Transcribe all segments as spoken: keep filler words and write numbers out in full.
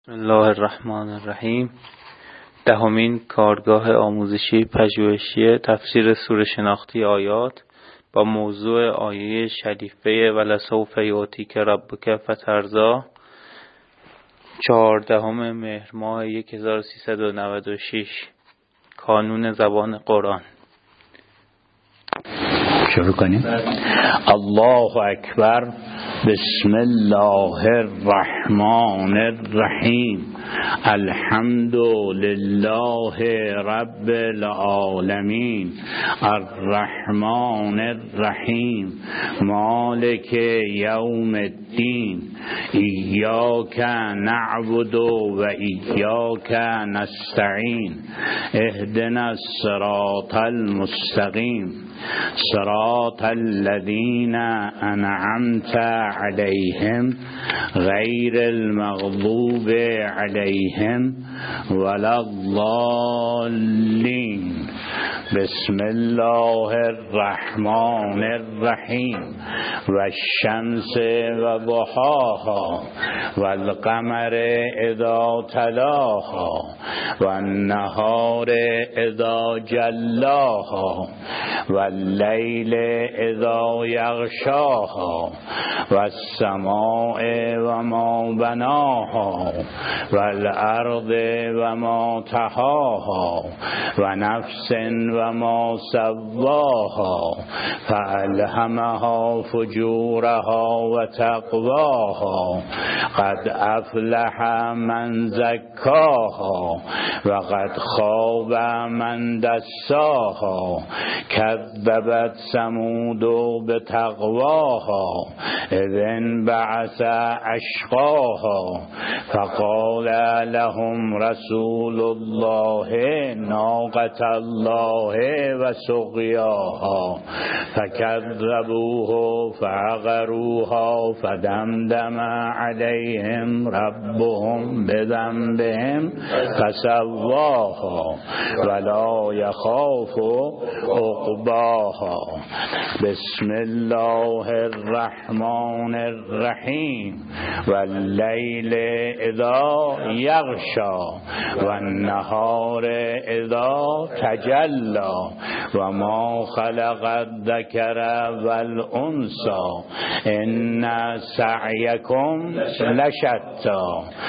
بسم الله الرحمن الرحیم. دهمین کارگاه آموزشی پژوهشی تفسیر سوره شناختی آیات با موضوع آیه شریفه ولسوف یعطیک ربک فترضی، چهاردهم مهر ماه هزار و سیصد و نود و شش، کانون زبان قرآن. شروع کنیم. الله اکبر. بسم الله الرحمن الرحیم. الحمد لله رب العالمین الرحمن الرحیم مالک یوم الدین ایاک نعبد و ایاک نستعین اهدنا الصراط المستقیم صراط الذين أنعمت عليهم غير المغضوب عليهم ولا الضالين. بسم الله الرحمن الرحیم. والشمس وضحاها والقمر اذا تلاها والنهار اذا جلاها واللیل اذا یغشاها والسماء وما بناها والارض وما طحاها ونفس وما سواها فألهمها فجورها وتقواها قد أفلح من زكاها وقد خاب من دساها كذبت ثمود بتقواها إذ انبعث أشقاها فقال لهم رسول الله ناقة الله وسقياها فكذبوه فعقروها فدمدم عليهم ربهم بذنبهم فسواها ولا يخاف عقباها. بسم الله الرحمن الرحیم. واللیل اذا یغشا والنهار اذا تجلی وما خلق الذکر والانثى ان سعیکم لشتی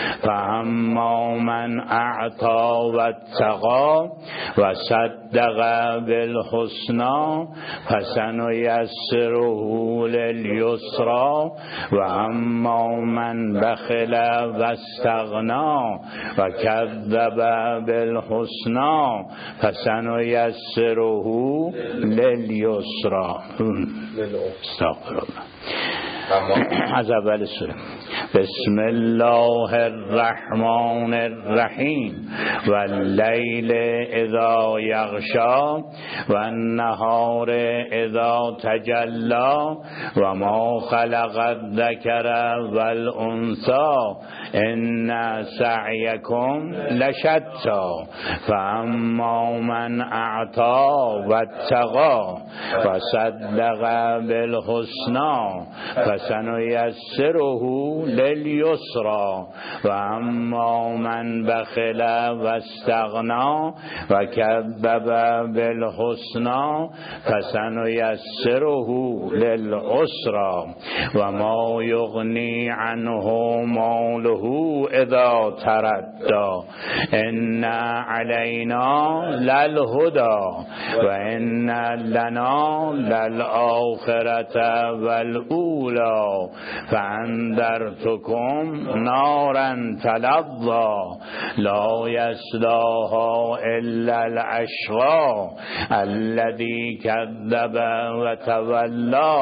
فاما من اعطی واتقی وصدق بالحسنى فسنيسره لليسرى واما من بخل واستغنى وكذب بالحسنى فسنيسره لليسرى. استغفر الله. از اول سوره. بسم الله الرحمن الرحیم. واللیل اذا یغشا والنهار اذا تجلی وما خلق الذکر والانثى ان سعیکم لشتی فاما من اعطی واتقی وصدق بالحسنى فسنيسره لليسرى واما من بخل واستغنى وكذب بالحسنى فسنيسره للعسرى وما يغني عنه ماله اذا تردى ان علينا للهدى وان لنا للآخرة والأولى فأنذرتكم نارا تلظى لا يصلاها إلا الأشقى الذي كذب وتولى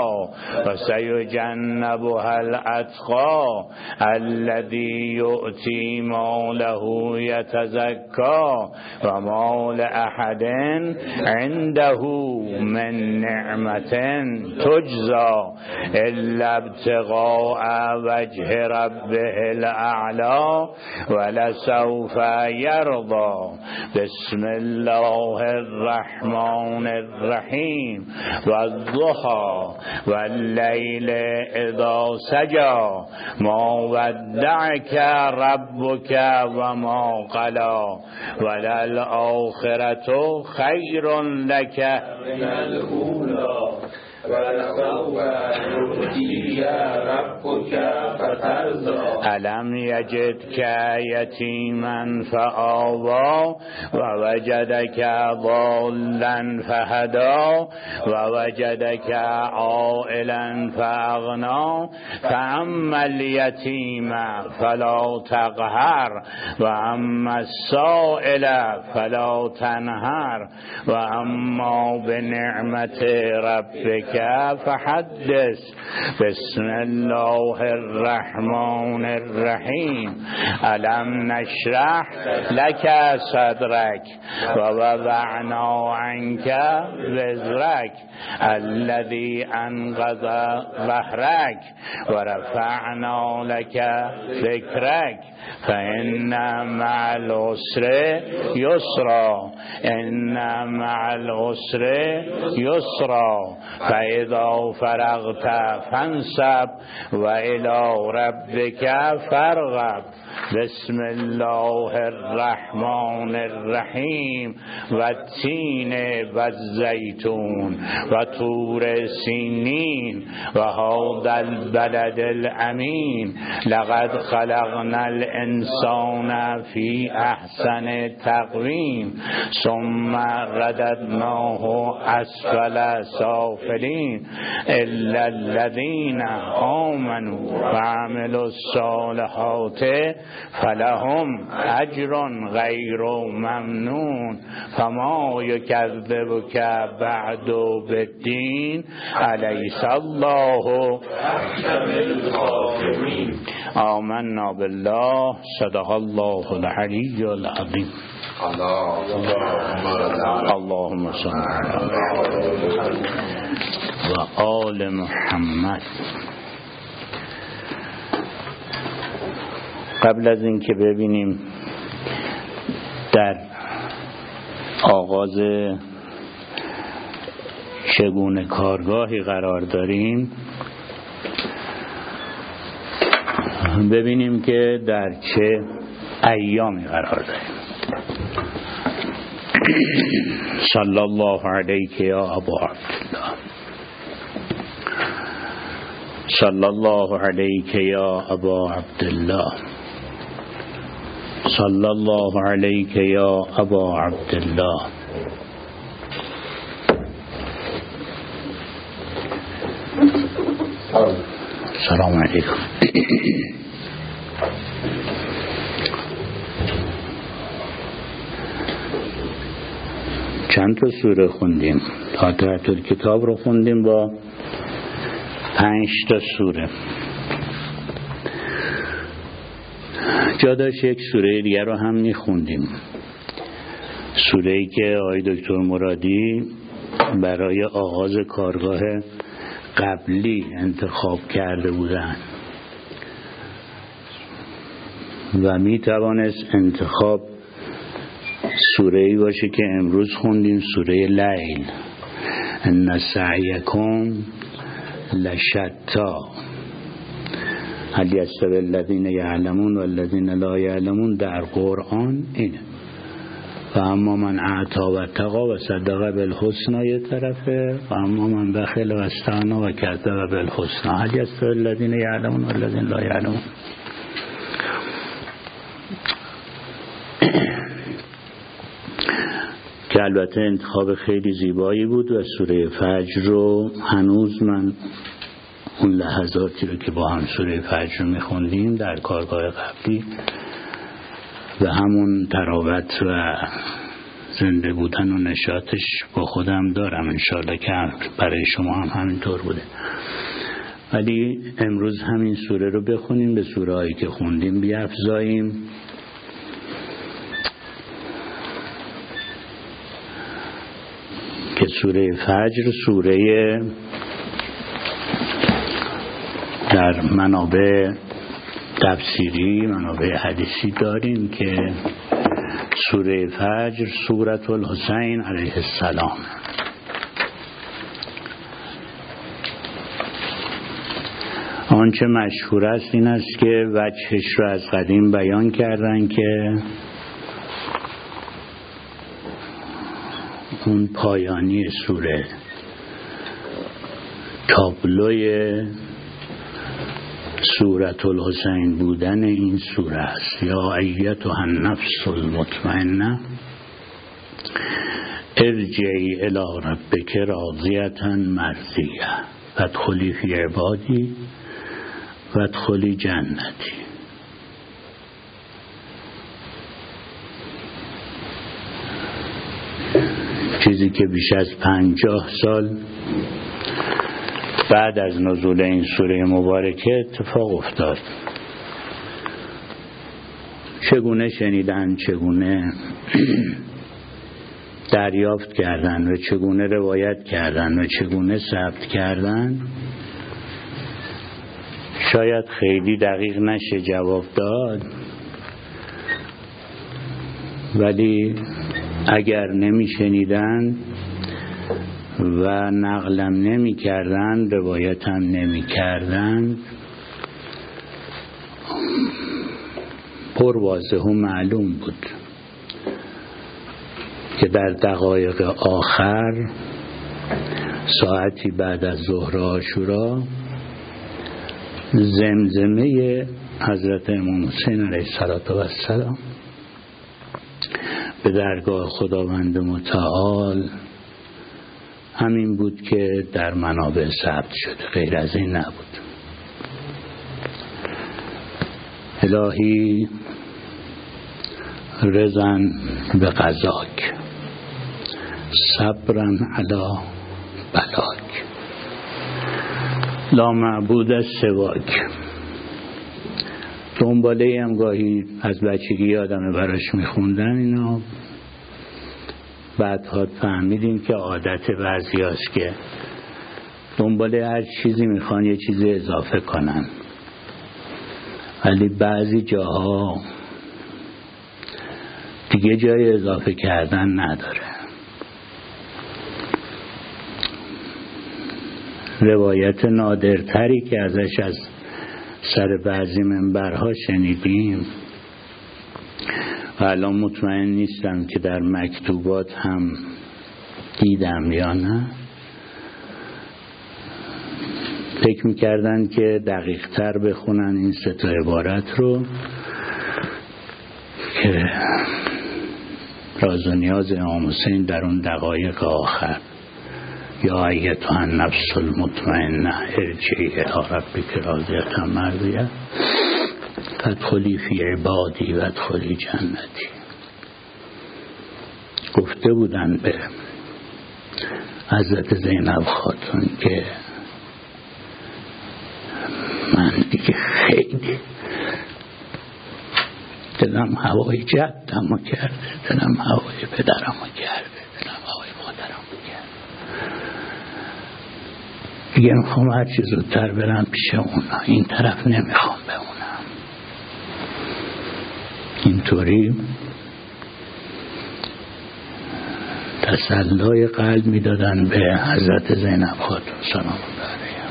وسيجنبها الأتقى الذي يؤتي ماله يتزكى وما لأحد عنده من نعمة تجزى إلا ابتغاء وجه ربه الاعلی ولسوف یرضی. بسم الله الرحمن الرحیم والضحی واللیل اذا سجی ما ودعک ربک و ما قلی وللآخرة خیر لک من الاولی ولسوف یؤتیک ربک فترضی. الم یجدک یتیما فآوی ووجدک ضالا فهدی ووجدک عائلا فاغنی فاما الیتیم فلا تقهر واما السائل فلا تنهر واما بنعمت ربک فحدث. بسم الله الرحمن الرحیم الم نشرح لك صدرک و وضعنا عنك وزرک الذي انقض ظهرک و رفعنا لك ذکرک فإن مع العسر یسرا ان مع العسر یسرا فإذا فرغت فانصب وإلى ربك فارغب. بسم الله الرحمن الرحیم والتین والزیتون و طور سینین و هذا البلد الامین لقد خلقنا الانسان فی احسن تقویم ثم رددناه اسفل سافلین الا الذین آمنوا وعملوا الصالحات فلهم اجر غیر ممنون فما یکذبک بعد بالدین الیس الله آمنا بالله. صدق الله العلی العظیم. اللهم صل و آل محمد. قبل از اینکه ببینیم در آغاز چگونه کارگاهی قرار داریم، ببینیم که در چه ایامی قرار داریم. صلی الله علیک یا ابا عبدالله، صلی الله علیک یا ابا عبدالله، صلی الله علیک یا ابا عبدالله. سلام علیکم. چند تا سوره خوندیم؟ فاتحه الکتاب رو خوندیم با پنج تا سوره. جا داشت یک سوره دیگر رو هم میخوندیم، سوره‌ای که آقای دکتر مرادی برای آغاز کارگاه قبلی انتخاب کرده بودن و می توانست انتخاب سوره‌ای باشه که امروز خوندیم، سوره لیل. ان سعیکم لشتا هل یستوی الذین یعلمون و الذین لا یعلمون در قرآن اینه. و اما من اعطا و اتقا و صدق بالحسنی یه طرفه، و اما من بخل و استغنا و کذب بالحسنی هل یستوی الذین یعلمون و الذین لا یعلمون. که البته انتخاب خیلی زیبایی بود و سوره فجر رو هنوز من اون لحظاتی رو که با هم سوره فجر رو میخوندیم در کارگاه قبلی و همون تراوت و زنده بودن و نشاطش با خودم دارم، انشاءالله که برای شما هم همینطور بوده. ولی امروز همین سوره رو بخونیم، به سوره هایی که خوندیم بیافزاییم. که سوره فجر سوره در منابع تفسیری، منابع حدیثی داریم که سوره فجر سورة الحسین علیه السلام. آنچه مشهور است این است که وجهش را از قدیم بیان کردن که اون پایانی سوره تابلوی سورة الحسین بودن این سوره است. یا ایتها النفس المطمئنه ارجعی الی ربک راضیة مرضیه فادخلی فی عبادی وادخلی جنتی. چیزی که بیش از پنجاه سال بعد از نزول این سوره مبارکه اتفاق افتاد. چگونه شنیدن، چگونه دریافت کردن و چگونه روایت کردن و چگونه ثبت کردن شاید خیلی دقیق نشه جواب داد، ولی اگر نمی شنیدن و نقلم نمی کردن، روایتم نمی کردن، پر واضح و معلوم بود که در دقایق آخر ساعتی بعد از ظهر عاشورا زمزمه حضرت امام حسین علیه السلام به درگاه خداوند متعال همین بود که در منابع ثبت شده، غیر از این نبود. الهی رضن به قضاک صبرن علی بلاک لا معبود سواک. دنباله هم گاهی از بچگی یادمه براش میخوندن اینا، بعدها فهمیدیم که عادت بعضی هست که دنباله هر چیزی میخوان یه چیزی اضافه کنن، ولی بعضی جاها دیگه جای اضافه کردن نداره. روایت نادرتری که ازش از سر بعضی منبرها شنیدیم و الان مطمئن نیستم که در مکتوبات هم دیدم یا نه، فکر میکردن که دقیق تر بخونن این سه تا عبارت رو که راز و نیاز امام حسین در اون دقایق آخر، یا ایتها النفس المطمئنه ارجعی الی ربک راضیة مرضیه فادخلی فی عبادی وادخلی جنتی. گفته بودن به حضرت زینب خاتون که من دیگه خیلی دلم هوای جدمو کرده، دلم هوای پدرمو کرده، دلم هوای مادرمو کرده، دیگه میخوام هر چیز زودتر برم پیش اونا، این طرف نمیخوام بمونم. اینطوری تسلای قلب میدادن به حضرت زینب خاتون سلام الله علیها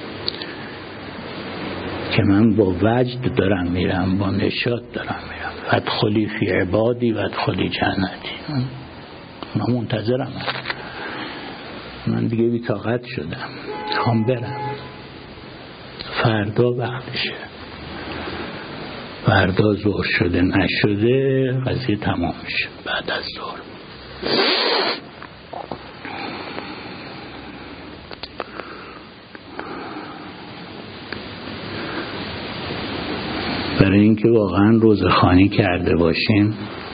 که من با وجد دارم میرم، با نشاط دارم میرم. فادخلی فی عبادی وادخلی جنتی. من منتظرم، من دیگه بی طاقت شدم، خوام برم. فردا وقتشه، فردا ظهر شده نشده قضیه تمام میشه. بعد از ظهر برای اینکه واقعا روزخوانی کرده باشیم،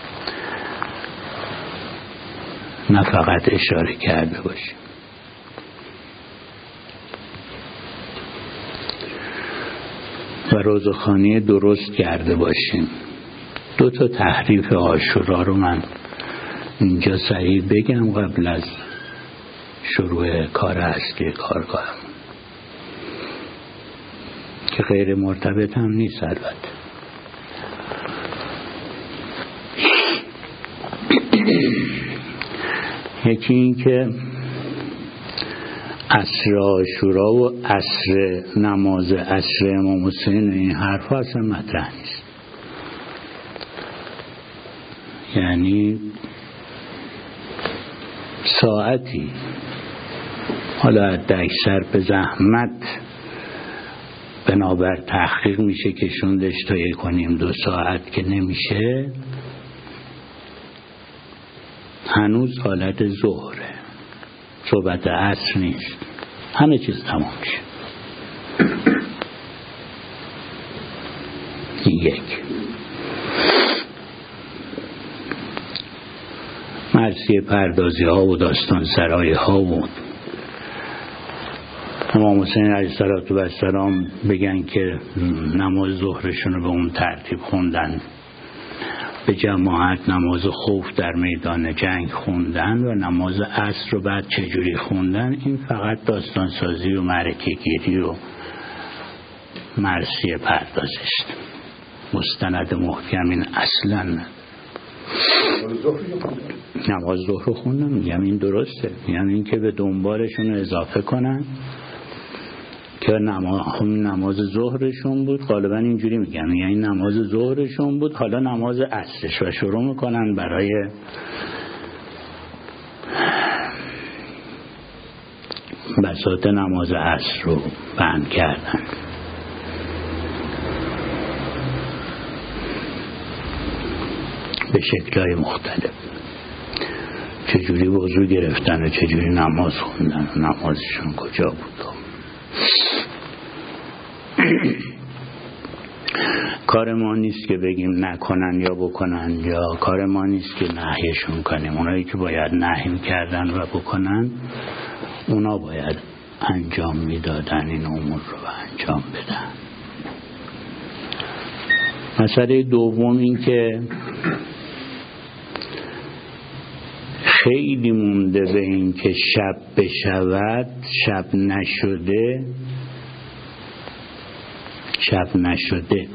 نه فقط اشاره کرده باشیم. و روزخوانی درست کرده باشیم. دو تا تحریف عاشورا رو من اینجا سریع بگم قبل از شروع کار اصلی کارگاهم. که غیر مرتبط هم نیست البته. یکی این که عصر عاشورا و عصر نماز عصر امام حسین این حرف ها اصلا مطرح نیست. یعنی ساعتی، حالا حد اکثر به زحمت بنابر تحقیق میشه که شوندش تا یک کنیم دو ساعت که نمیشه، هنوز حالت ظهره، صحبت عصر نیست، همه چیز تمام میشه. یک مرثیه پردازی ها و داستان سرای ها و امام حسین علیه السلام بگن که نماز ظهرشون رو به اون ترتیب خوندن، به جماعت نماز خوف در میدان جنگ خوندن و نماز عصر رو بعد چجوری خوندن، این فقط داستان سازی و معرکه گیری و مرثیه پردازی است. مستند محکم این اصلا نه. نماز ظهر رو خوندم، میگم این درسته، یعنی این که به دنبالشون اضافه کنن که نماز نماز ظهرشون بود، غالبا اینجوری میگن، یعنی نماز ظهرشون بود حالا نماز عصرش و شروع میکنن برای بساط نماز عصر رو بند کردن. به شکل‌های مختلف چجوری وضو گرفتن و چجوری نماز خوندن و نمازشون کجا بود. کار ما نیست که بگیم نکنن یا بکنن، یا کار ما نیست که نهیشون کنیم. اونایی که باید نهی کردن و بکنن اونا باید انجام میدادن این امور رو انجام بدن. مسئله دوم این که خیلی مونده به این که شب بشود، شب نشده، شب نشده.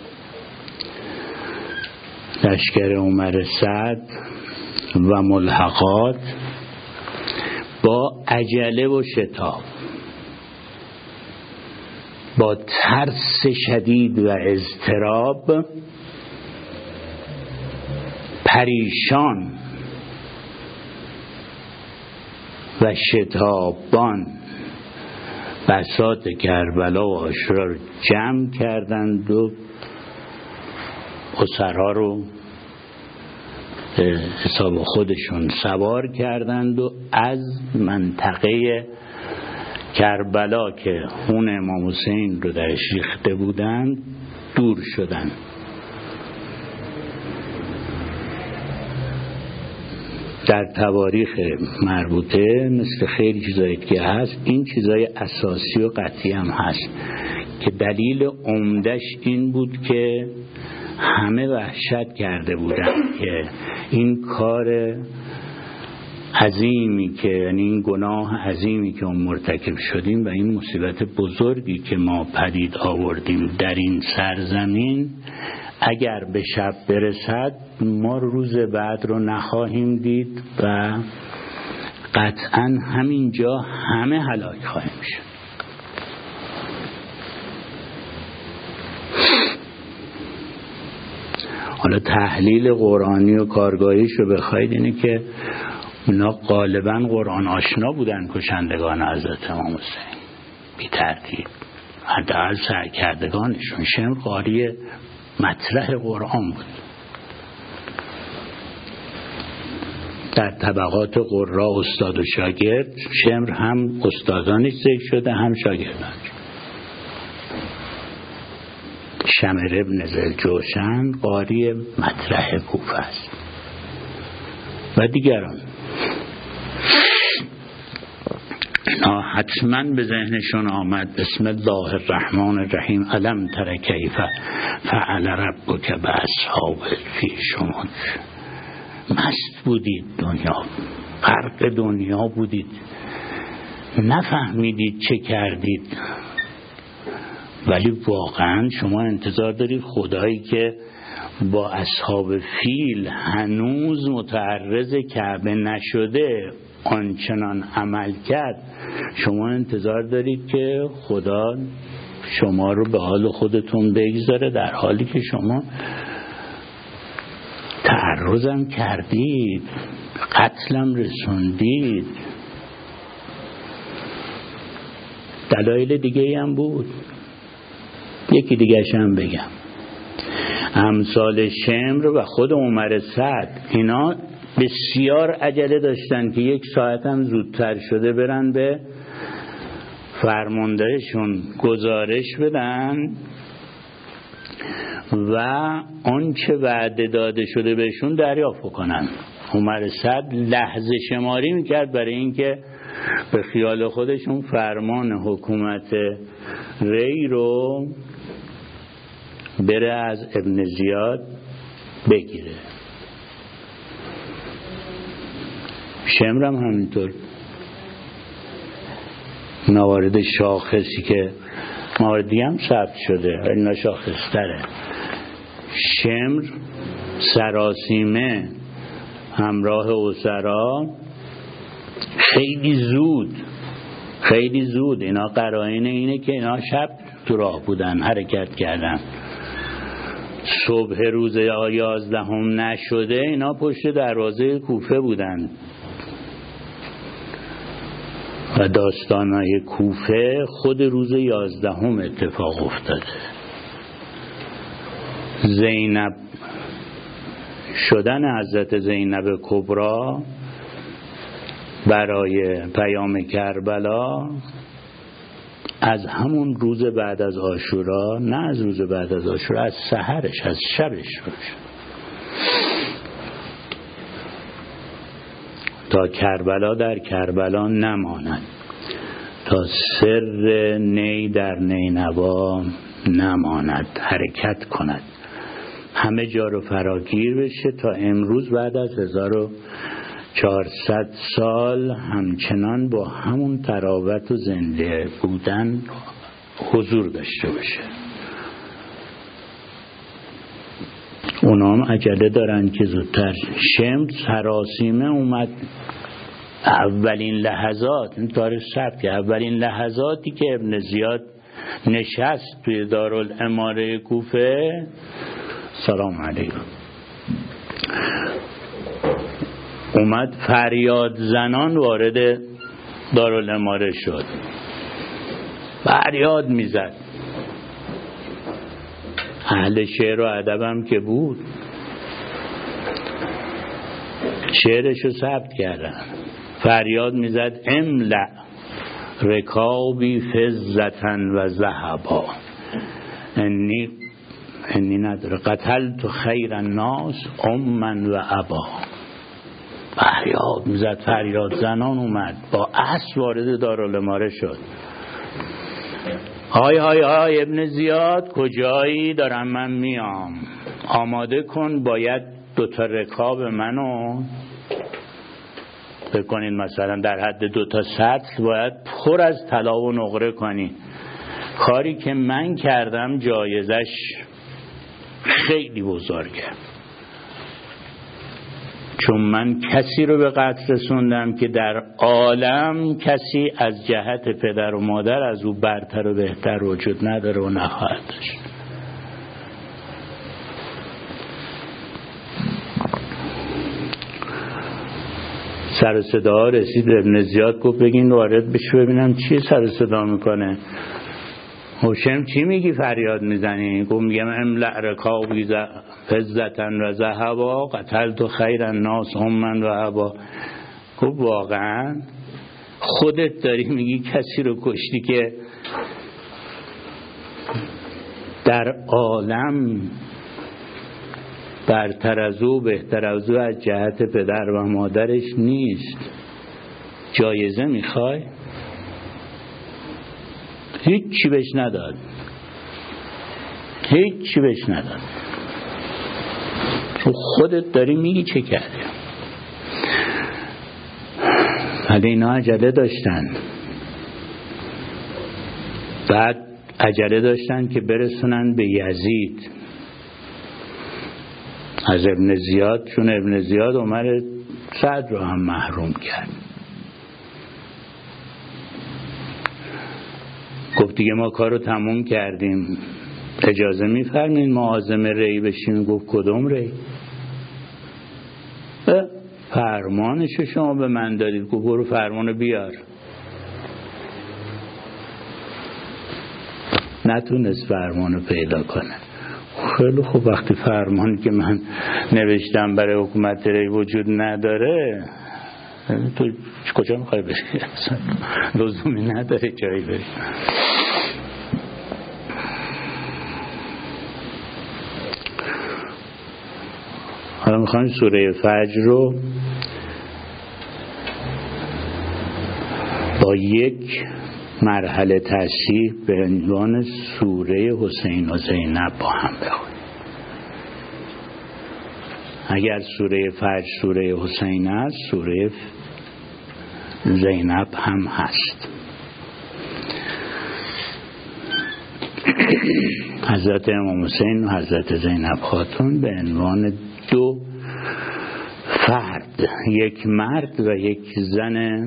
لشکر عمر سعد و ملحقات با عجله و شتاب، با ترس شدید و اضطراب، پریشان و شتابان بساط کربلا و عاشورا رو جمع کردند و اسرها رو حساب خودشون سوار کردند و از منطقه کربلا که خون امام حسین رو درش ریخته بودند دور شدند. در تواریخ مربوطه مثل خیلی چیزایی که هست، این چیزای اساسی و قطعی هم هست که دلیل عمدش این بود که همه وحشت کرده بودن که این کار عظیمی که، یعنی این گناه عظیمی که اون مرتکب شدیم و این مصیبت بزرگی که ما پدید آوردیم در این سرزمین، اگر به شب برسد ما روز بعد رو نخواهیم دید و قطعا همینجا همه هلاک خواهیم شد. حالا تحلیل قرآنی و کارگاهیش رو بخواید اینه که اونا غالبا قرآن آشنا بودن کشندگان حضرت امام حسین، بی ترتیب حداقل سرکردگانشون. شمر قاری مطرح قرآن بود. در طبقات قرا استاد و شاگرد، شمر هم استادانش ذکر شده هم شاگردانش. شمر ابن ذوالجوشن قاری مطرح کوفه است و دیگران. حتما به ذهنشون آمد بسم الله الرحمن الرحیم الم تر کیف فعل ربک باصحاب الفیل. شما مست بودید، دنیا غرق دنیا بودید، نفهمیدید چه کردید ولی واقعا شما انتظار دارید خدایی که با اصحاب فیل هنوز متعرض کعبه نشده آنچنان عمل کرد، شما انتظار دارید که خدا شما رو به حال خودتون بگذاره، در حالی که شما تعرضم کردید، قتلم رسوندید. دلایل دیگه هم بود، یکی دیگه هم بگم. امثال شمر و خود عمر سعد اینا بسیار عجله داشتن که یک ساعت هم زودتر شده برن به فرماندهشون گزارش بدن و آنچه وعده داده شده بهشون دریافت کنن. عمر سعد لحظه شماری میکرد برای اینکه به خیال خودشون فرمان حکومت ری رو بره از ابن زیاد بگیره. شمرم همینطور. موارد شاخصی که مواردی هم ثبت شده اینا شاخص‌تره. شمر سراسیمه همراه اسرا خیلی زود خیلی زود اینا قرائن اینه که اینا شب تو راه بودن، حرکت کردن. صبح روز یازدهم نشده اینا پشت دروازه کوفه بودن و داستانهای کوفه خود روز یازدهم اتفاق افتاده. زینب شدن حضرت زینب کبری برای پیام کربلا از همون روز بعد از عاشورا، نه از روز بعد از عاشورا، از سحرش، از شبش روش تا کربلا در کربلا نماند، تا سر نی در نینوا نماند، حرکت کند، همه جا رو فراگیر بشه تا امروز بعد از هزار و چهارصد سال همچنان با همون تراوت و زنده بودن حضور داشته باشه. اونا هم عجله دارن که زودتر. شمس سراسیمه اومد اولین لحظات، این تاریخ ثبت که اولین لحظاتی که ابن زیاد نشست توی دارالاماره کوفه، سلام علیکم، اومد فریاد زنان وارد دارالاماره شد، فریاد میزد. اهل شعر و ادب هم که بود شعرشو ثبت کردن. فریاد میزد املأ رکابی فضة و ذهبا انی انی نداره قتلت خیر الناس اما و ابا. فریاد میزد، فریاد زنان اومد، با اسب وارد دارالاماره شد. های های های ابن زیاد کجایی؟ دارم من میام، آماده کن، باید دوتا رکاب منو بکنین، مثلا در حد دوتا سطل باید پر از طلا و نقره کنی. کاری که من کردم جایزش خیلی بزرگه، چون من کسی رو به قتل رسوندم که در عالم کسی از جهت پدر و مادر از او برتر و بهتر وجود نداره و نخواهد داشت. سر صدا رسید، ابن زیاد گفت بگین وارد بشو ببینم چی سر صدا میکنه. حشم چی میگی فریاد میزنی؟ گفت میگم املأ رکابی فضة و ذهبا قتلت خیر الناس اما و ابا. گفت واقعا خودت داری میگی کسی رو کشتی که در عالم برتر از او بهتر از او از جهت پدر و مادرش نیست، جایزه میخوای؟ هیچ چی بهش نداد، هیچ چی بهش نداد. تو خودت داری میگی چه کردی. ولی اینا عجله داشتن. بعد عجله داشتن که برسونن به یزید از ابن زیاد، چون ابن زیاد عمر سعد رو هم محروم کرد. گفت دیگه ما کار رو تموم کردیم، اجازه میفرمین ما عازم ری بشیم؟ گفت کدوم ری؟ فرمانشو شما به من دادید. گفت برو فرمانو بیار. نتونست فرمانو پیدا کنه. خیلی خوب، وقتی فرمانی که من نوشتم برای حکومت ری وجود نداره، تو کجا میخوای بری؟ لزومی نداره جایی بری. حالا میخوایم سوره فجر رو با یک مرحله تصحیح به عنوان سوره حسین و زینب با هم بخونیم. اگر سوره فجر سوره حسین است، سوره زینب هم هست. حضرت امام حسین و حضرت زینب خاتون به عنوان دو فرد، یک مرد و یک زن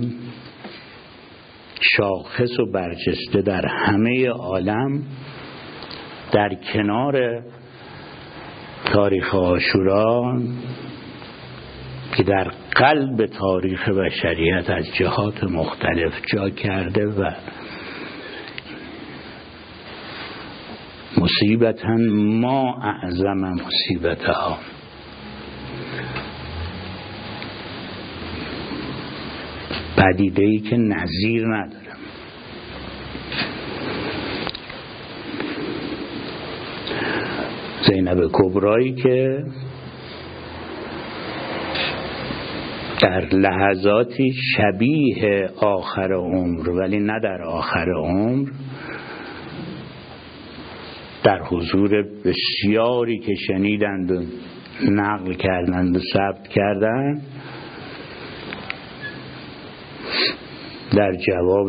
شاخص و برجسته در همه عالم، در کنار تاریخ عاشورا که در قلب تاریخ بشریت از جهات مختلف جا کرده و مصیبتا ما اعظم مصیبتها، پدیده‌ای که نظیر نداره. زینب کبرایی که در لحظاتی شبیه آخر عمر ولی نه در آخر عمر، در حضور بسیاری که شنیدند و نقل کردند و ثبت کردند، در جواب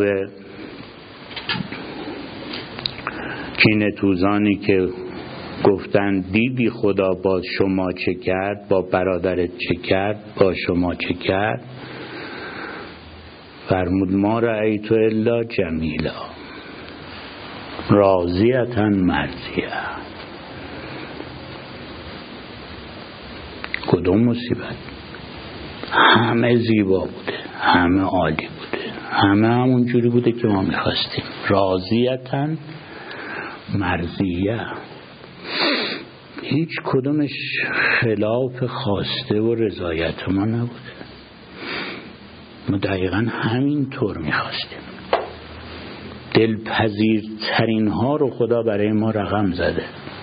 کینه توزانی که گفتن دیدی خدا با شما چه کرد، با برادرت چه کرد، با شما چه کرد، فرمود ما رأیت الا جمیلا راضیتا مرضیه. کدوم مصیبت؟ همه زیبا بوده، همه عالی بوده، همه همون جوری بوده که ما میخواستیم. راضیتا مرضیه، هیچ کدومش خلاف خواسته و رضایت ما نبوده. ما دقیقا همین طور میخواستیم. دلپذیرترین ها رو خدا برای ما رقم زده.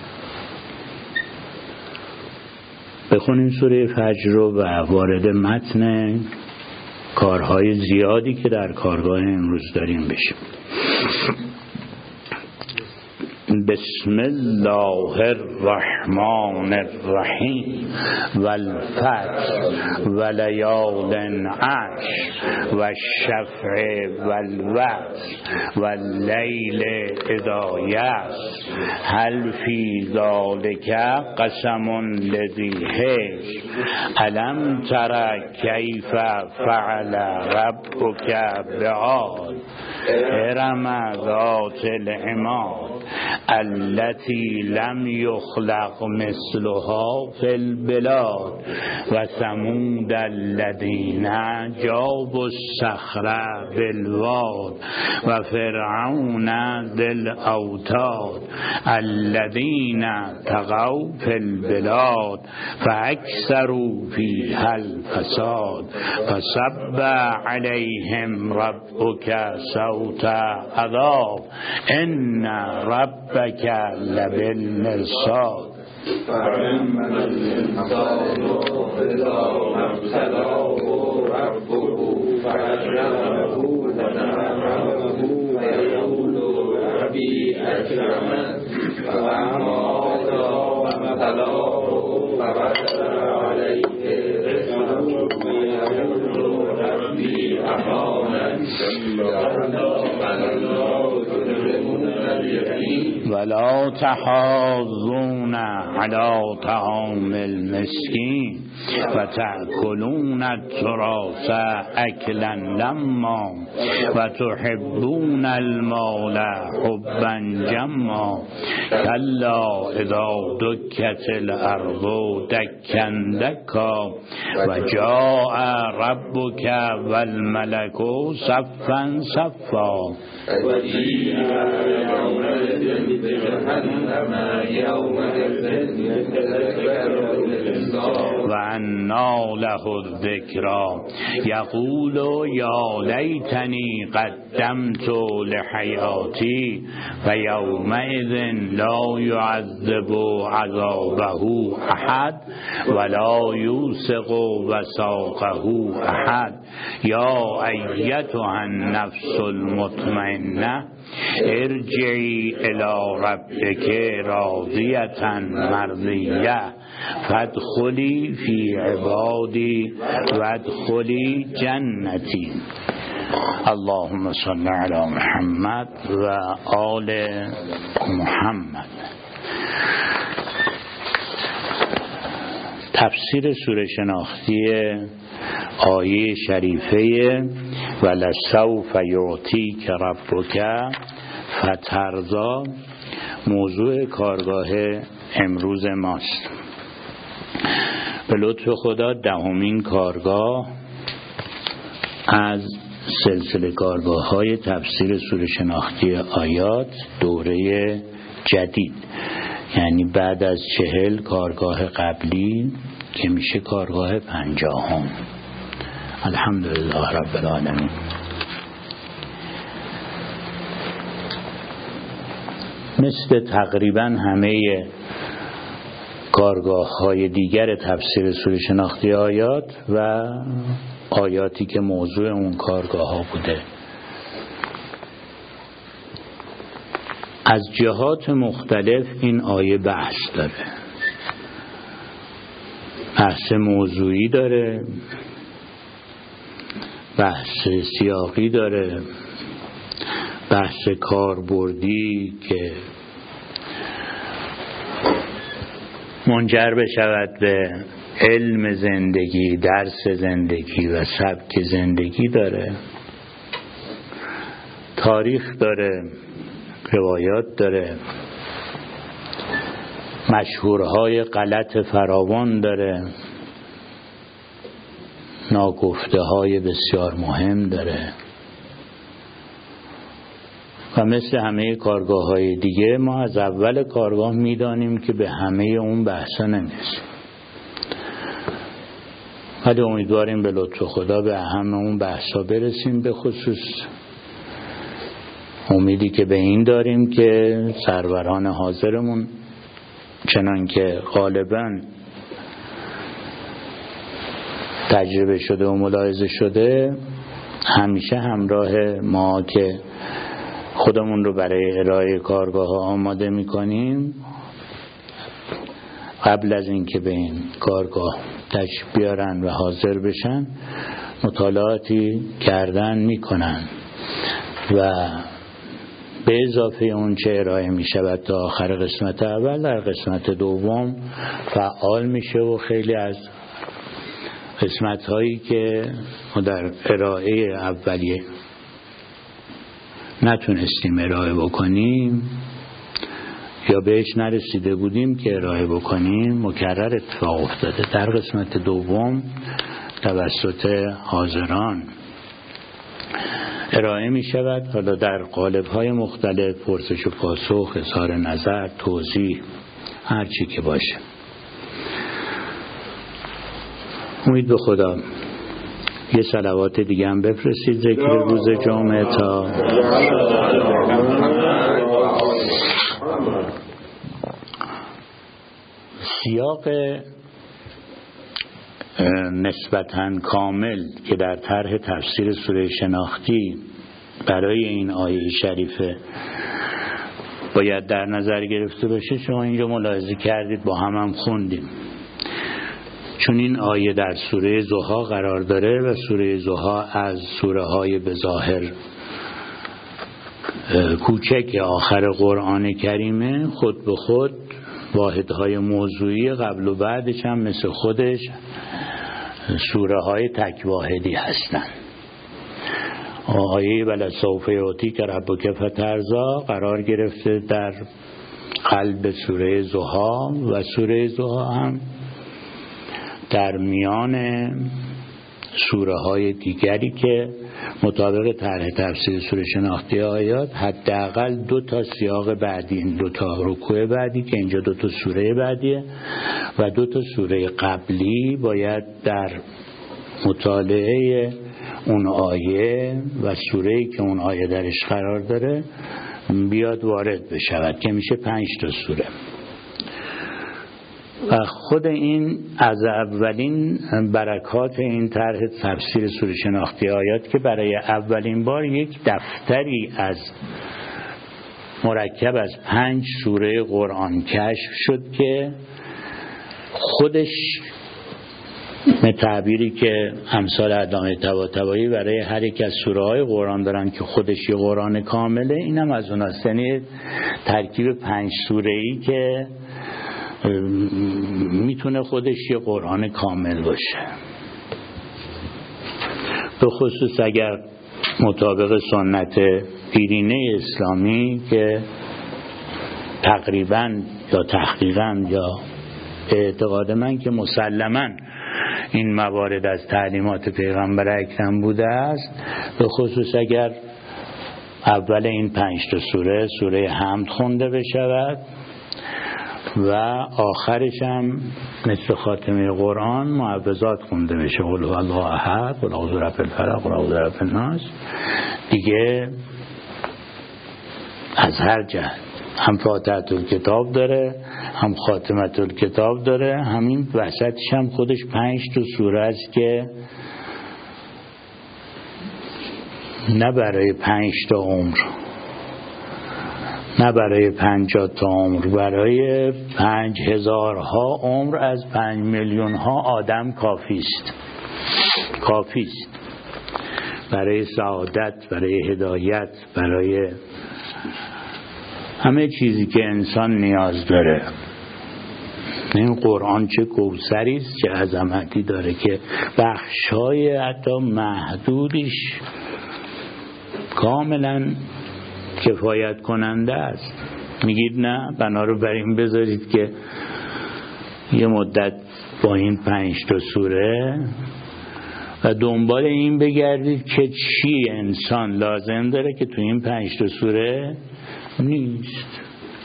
بخونیم سوره فجر رو و وارد متن کارهای زیادی که در کارگاه امروز داریم بشیم. بسم الله الرحمن الرحیم والفجر ولیال عشر والشفع والوتر واللیل اذا یسر هل فی ذلک قسم لذی حجر الم تر کیف فعل ربک بعاد ارم ذات العماد التي لم يخلق مثلها في البلاد و ثمود الذين جابوا الصخر بالواد و فرعون ذي الاوتاد الذين طغوا في البلاد فاكثروا فيها الفساد فصب عليهم ربك صوت عذاب ان ربك لبالمرصاد فأما الإنسان إذا ما ابتلاه ربه فأكرمه ونعمه فيقول ربي أكرمن وأما إذا ما ابتلاه فقدر عليه رزقه فيقول ربي أهانن كلا بل لا تكرمون اليتيم ولا تحاضون علی طعام المسکین و تأکلون التراث اکلا لما و تحبون المال حبا جما کلا اذا دکت الارض دکا دکا و جاء ربک والملک صفا صفا وجيء يومئذ بجهنم يومئذ يتذكر الإنسان وأنى له الذكرى يقول يا ليتني قدمت لحياتي فيومئذ لا يعذب عذابه أحد ولا يوثق وثاقه أحد يا أيتها النفس المطمئنة ارجعي إلى ربك راضية مرضية فادخلی فی عبادی وادخلی جنتی. اللهم صل علی محمد و آل محمد. تفسیر سوره شناختی آیه شریفه ولسوف یعطیک ربک فترضی موضوع کارگاه امروز ماست. به لطف خدا دهمین کارگاه از سلسله کارگاه های تفسیر سوره شناختی آیات دوره جدید، یعنی بعد از چهل کارگاه قبلی که میشه کارگاه پنجاهم. الحمدلله رب العالمین. مثل تقریبا همه کارگاه های دیگر تفسیر سوره شناختی آیات و آیاتی که موضوع اون کارگاه ها بوده، از جهات مختلف این آیه بحث داره. بحث موضوعی داره، بحث سیاقی داره، بحث کاربردی که منجر بشود به علم زندگی، درس زندگی و سبک زندگی داره، تاریخ داره، روایات داره، مشهورهای غلط فراوان داره، ناگفته های بسیار مهم داره و مثل همه کارگاه های دیگه ما از اول کارگاه میدانیم که به همه اون بحثا نمیرسیم، ولی امیدواریم به لطف خدا به همه اون بحثا برسیم. به خصوص امیدی که به این داریم که سروران حاضرمون چنان که غالباً تجربه شده و ملاحظه شده همیشه همراه ما که خودمون رو برای ارائه کارگاه ها آماده میکنیم، قبل از اینکه به این کارگاه تشریف بیارن و حاضر بشن مطالعاتی کردن میکنن و به اضافه اون چه ارائه میشود تا آخر قسمت اول در قسمت دوم فعال میشه و خیلی از قسمت هایی که ما در ارائه اولیه نتونستیم ارائه بکنیم یا بهش نرسیده بودیم که ارائه بکنیم مکرر اتفاق افتاده. در قسمت دوم توسط حاضران ارائه می شود، حالا در قالب های مختلف، پرسش و پاسخ، اظهار نظر، توضیح، هر چی که باشه. امید به خدا یه صلوات دیگه هم بفرستید ذکر روز جمعه تا سیاق نسبتاً کامل که در طرح تفسیر سوره شناختی برای این آیه شریفه باید در نظر گرفته بشه شما اینجا ملاحظه کردید، با هم هم خوندیم. چون این آیه در سوره ضحی قرار داره و سوره ضحی از سوره های به ظاهر کوچک آخر قرآن کریمه خود به خود واحدهای موضوعی قبل و بعدش هم مثل خودش سوره های تک واحدی هستن. آیه ولسوف یعطیک ربک فترضی قرار گرفته در قلب سوره ضحی و سوره ضحی هم در میان سوره های دیگری که مطابق طرح تفسیر سوره شناختی آیات حداقل دو تا سیاق بعدی، این دو تا رکوع بعدی که اینجا دو تا سوره بعدیه و دو تا سوره قبلی باید در مطالعه اون آیه و سوره‌ای که اون آیه درش قرار داره بیاد وارد بشود که میشه پنج تا سوره. و خود این از اولین برکات این طرح تفسیر سوره شناختی آیات که برای اولین بار یک دفتری از مرکب از پنج سوره قرآن کشف شد که خودش به تعبیری که امثال علامه طباطبایی برای هر یک از سوره های قرآن دارن که خودش یه قرآن کامله، اینم از اوناست. یعنی ترکیب پنج سوره ای که میتونه خودش یه قرآن کامل باشه. به خصوص اگر مطابق سنت دیرینه اسلامی که تقریبا یا تحقیقا یا اعتقاد من که مسلما این موارد از تعلیمات پیغمبر اکرم بوده است، به خصوص اگر اول این پنج تا سوره سوره حمد خونده بشود و آخرش هم مثل خاتمه قرآن معوذات خونده بشه، قل هو الله احد، قل اعوذ برب الفلق، قل اعوذ برب الناس، دیگه از هر جهت هم فاتحه الکتاب داره هم خاتمه الکتاب داره، همین وسطش هم خودش پنج تا سوره است که نه برای پنج تا عمر، نه برای پنجاه تا عمر، برای پنج هزار ها عمر از پنج میلیون ها آدم کافیست کافیست برای سعادت، برای هدایت، برای همه چیزی که انسان نیاز داره. این قرآن چه کوثری است، چه عظمتی داره که بخشای حتی محدودیش کاملا کفایت کننده است. میگید نه، بنا رو بر این بذارید که یه مدت با این پنج تا سوره و دنبال این بگردید که چی انسان لازم داره که تو این پنج تا سوره نیست.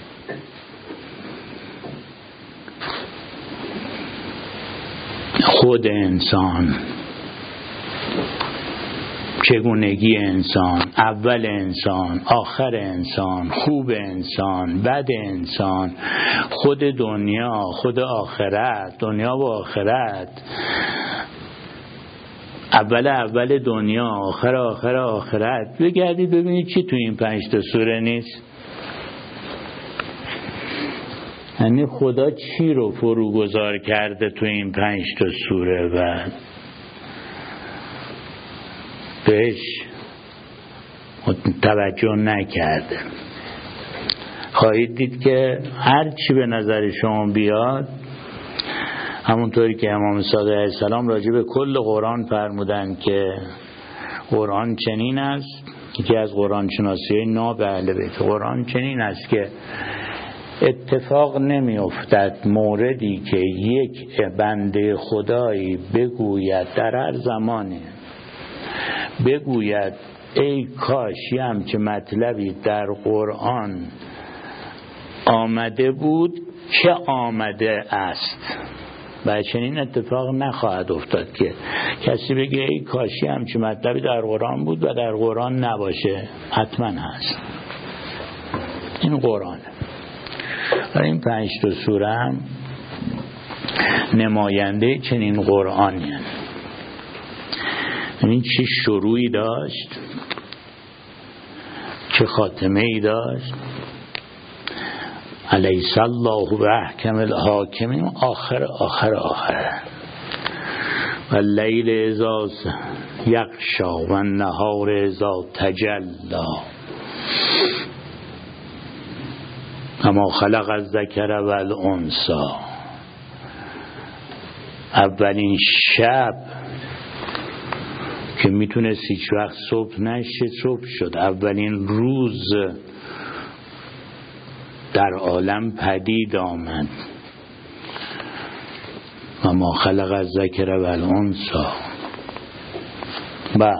خود انسان، چگونگی انسان، اول انسان، آخر انسان، خوب انسان، بد انسان، خود دنیا، خود آخرت، دنیا و آخرت، اول اول دنیا، آخر آخر آخرت. بگردید ببینید چی تو این پنج تا سوره نیست. یعنی خدا چی رو فروگذار کرده تو این پنج تا سوره و بهش توجه نکرده. خواهید دید که هر چی به نظر شما بیاد، همونطوری که امام صادق علیه السلام راجع به کل قرآن فرمودن که قرآن چنین است، یکی از قرآن شناسی ناب اهل بیت، قرآن چنین است که اتفاق نمی افتد موردی که یک بنده خدایی بگوید در هر زمانی بگوید ای کاش یه همچه مطلبی در قرآن آمده بود که آمده است، و چنین اتفاق نخواهد افتاد که کسی بگه ای کاشی همچه مطلبی در قرآن بود و در قرآن نباشه. حتما هست. این قرآنه. و این پنج تا سوره هم نماینده چنین قرآنی هست. این چه شروعی داشت، چه خاتمه ای داشت. الیس الله باحکم الحاکمین، آخر آخر آخر. و اللیل اذا یغشی و النهار اذا تجلی اما خلق الذکر و الانثی، اولین شب که میتونست هیچ وقت صبح نشه صبح شد، اولین روز در عالم پدید آمد. و ما خلق الذکر و الانثی. و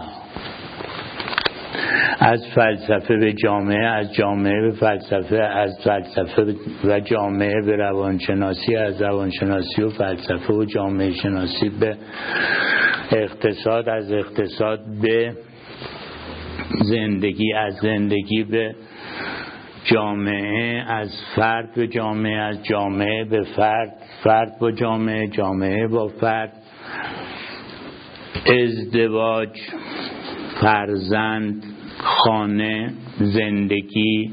از فلسفه به جامعه، از جامعه به فلسفه، از فلسفه و جامعه به روانشناسی، از روانشناسی و فلسفه و جامعه شناسی به اقتصاد، از اقتصاد به زندگی، از زندگی به جامعه، از فرد به جامعه، از جامعه به فرد، فرد با جامعه، جامعه با فرد، ازدواج، فرزند، خانه، زندگی.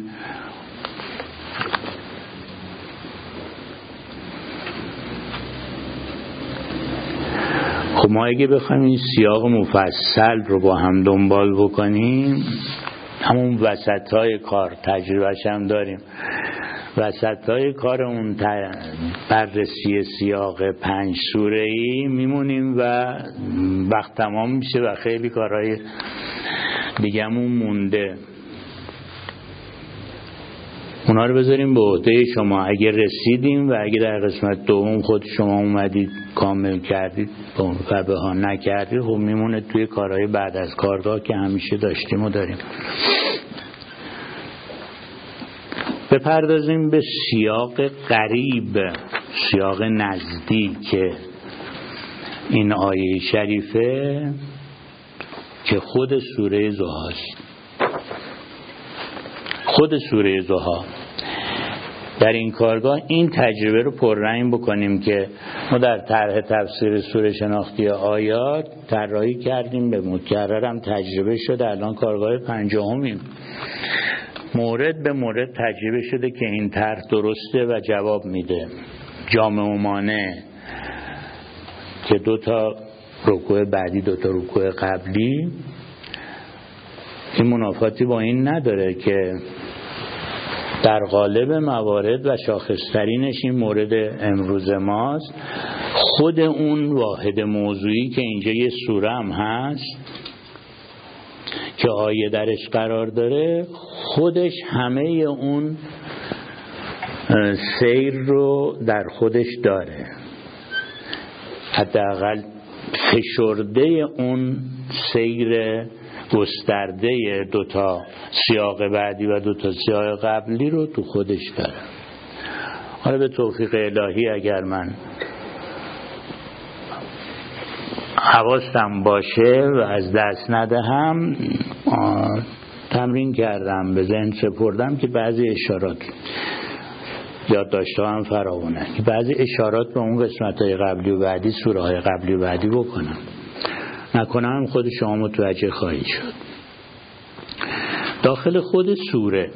خب ما اگه بخوایم این سیاق مفصل رو با هم دنبال بکنیم، همون وسطای کار تجربهش هم داریم، وسطای کار اون بررسی سیاق پنج سوره‌ای میمونیم و وقت تمام میشه و خیلی کارهای دیگه‌مون مونده. اونا رو بذاریم به عهده شما. اگه رسیدیم و اگه در قسمت دوم خود شما اومدید کامل کردید و به ها نکردید، خب میمونه توی کارهای بعد از کارگاه که همیشه داشتیم و داریم. بپردازیم به سیاق قریب، سیاق نزدیک این آیه شریفه که خود سوره ضحی است. خود سوره ضحی. در این کارگاه این تجربه رو پررنگ بکنیم که ما در طرح تفسیر سوره شناختی آیات طراحی کردیم، به مکررم تجربه شده، الان کارگاه پنجاهمیم، مورد به مورد تجربه شده که این طرح درسته و جواب میده. جامع و مانع که دو تا رکوع بعدی دو تا رکوع قبلی، این منافاتی با این نداره که در غالب موارد و شاخصترینش این مورد امروز ماست. خود اون واحد موضوعی که اینجا یه سوره هم هست که آیه درش قرار داره، خودش همه اون سیر رو در خودش داره، حداقل فشرده اون سیر گسترده دوتا سیاق بعدی و دوتا سیاق قبلی رو تو خودش داره. حالا به توفیق الهی اگر من حواستم باشه و از دست ندهم، تمرین کردم، به ذهن سپردم که بعضی اشارات یاد داشته هم فراوونه، که بعضی اشارات به اون قسمت‌های قبلی و بعدی، سوره‌های قبلی و بعدی بکنم، نکنم خود شما متوجه خواهید شد. داخل خود سوره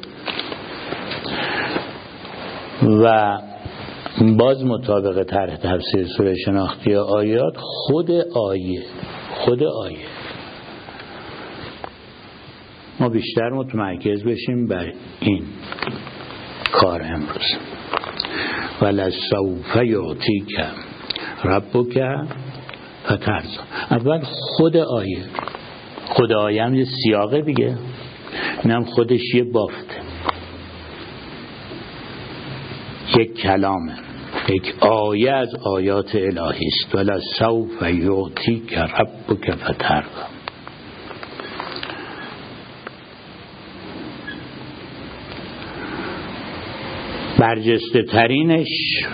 و باز مطابق طرح تفسیر سوره شناختی آیات، خود آیه خود آیه ما بیشتر متمرکز بشیم بر این کار امروز. ولسوف یعطیک ربک فترضی. اول خود آیه، خود آیه هم یه سیاقه دیگه، اینم خودش یه بافته، یک کلامه، یک آیه از آیات الهی است. ولسوف یعطیک ربک فترضی. برجسته ترینش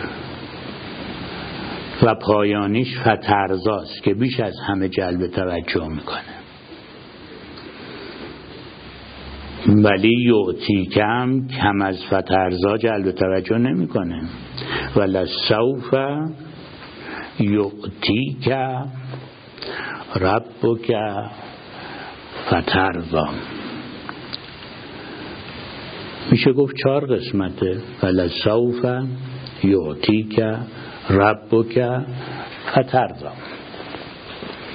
و پایانیش فترضاست که بیش از همه جلب توجه میکنه. ولی یعطیک هم کم از فترضا جلب توجه نمیکنه. ولسوف یعطیک ربک فترضی. میشه گفت چهار قسمته. ولسوف یعطیک ربک فترضی.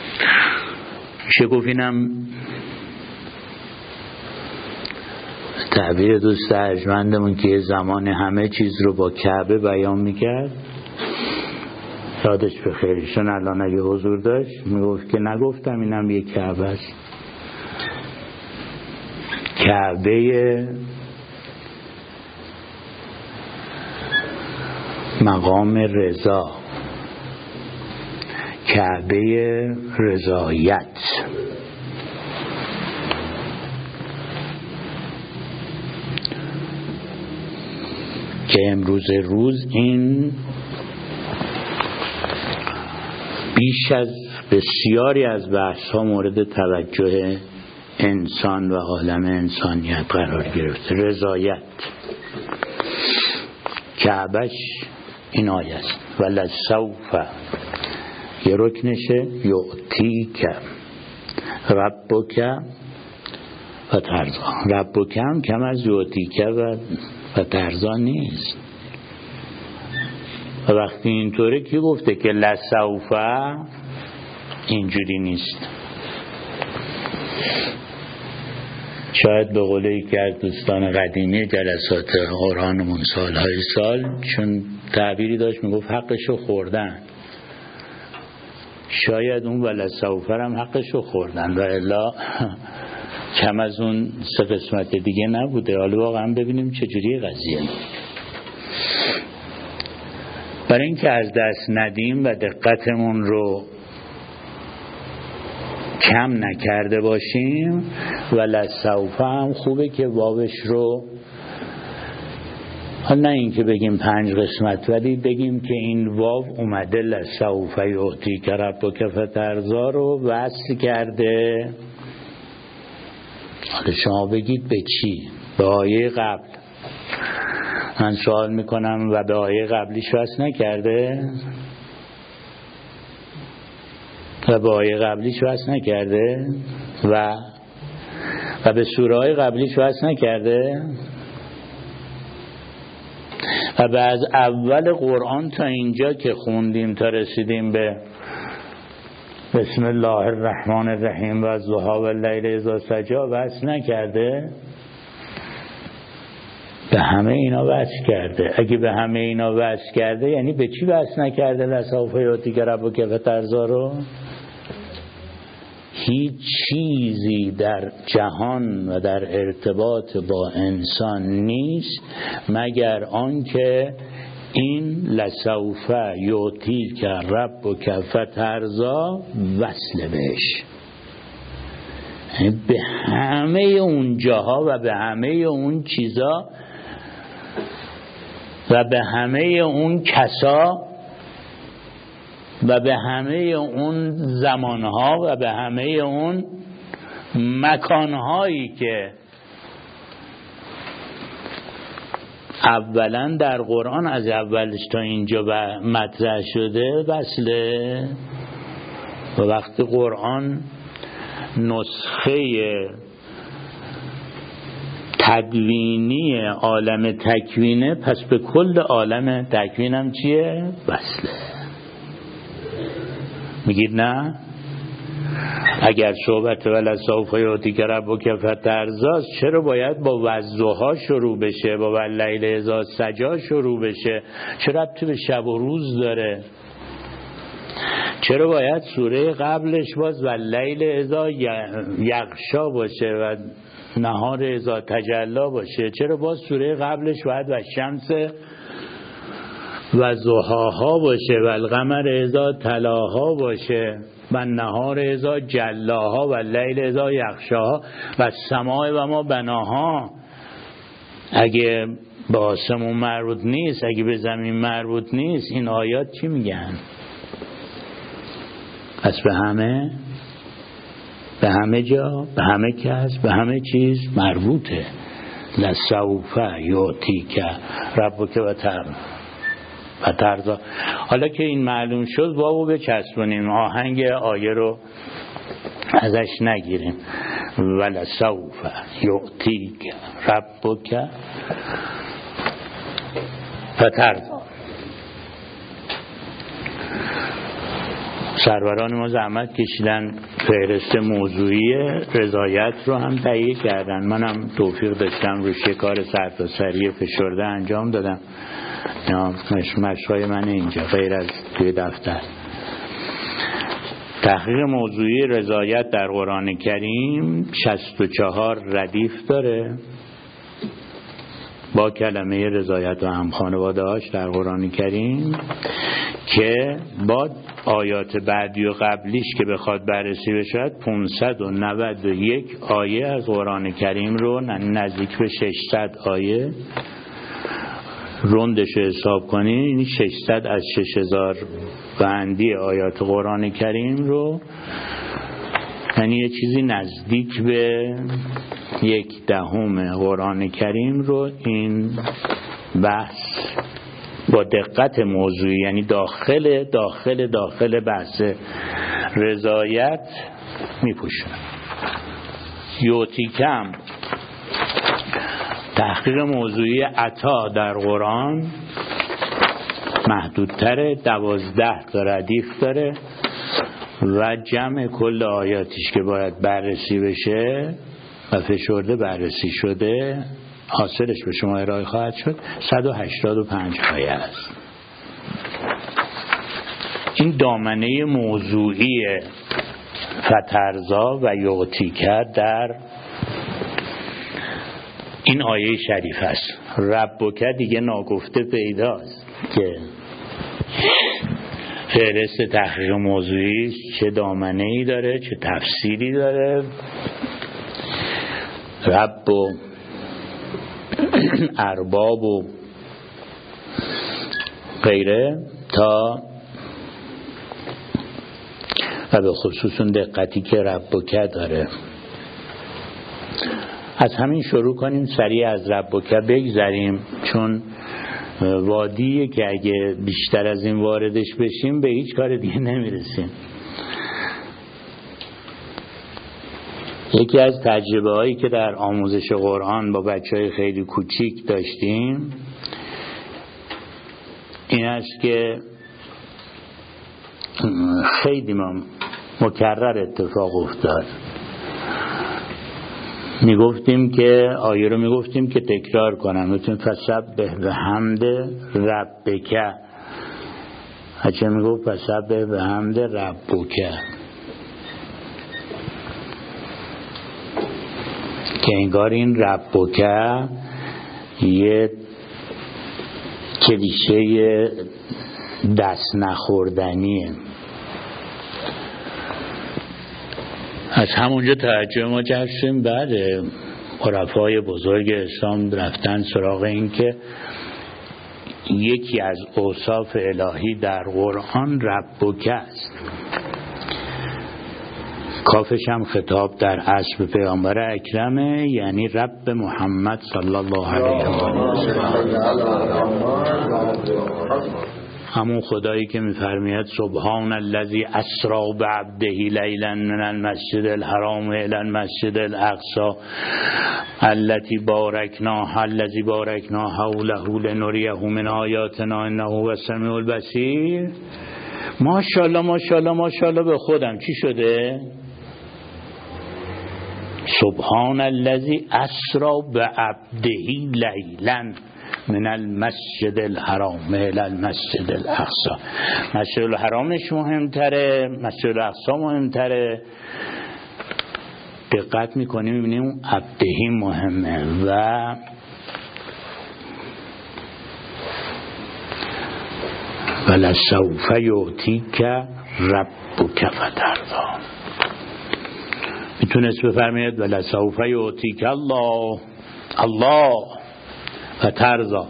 میشه گفت اینم تعبیر دوست ارجمندمون که زمان همه چیز رو با کعبه بیان میکرد، یادش به خیرشون الان اگه حضور داشت میگفت که نگفتم اینم یه کعبه است. کعبه مقام رضا، کعبه رضایت. که امروز روز این بیش از بسیاری از بحث ها مورد توجه انسان و عالم انسانیت قرار گرفته. رضایت کعبش این آیه است ولسوف یه رکنشه یعطیک ربک و ترضا. ربک هم کم از یعطیک و و ترضا نیست. و وقتی اینطوره کی گفته که لسوف اینجوری نیست؟ شاید به قول یکی از دوستان قدیمی جلسات قرآنمون سالهای سال، چون تعبیری داشت میگفت حقشو خوردن، شاید اون ولسوف هم حقشو خوردن و الا کم از اون سه قسمت دیگه نبوده. حالا واقعا ببینیم چجوری قضیه. برای اینکه از دست ندیم و دقتمون رو کم نکرده باشیم ولسوف هم خوبه که واوش رو نه اینکه بگیم پنج قسمت، ولی بگیم که این واو اومده لسوف یعطیک ربک فترضا رو وصل کرده. حالا شما بگید به چی؟ به آیه قبل. من سوال میکنم و به آیه قبلیش وصل نکرده؟ و به آیه قبلیش وصل نکرده؟ و و به سوره های قبلیش وصل نکرده؟ و به از اول قرآن تا اینجا که خوندیم تا رسیدیم به بسم الله الرحمن الرحیم و الضحی و اللیل اذا سجی وصل نکرده؟ به همه اینا وصل کرده. اگه به همه اینا وصل کرده یعنی به چی وصل نکرده لسوف یعطیک ربک فترضا رو؟ هیچ چیزی در جهان و در ارتباط با انسان نیست مگر آنکه این لسوف یعطیک ربک فترضا وصل بهش. به همه اون جاها و به همه اون چیزا و به همه اون کسا و به همه اون زمانها و به همه اون مکانهایی که اولا در قرآن از اولش تا اینجا مطرح شده وصله. و وقتی قرآن نسخه تدوینی عالم تکوینه، پس به کل عالم تکوین هم چیه؟ وصله. میگید نه؟ اگر صحبت ولسوف یعطیک ربک فترضا، چرا باید با والضحی شروع بشه، با واللیل اذا سجی شروع بشه؟ چرا ربطی به شب و روز داره؟ چرا باید سوره قبلش باز واللیل اذا یغشا باشه و نهار اذا تجلی باشه؟ چرا باز سوره قبلش باید و شمس و ضحاها باشه و القمر اذا تلاها باشه و نهار اذا جلاها و لیل اذا یغشاها و السماء و ما بناها؟ اگه به آسمون مربوط نیست، اگه به زمین مربوط نیست، این آیات چی میگن؟ پس به همه به همه جا، به همه کس، به همه چیز مربوطه. لسوف یعطیک ربک و تر و ترضا. حالا که این معلوم شد واو بچسبونیم، آهنگ آیه رو ازش نگیریم. ولسوف یعطیک ربک و ترضا. سروران ما زحمت کشیدن فهرست موضوعی رضایت رو هم تهیه کردن. منم توفیق داشتم روش یه کار سرتاسری فشرده انجام دادم. مشقای من اینجا غیر از توی دفتر. تحقیق موضوعی رضایت در قرآن کریم شصت و چهار ردیف داره با کلمه رضایت و هم خانواده هاش در قرآن کریم که با آیات بعدی و قبلیش که بخواد بررسی بشد پانصد و نود و یک آیه از قرآن کریم رو نزدیک به ششصد آیه روندش حساب کنین، این ششصد از شش هزار بندی آیات قرآن کریم رو، یعنی یه چیزی نزدیک به یک دهم قرآن کریم رو این بحث با دقت موضوعی، یعنی داخل داخل داخل بحث رضایت میپوشونه. یوتیکم تحقیق موضوعی عطا در قرآن محدودتره، دوازده تا ردیف داره و جمع کل آیاتیش که باید بررسی بشه و فشرده بررسی شده حاصلش به شما ارائه خواهد شد صد و هشتاد و پنج آیه است. این دامنه موضوعی فترزا و یعطیکه در این آیه شریف است. ربک دیگه ناگفته پیداست که فهرست تحقیق موضوعی چه دامنه‌ای داره، چه تفسیری داره. رب و ارباب و غیره تا و به خصوص اون دقتی که ربک داره. از همین شروع کنیم، سریع از ربک بگذریم، چون وادیه که اگه بیشتر از این واردش بشیم به هیچ کار دیگه نمیرسیم. یکی از تجربه هایی که در آموزش قرآن با بچه های خیلی کوچیک داشتیم این است که خیلی ما مکرر اتفاق افتاد. میگفتیم که آیه رو میگفتیم که تکرار کنم، میتونیم فسبح بحمد ربک، هرچه میگفت فسبح بحمد ربک، که انگار این ربک یه کلیشه دست نخوردنیه. از همونجا توجه ما جلب شدیم. بعد عرفای بزرگ اسلام رفتن سراغ این که یکی از اوصاف الهی در قرآن ربک است. کافش هم خطاب در اصل به پیامبر اکرمه، یعنی رب محمد صلی الله علیه و آله. همون خدایی که میفرماید سبحان الذی اسری بعبده لیلا من المسجد الحرام الی المسجد الاقصی الذی بارکنا الذی بارکنا حوله لنریه من آیاتنا انه هو السمیع البصیر. ماشاءالله ماشاءالله ماشاءالله به خودم چی شده؟ سبحان الذی اسری بعبده لیلا من المسجد الحرام الی المسجد الاقصی. مسجد الحرامش مهمتره، مسجد الاقصی مهمتره. دقت میکنیم میبینیم اون عبدهی مهمه. و ولسوف یعطیک ربک فترضی. میتونست بفرماید ولسوف یعطیک الله الله فترضی.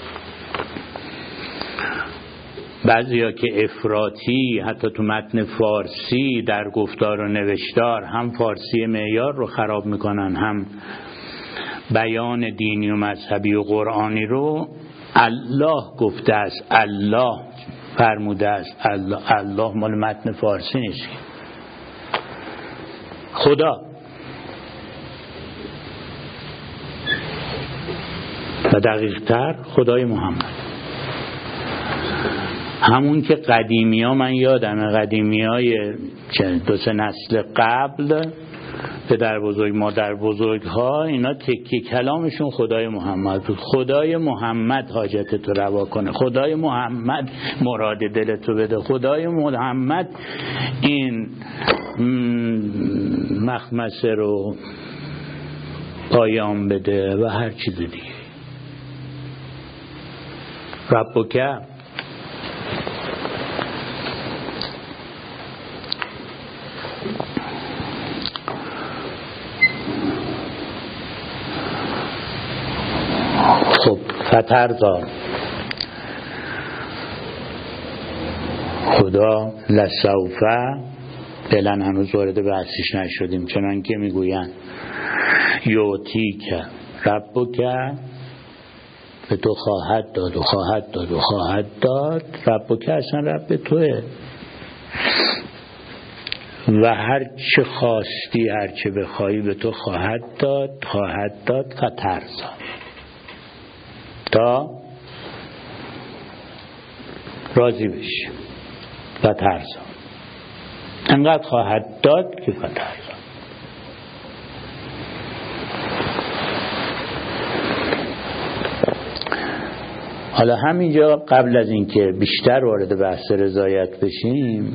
بعضیا که افراطی حتی تو متن فارسی در گفتار و نوشتار هم فارسی معیار رو خراب میکنن، هم بیان دینی و مذهبی و قرآنی رو. الله گفته است، الله فرموده است، الله, الله مال متن فارسی نیست، خدا. و دقیق تر خدای محمد. همون که قدیمی ها، من یادم قدیمی های دو سه نسل قبل، پدر بزرگ مادر بزرگ ها، اینا تکی کلامشون خدای محمد بود. خدای محمد حاجت تو روا کنه، خدای محمد مراد دلت رو بده، خدای محمد این مخمسه رو پایان بده و هر چیز دیگه. ربک خب فترضا خدا لسوفه، فعلا هنوز وارد بحثش نشدیم، چنان که میگوین یوتیک ربک، به تو خواهد داد و خواهد داد و خواهد داد. ربک اصلا رب توه و هر چه خواستی، هر چه بخوایی به تو خواهد داد، خواهد داد. فترضا، تا راضی بشی. فترضا انقدر خواهد داد که فترضا. حالا همینجا قبل از اینکه بیشتر وارد بحث رضایت بشیم،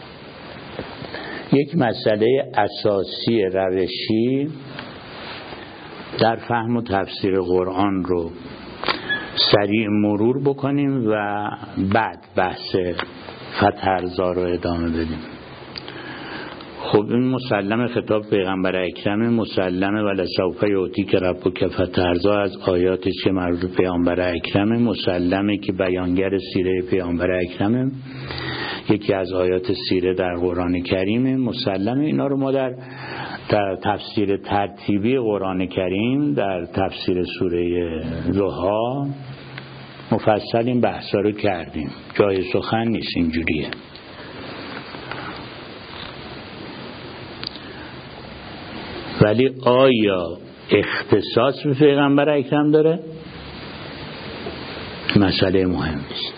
یک مسئله اساسی روشی در فهم و تفسیر قرآن رو سریع مرور بکنیم و بعد بحث فترضا رو ادامه بدیم. خب این مسلم خطاب پیغمبر اکرم، مسلم ولسوف یعطیک ربک فترضا از آیاتش که مربوط به پیغمبر اکرم، مسلمه که بیانگر سیره پیغمبر اکرم، یکی از آیات سیره در قرآن کریم. مسلم اینا رو ما در در تفسیر ترتیبی قرآن کریم، در تفسیر سوره ضحی مفصل این بحثا رو کردیم، جای سخن نیست، اینجوریه. ولی آیا اختصاص به پیغمبر اکرم داره؟ مسئله مهم است.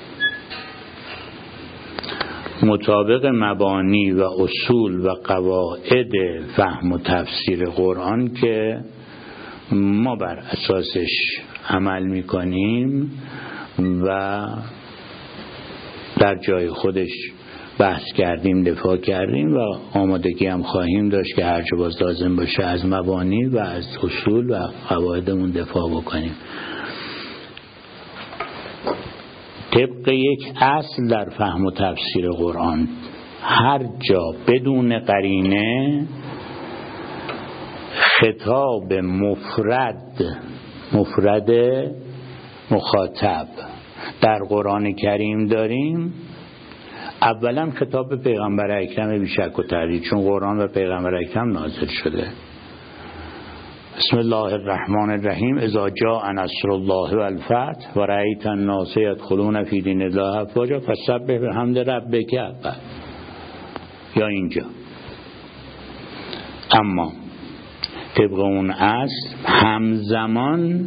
مطابق مبانی و اصول و قواعد فهم و تفسیر قرآن که ما بر اساسش عمل میکنیم و در جای خودش بحث کردیم، دفاع کردیم و آمادگی هم خواهیم داشت که هرچه باز لازم باشه از مبانی و از اصول و قواعدمون دفاع بکنیم. طبق یک اصل در فهم و تفسیر قرآن، هر جا بدون قرینه خطاب مفرد مفرد مخاطب در قرآن کریم داریم، اولا خطاب به پیغمبر اکرم بیشک و تردید، چون قرآن و پیغمبر اکرم نازل شده. بسم الله الرحمن الرحیم. اذا جاء نصر الله والفتح ورأیت الناس يدخلون فی دین الله افواجا فسبح بحمد ربک. یا اینجا. اما طبق اون اصل همزمان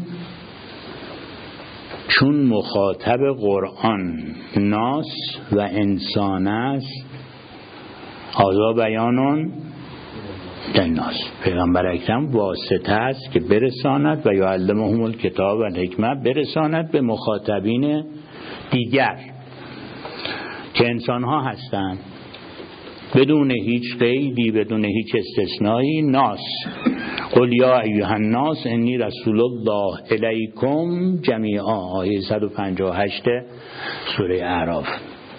چون مخاطب قرآن ناس و انسان است، هذا بیانون للناس، پیغمبر اکرم واسطه است که برساند و یعلمهم الکتاب و الحکمت، برساند به مخاطبین دیگر که انسان ها هستند، بدون هیچ قیدی، بدون هیچ استثنایی. ناس، قل یا ایها الناس انی رسول الله الیکم جمیعا، آیه صد و پنجاه و هشت سوره اعراف.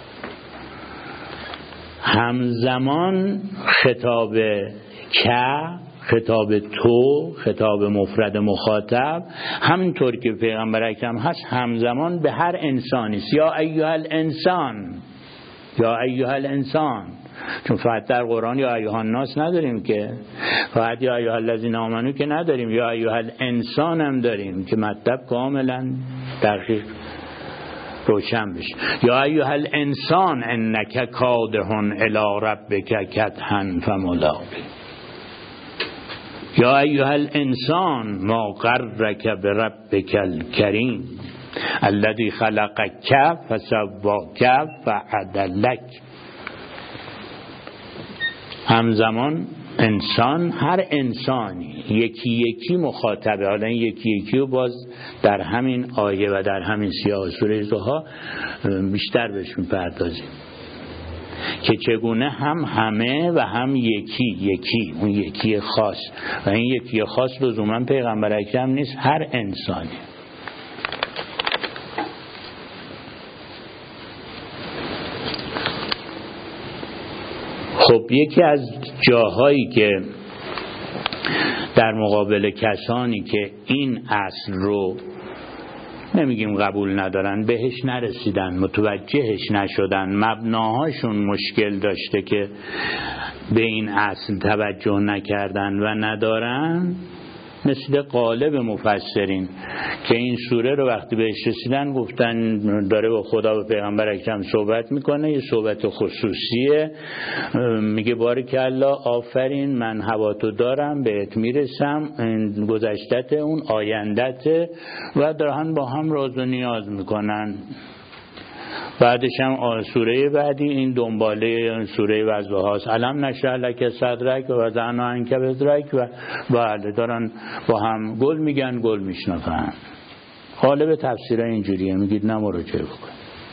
همزمان خطاب که، خطاب تو، خطاب مفرد مخاطب، همینطور که پیغمبر اکرم هست، همزمان به هر انسانی است. یا ایها الانسان، یا ایها الانسان، چون فقط در قرآن یا ایها الناس نداریم که، فقط یا ایها الذین آمنو که نداریم، یا ایها الانسان هم داریم که مطلب کاملا دقیق روشن بشه. یا ایها الانسان انک کادح الی ربک کدحا فملاقی. یا ایها الانسان ما غرک بربک الکریم. الذی خلقک فسواک فعدلک. همزمان انسان، هر انسانی یکی یکی مخاطبه. حالا این یکی یکی رو باز در همین آیه و در همین سیاق سوره ضحی بیشتر بهش می‌پردازیم که چگونه هم همه و هم یکی یکی، اون یکی خاص، و این یکی خاص لزوما پیغمبر اکرم نیست، هر انسانی. خب یکی از جاهایی که در مقابل کسانی که این اصل رو نمیگیم قبول ندارن، بهش نرسیدن، متوجهش نشدن، مبناهاشون مشکل داشته که به این اصل توجه نکردن و ندارن، مثل قالب مفسرین که این سوره رو وقتی بهش رسیدن گفتن داره با خدا و پیغمبر اکرم صحبت میکنه، یه صحبت خصوصیه، میگه بارکالله، آفرین، من هواتو دارم، بهت میرسم، گذشتت اون آیندت، و دارن با هم راز و نیاز میکنن. بعدش هم سوره بعدی این دنباله سوره وضحی هست، علم نشرح لک صدرک و وضعنا عنک وزرک، و بعد دارن با هم گل میگن، گل میشنفن. غالب تفسیرها اینجوریه، میگید نه مراجعه بکن.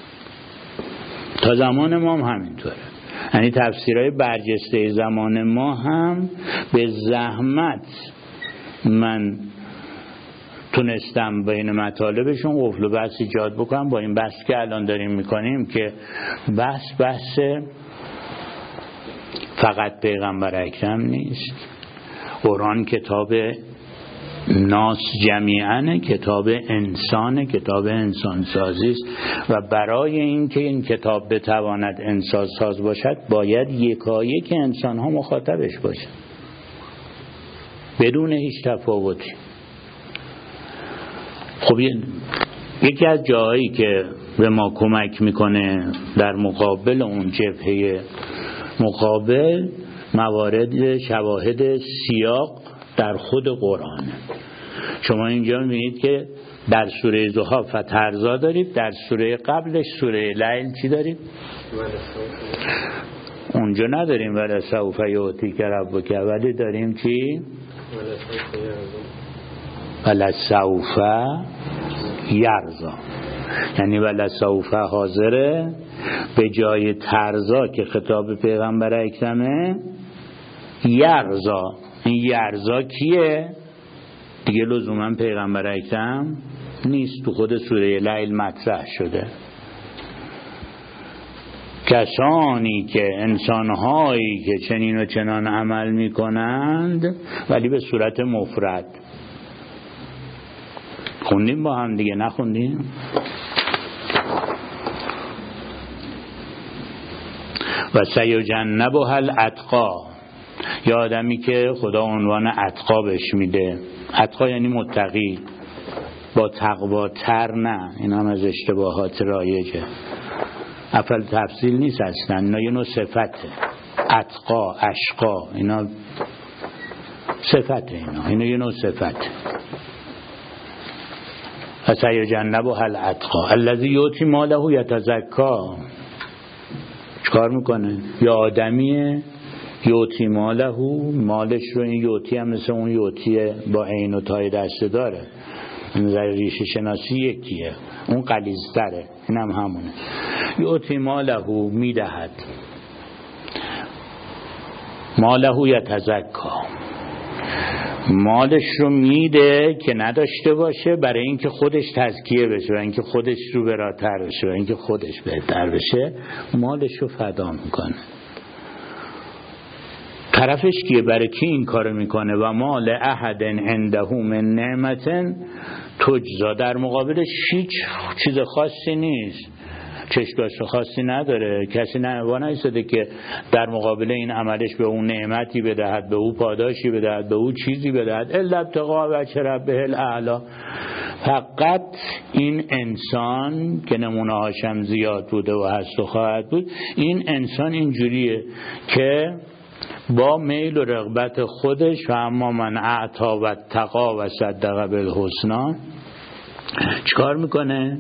تا زمان ما هم همینطوره، یعنی تفسیرهای برجسته زمان ما هم به زحمت من تونستم بین مطالبشون قفل و بحث ایجاد بکنم. با این بحث که الان داریم میکنیم که بحث بحث فقط پیغمبر اکرم نیست، قرآن کتاب ناس جمیعاً، کتاب انسانه، کتاب انسانسازی است، و برای اینکه این کتاب بتواند انسانساز باشد باید یکایک انسان ها مخاطبش باشد بدون هیچ تفاوتی. خب یکی از جاهایی که به ما کمک میکنه در مقابل اون جبهه مقابل، موارد شواهد سیاق در خود قرآن. شما اینجا میبینید که در سوره ضحی فترزا دارید، در سوره قبلش سوره لیل چی دارید؟ اونجا نداریم ولی سوف یعطیک ربک، ولی داریم چی؟ ولی سوف یرزا، یعنی ولی سوف حاضره به جای ترزا که خطاب پیغمبر اکرمه، یرزا. این یرزا کیه؟ دیگه لزوما پیغمبر اکرم نیست، تو خود سوره لیل مطرح شده. کسانی که انسانهایی که چنین و چنان عمل میکنند، ولی به صورت مفرد. خوندیم با هم دیگه، نخوندیم؟ و سیجنبها الاتقی، یا آدمی که خدا عنوان اتقا بهش میده. اتقا یعنی متقی، با تقوا تر نه. این هم از اشتباهات رایجه، افعال تفصیل نیست اصلا، اینا یه نوع صفته. اتقا، اشقا، اینا صفته، اینا اینا یه نوع صفته. فسیجنبها الاتقی الذی یؤتی ماله یتزکا. چکار میکنه؟ یا آدمیه یوتی ماله، مالش رو، این یوتی هم مثل اون یوتی با عین و تای دسته داره، نظر ریشه شناسی یکیه، اون غلیظ‌تره، این هم همونه. یوتی ماله میدهد، ماله یتزکا، مالش رو میده که نداشته باشه، برای اینکه خودش تزکیه بشه، برای اینکه خودش رو براتر بشه، برای اینکه خودش بهتر بشه، مالش رو فدا میکنه. طرفش کیه؟ برای کی این کارو میکنه؟ و مال احد عنده من نعمت تجزا. در مقابلش هیچ چیز خاصی نیست، چشم‌داشت خاصی نداره، کسی نه نایستاده که در مقابل این عملش به اون نعمتی بدهد، به او پاداشی بدهد، به او چیزی بدهد. الا ابتغاء وجه ربه الاعلی. فقط این انسان که نمونه هاشم زیاد بوده و هست و خواهد بود، این انسان اینجوریه که با میل و رغبت خودش، و اما من اعطا و اتقا و صدق بالحسنا، چیکار میکنه؟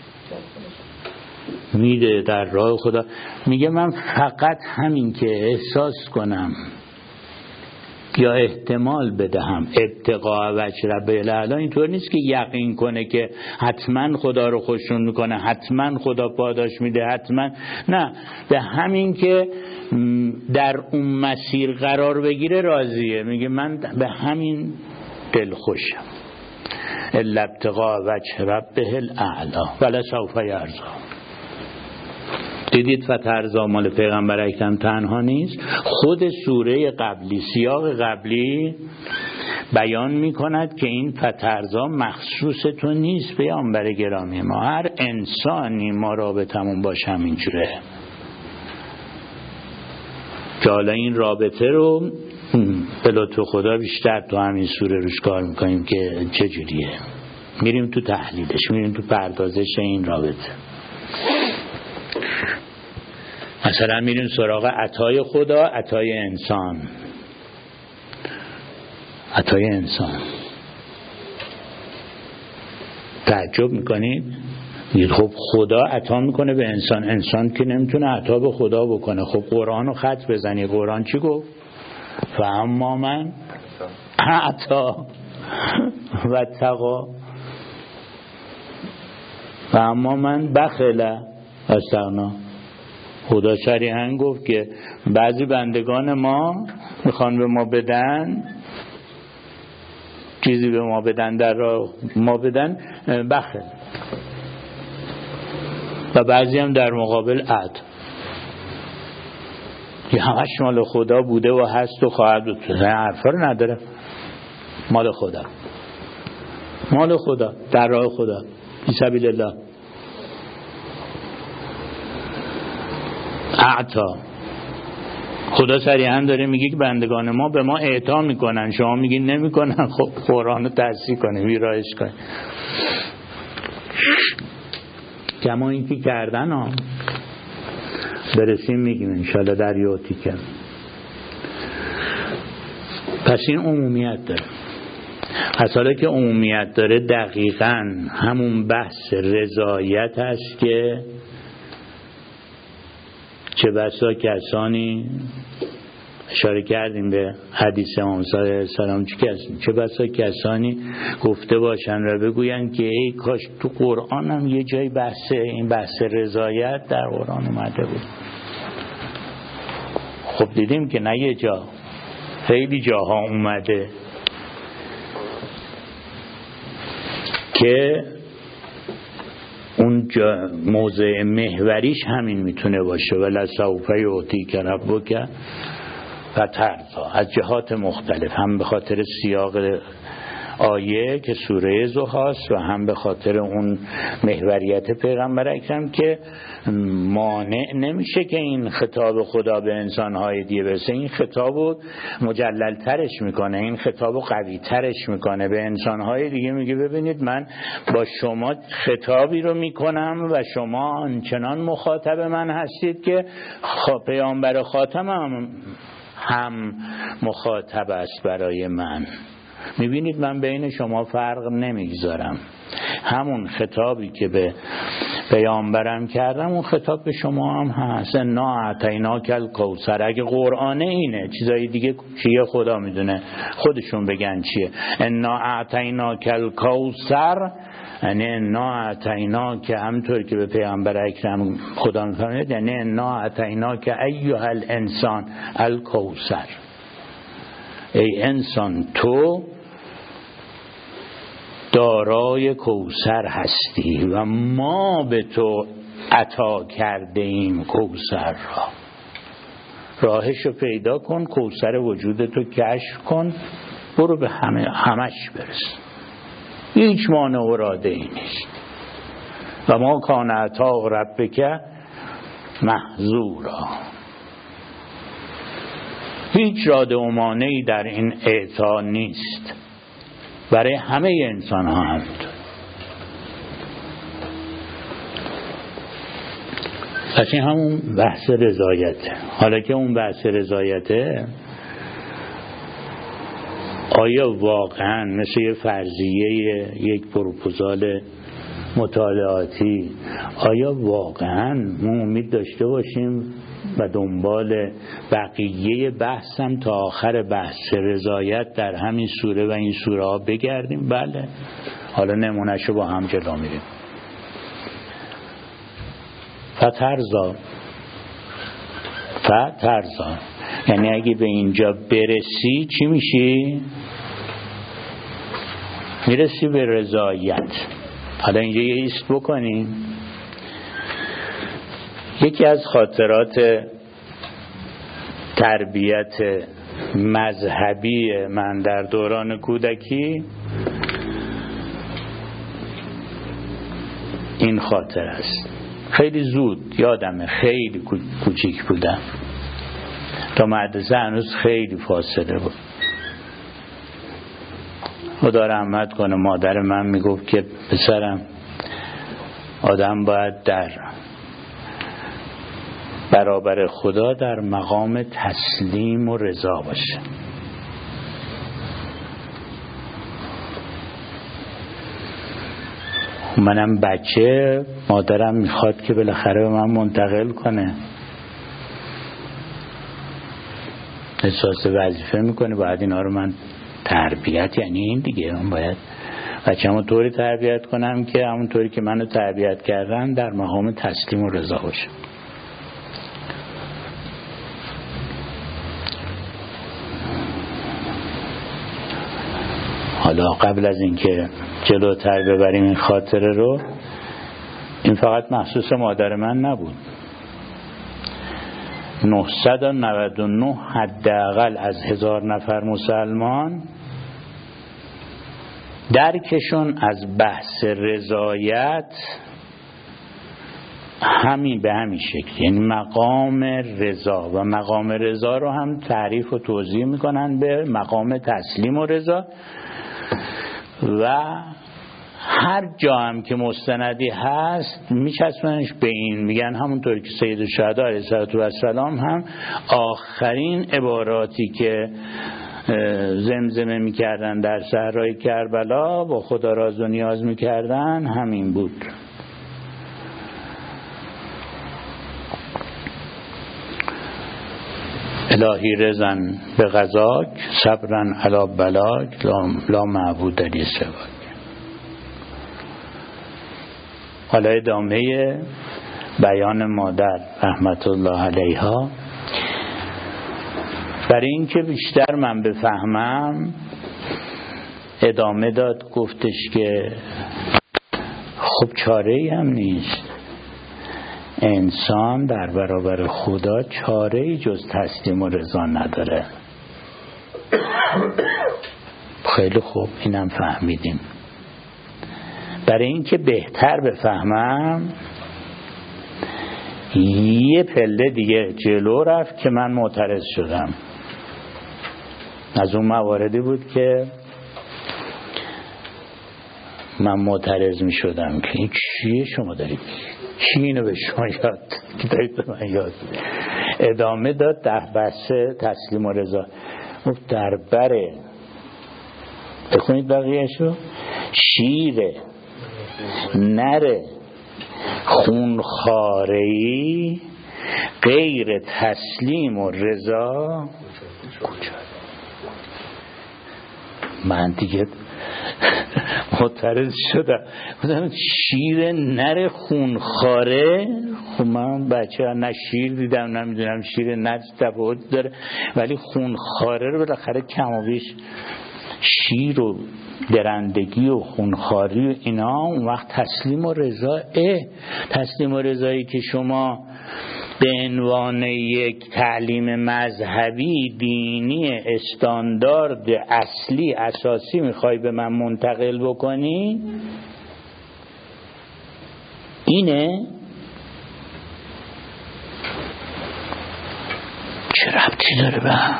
میره در راه خدا، میگه من فقط همین که احساس کنم یا احتمال بدهم ابتقاء وجه ربه الاعلی، اینطور نیست که یقین کنه که حتما خدا رو خوشنود میکنه، حتما خدا پاداش میده، حتما نه، به همین که در اون مسیر قرار بگیره راضیه. میگه من به همین دل خوشم. الا ابتقاء وجه ربه الاعلی ولسوف یرضی. دیدید فترضا مال پیغمبر اکرم تنها نیست، خود سوره قبلی، سیاق قبلی بیان میکند که این فترضا مخصوص تو نیست پیغمبر گرامی ما، هر انسانی ما رابطمون باشه همینجوره. که حالا این رابطه رو به لطف خدا بیشتر تو همین سوره روش کار میکنیم که چجوریه، میریم تو تحلیلش، میریم تو پردازش این رابطه. مثلا میریم سراغ عطای خدا، عطای انسان. عطای انسان تعجب میکنید؟ خب خدا عطا میکنه به انسان، انسان که نمیتونه عطا به خدا بکنه. خب قرآن رو خط بزنی، قرآن چی گفت؟ فاما من عطا و تقا فاما من بخل استغنا. خدا صریحاً گفت که بعضی بندگان ما میخوان به ما بدن، چیزی به ما بدن، در راه ما بدن، بخل، و بعضی هم در مقابل عد. یه همش مال خدا بوده و هست و خواهد بود، حرفا رو نداره. مال خدا، مال خدا، در راه خدا، فی سبیل الله. اعطا، خدا صریحاً داره میگه که بندگان ما به ما اعطا میکنن، شما میگین نمیکنن. خب قرآن رو تصحیح کنه، ویرایش کنه. کما این که کردن ها برسیم میگیم انشالله در یوتی که. پس این عمومیت داره. پس حالا که عمومیت داره، دقیقاً همون بحث رضایت هست که چه بسا کسانی، اشاره کردیم به حدیث امام صلی الله علیه و سلم، چه بسا کسانی گفته باشن و بگوین که ای کاش تو قرآن هم یه جای بحث این بحث رضایت در قرآن اومده بود. خب دیدیم که نه یه جا، خیلی جاها اومده که اون موضع محوریش همین میتونه باشه. ولی سوف یعطیک ربک فترضا، از جهات مختلف، هم به خاطر سیاق آیه که سوره زهاست و هم به خاطر اون محوریت پیغمبر اکرم که مانع نمیشه که این خطاب خدا به انسانهای دیگه برسه. این خطابو مجلل ترش میکنه، این خطابو قوی ترش میکنه به انسانهای دیگه. میگه ببینید من با شما خطابی رو میکنم و شما آنچنان مخاطب من هستید که پیامبر خاتمم هم مخاطب است برای من. میبینید من بین شما فرق نمیگذارم. همون خطابی که به پیامبرم کردم اون خطاب به شما هم هست. انا اعطیناک الکوثر. اگه قرآنه اینه، چیزای دیگه چیه خدا میدونه، خودشون بگن چیه. انا اعطیناک الکوثر، یعنی انا اعطیناک، همونطور که به پیامبر اکرم خدا میفرماید، یعنی انا اعطیناک ایها الانسان الکوثر. ای انسان تو دارای کوثر هستی و ما به تو عطا کرده ایم کوثر را. راهشو پیدا کن، کوثر وجود تو کشف کن، برو به همه همش برس. هیچ مانع و اراده ای نیست. و ما کان عطا ربک محظورا. هیچ راده و مانعی در این اعطا نیست، برای همه انسان ها هم. پس این همون بحث رضایته. حالا که اون بحث رضایته، آیا واقعا مثل یه فرضیه، یک پروپوزال مطالعاتی، آیا واقعا ما امید داشته باشیم و دنبال بقیه بحثم تا آخر بحث رضایت در همین سوره و این سوره ها بگردیم؟ بله. حالا نمونهشو با هم جلو میریم. فترزا فترزا یعنی اگه به اینجا برسی چی میشی؟ میرسی به رضایت. حالا اینجا یه ایست بکنیم. یکی از خاطرات تربیت مذهبی من در دوران کودکی این خاطر است. خیلی زود یادمه، خیلی کوچیک بودم، تا مدرسه هنوز خیلی فاصله بود. خدا رحمت کنه مادر من میگفت که پسرم، آدم باید در برابر خدا در مقام تسلیم و رضا باشه. منم بچه، مادرم میخواد که بالاخره به من منتقل کنه، احساس وظیفه میکنه باید اینا رو من تربیت، یعنی این دیگه، من باید بچه‌مو طوری تربیت کنم که همون طوری که منو تربیت کردن در مقام تسلیم و رضا باشه. حالا قبل از اینکه جلوتر ببریم این خاطره رو، این فقط مخصوص مادر من نبود. نهصد و نود و نه حداقل از هزار نفر مسلمان درکشون از بحث رضایت همین به همین شکل، یعنی مقام رضا، و مقام رضا رو هم تعریف و توضیح میکنن به مقام تسلیم و رضا. و هر جا هم که مستندی هست میچسبنش به این، میگن همونطور که سید الشهدا علیه السلام هم آخرین عباراتی که زمزمه میکردن در صحرای کربلا با خدا راز و نیاز میکردن همین بود. الهی رضن به قضاک صبرن علی بلاک لا معبود علی سواک. حالا ادامه بیان مادر رحمت الله علیها. برای اینکه بیشتر من بفهمم ادامه داد، گفتش که خب چاره‌ای هم نیست، انسان در برابر خدا چاره‌ای جز تسلیم و رضا نداره. خیلی خوب، اینم فهمیدیم. برای اینکه بهتر بفهمم یه پله دیگه جلو رفت که من معترض شدم. از اون مواردی بود که من معترض می شدم که این چیه شما دارید، چی اینو به شما یاد دارید به من یاد. ادامه داد در بحث تسلیم و رضا. گفت در بره، بخونید بقیه‌شو، شیره نره خونخواره‌ای غیر تسلیم و رضا کجا. من دیگه معترض شدم، گفتم شیر نر خونخواره. خب من بچه ها نه شیر دیدم نمیدونم شیر نر تفاوت داره، ولی خونخواره رو بالاخره کم و بیش شیر و درندگی و خونخواری و اینا، اون وقت تسلیم و رضا. اه تسلیم و رضایی که شما به عنوان یک تعلیم مذهبی دینی استاندارد اصلی اساسی میخوای به من منتقل بکنی، اینه؟ چه ربطی داره به هم؟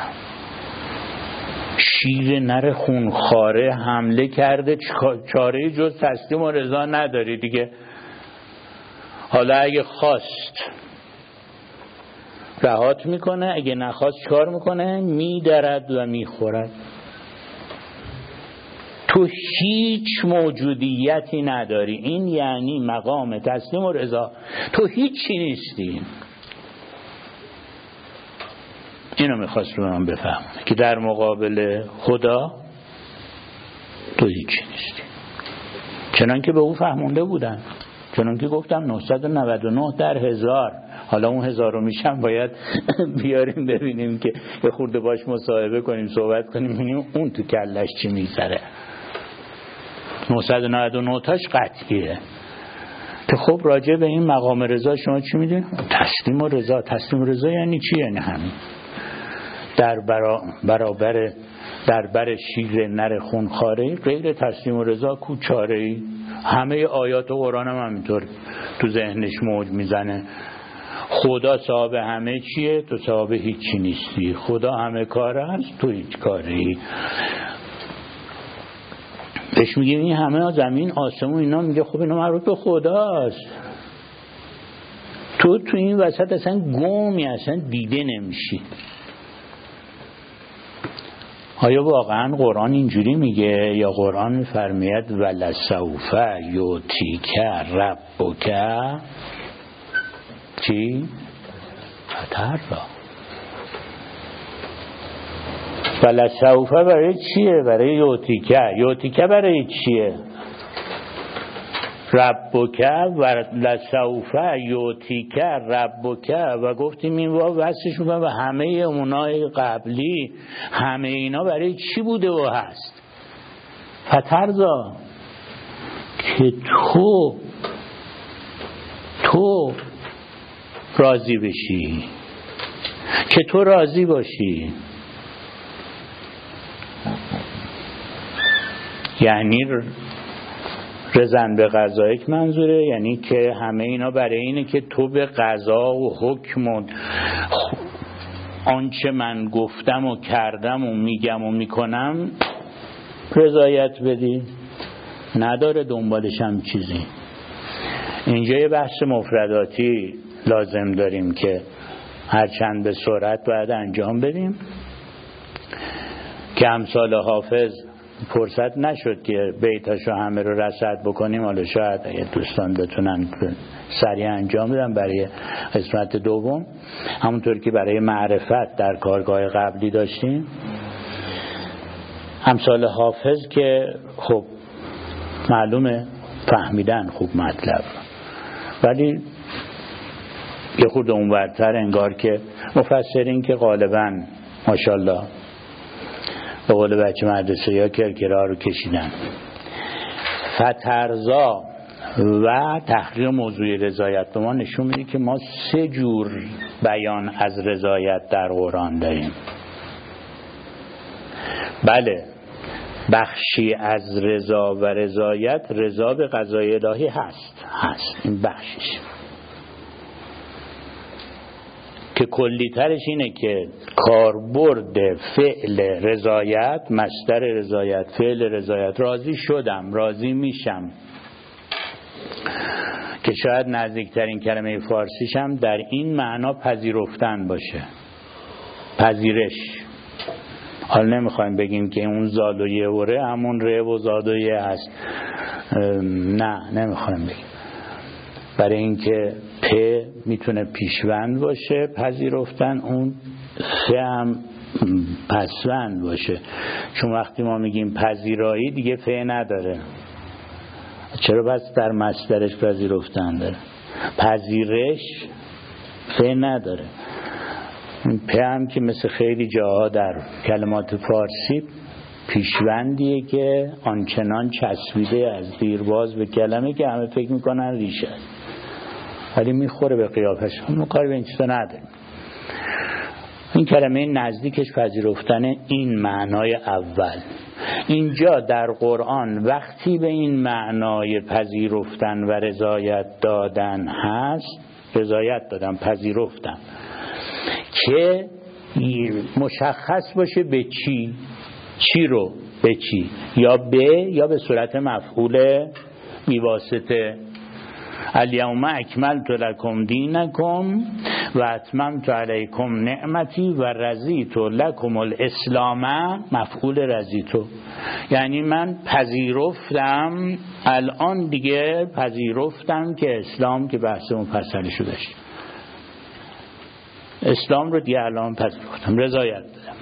شیر نر خونخواره حمله کرده، چاره جز تسلیم و رضا نداری دیگه. حالا اگه خواست رهات میکنه، اگه نخواست چکار میکنه؟ میدرد و میخورد. تو هیچ موجودیتی نداری. این یعنی مقام تسلیم و رضا. تو هیچی نیستی. اینو میخواست رو من بفهمم که در مقابل خدا تو هیچی نیستی. چنان که به او فهمونده بودن، چنان که گفتم نهصد و نود و نه در هزار. حالا اون هزار رو میشم باید بیاریم ببینیم که یه خورده باش مصاحبه کنیم، صحبت کنیم، ببینیم اون تو کلش چی میذاره. نهصد و نود و نه تاش قطعیه که خب راجع به این مقام رضا شما چی میدونید؟ تسلیم و رضا. تسلیم و رضا یعنی چی؟ یعنی همین در برا برابر در بر شیر نر خونخواره غیر تسلیم و رضا کو چاره‌ای. همه آیات و قرآن هم همینطور تو ذهنش موج میزنه. خدا صاحب همه چیه، تو صاحب هیچی نیستی. خدا همه کار هست، تو هیچ کاری. بهش میگیم این همه زمین آسمون اینا، میگه خب اینا مربوط به خداست. تو تو این وسط اصلا گمی، اصلا دیده نمیشی. آیا واقعا قرآن اینجوری میگه یا قرآن میفرماید ولسوف یعطیک ربک چی؟ فترضی. ولسوف برای چیه؟ برای یعطیک. یعطیک برای چیه؟ ربک و لسوف یعطیک ربک. و گفتیم این واو وصلش میکنم و همه اونای قبلی، همه اینا برای چی بوده و هست؟ فترضی که تو تو راضی بشی، که تو راضی باشی. یعنی رضن به قضایک منظوره، یعنی که همه اینا برای اینه که تو به قضا و حکم و آنچه من گفتم و کردم و میگم و میکنم رضایت بدی. نداره دنبالش هم چیزی. اینجا یه بحث مفرداتی لازم داریم که هرچند به سرعت باید انجام بدیم که امثال حافظ فرصت نشد که بیتاشو همه رو رصد بکنیم. حالا شاید اگه دوستان بتونن سریع انجام بدن برای قسمت دوم، همونطور که برای معرفت در کارگاه قبلی داشتیم. امثال حافظ که خب معلومه فهمیدن خوب مطلب، ولی یه خود اونورتر انگار که مفسرین که غالباً ماشاءالله به قول بچه مدرسه یا کرکرها رو کشیدن. فترضا و تحقیق موضوع رضایت به ما نشون میده که ما سه جور بیان از رضایت در قرآن داریم. بله، بخشی از رضا و رضایت رضا به قضای الهی هست هست این بخشش، که کلیترش اینه که کاربرد فعل رضایت، مصدر رضایت، فعل رضایت، راضی شدم، راضی میشم، که شاید نزدیکترین کلمه فارسیش هم در این معنا پذیرفتن باشه، پذیرش. حالا نمیخوایم بگیم که اون زاد و یه وره همون ره و زاد و یه هست، نه نمیخوایم بگیم، برای اینکه پ میتونه پیشوند باشه پذیرفتن، اون ف هم پسوند باشه. چون وقتی ما میگیم پذیرایی دیگه ف نداره، چرا بس در مصدرش پذیرفتن داره؟ پذیرش ف نداره. پ هم که مثل خیلی جاها در کلمات فارسی پیشوندیه که آنچنان چسبیده از دیرباز به کلمه که همه فکر میکنن ریشه، ولی میخوره به قیافش. اون کاری به این چیزا نداریم. این کلمه نزدیکش پذیرفتن این معنای اول. اینجا در قرآن وقتی به این معنای پذیرفتن و رضایت دادن هست، رضایت دادن، پذیرفتن، که مشخص باشه به چی، چی رو به چی، یا به یا به صورت مفعول بیواسطه. الیوم اکملت لکم دینکم و اتممت علیکم نعمتی و رضیت لکم الاسلام مفعول رضیتو، یعنی من پذیرفتم، الان دیگه پذیرفتم که اسلام که بحث مفصلی شده داشت، اسلام رو دیگه الان پذیرفتم، رضایت دادم.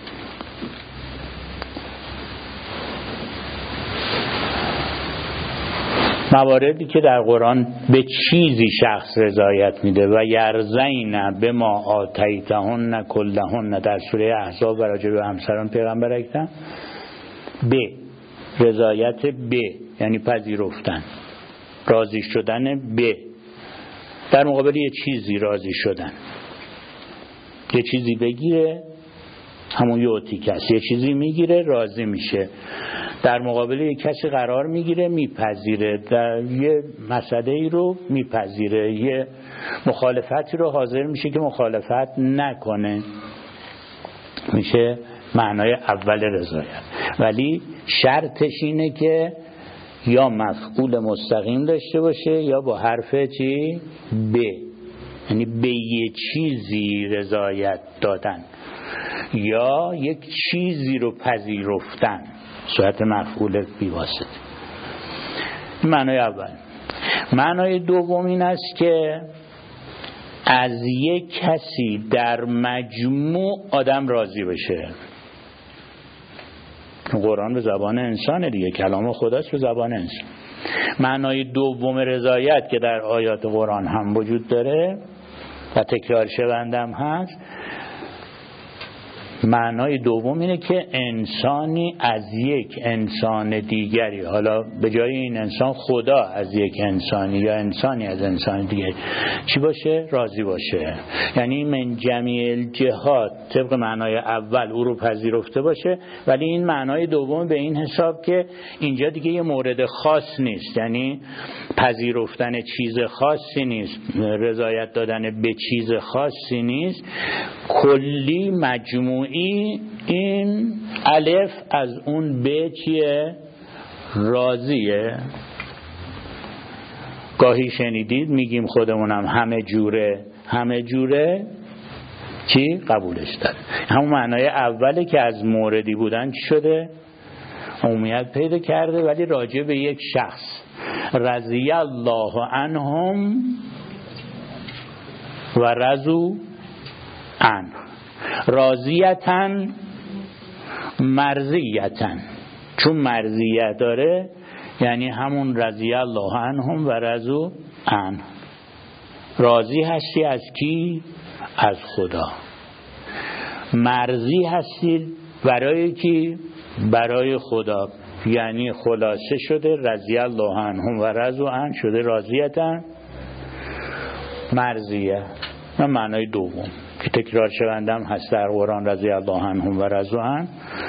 مواردی که در قرآن به چیزی شخص رضایت میده و یرضین بما آتیتهن کلهن در سوره احزاب و راجع به همسران پیغمبر اکرم، به رضایت به یعنی پذیرفتن، راضی شدن به، در مقابل یه چیزی راضی شدن، یه چیزی بگیره همون یوتی کسی، یه چیزی میگیره راضی میشه، در مقابل یه کسی قرار میگیره میپذیره، در یه مسئله ای رو میپذیره، یه مخالفتی رو حاضر میشه که مخالفت نکنه، میشه معنای اول رضایت. ولی شرطش اینه که یا مفعول مستقیم داشته باشه یا با حرف چی؟ به، یعنی به یه چیزی رضایت دادن یا یک چیزی رو پذیرفتن، صورت مفعول بیواسطه. معنای اول. معنای دوم این است که از یک کسی در مجموع آدم راضی بشه. قرآن به زبان انسانه دیگه، کلام خداست به زبان انسان. معنای دوم رضایت که در آیات قرآن هم وجود داره و تکرار شوندم هست، معنای دوم اینه که انسانی از یک انسان دیگری، حالا به جای این انسان خدا از یک انسانی یا انسانی از انسان دیگری چی باشه؟ راضی باشه. یعنی من جمیع الجهات طبق معنای اول او رو پذیرفته باشه، ولی این معنای دوم به این حساب که اینجا دیگه یه مورد خاص نیست، یعنی پذیرفتن چیز خاصی نیست، رضایت دادن به چیز خاصی نیست، کلی مجموعی این الف از اون به چیه؟ راضیه. گاهی شنیدید میگیم خودمونم همه جوره، همه جوره چی؟ قبولش داره. همون معنای اوله که از موردی بودن چی شده؟ عمومیت پیدا کرده، ولی راجع به یک شخص. رضی الله عنهم و رضوا عنه، راضیتن مرضیتن، چون مرضیت داره یعنی همون رضی الله عنهم و رضوا عنه. راضی هستی از کی؟ از خدا. مرضی هستی برای کی؟ برای خدا. یعنی خلاصه شده رضی الله عنهم و رضوا عنه شده راضیتن مرضیه. من معنای دوم که تکرار شوندم هست در قرآن رضی الله عنهم و رضوا عنه.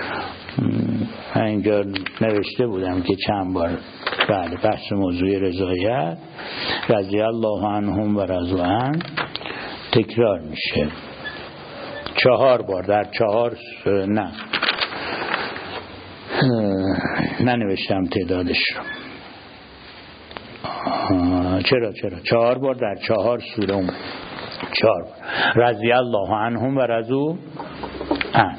اینجا نوشته بودم که چند بار بله بحث موضوع رضایت رضی الله عنهم و رضوا عنه تکرار میشه چهار بار در چهار نه ننوشتم تعدادش رو. چرا چرا چهار بار در چهار سوره اومد. چهار بار رضی الله عنهم و رضوا عنه.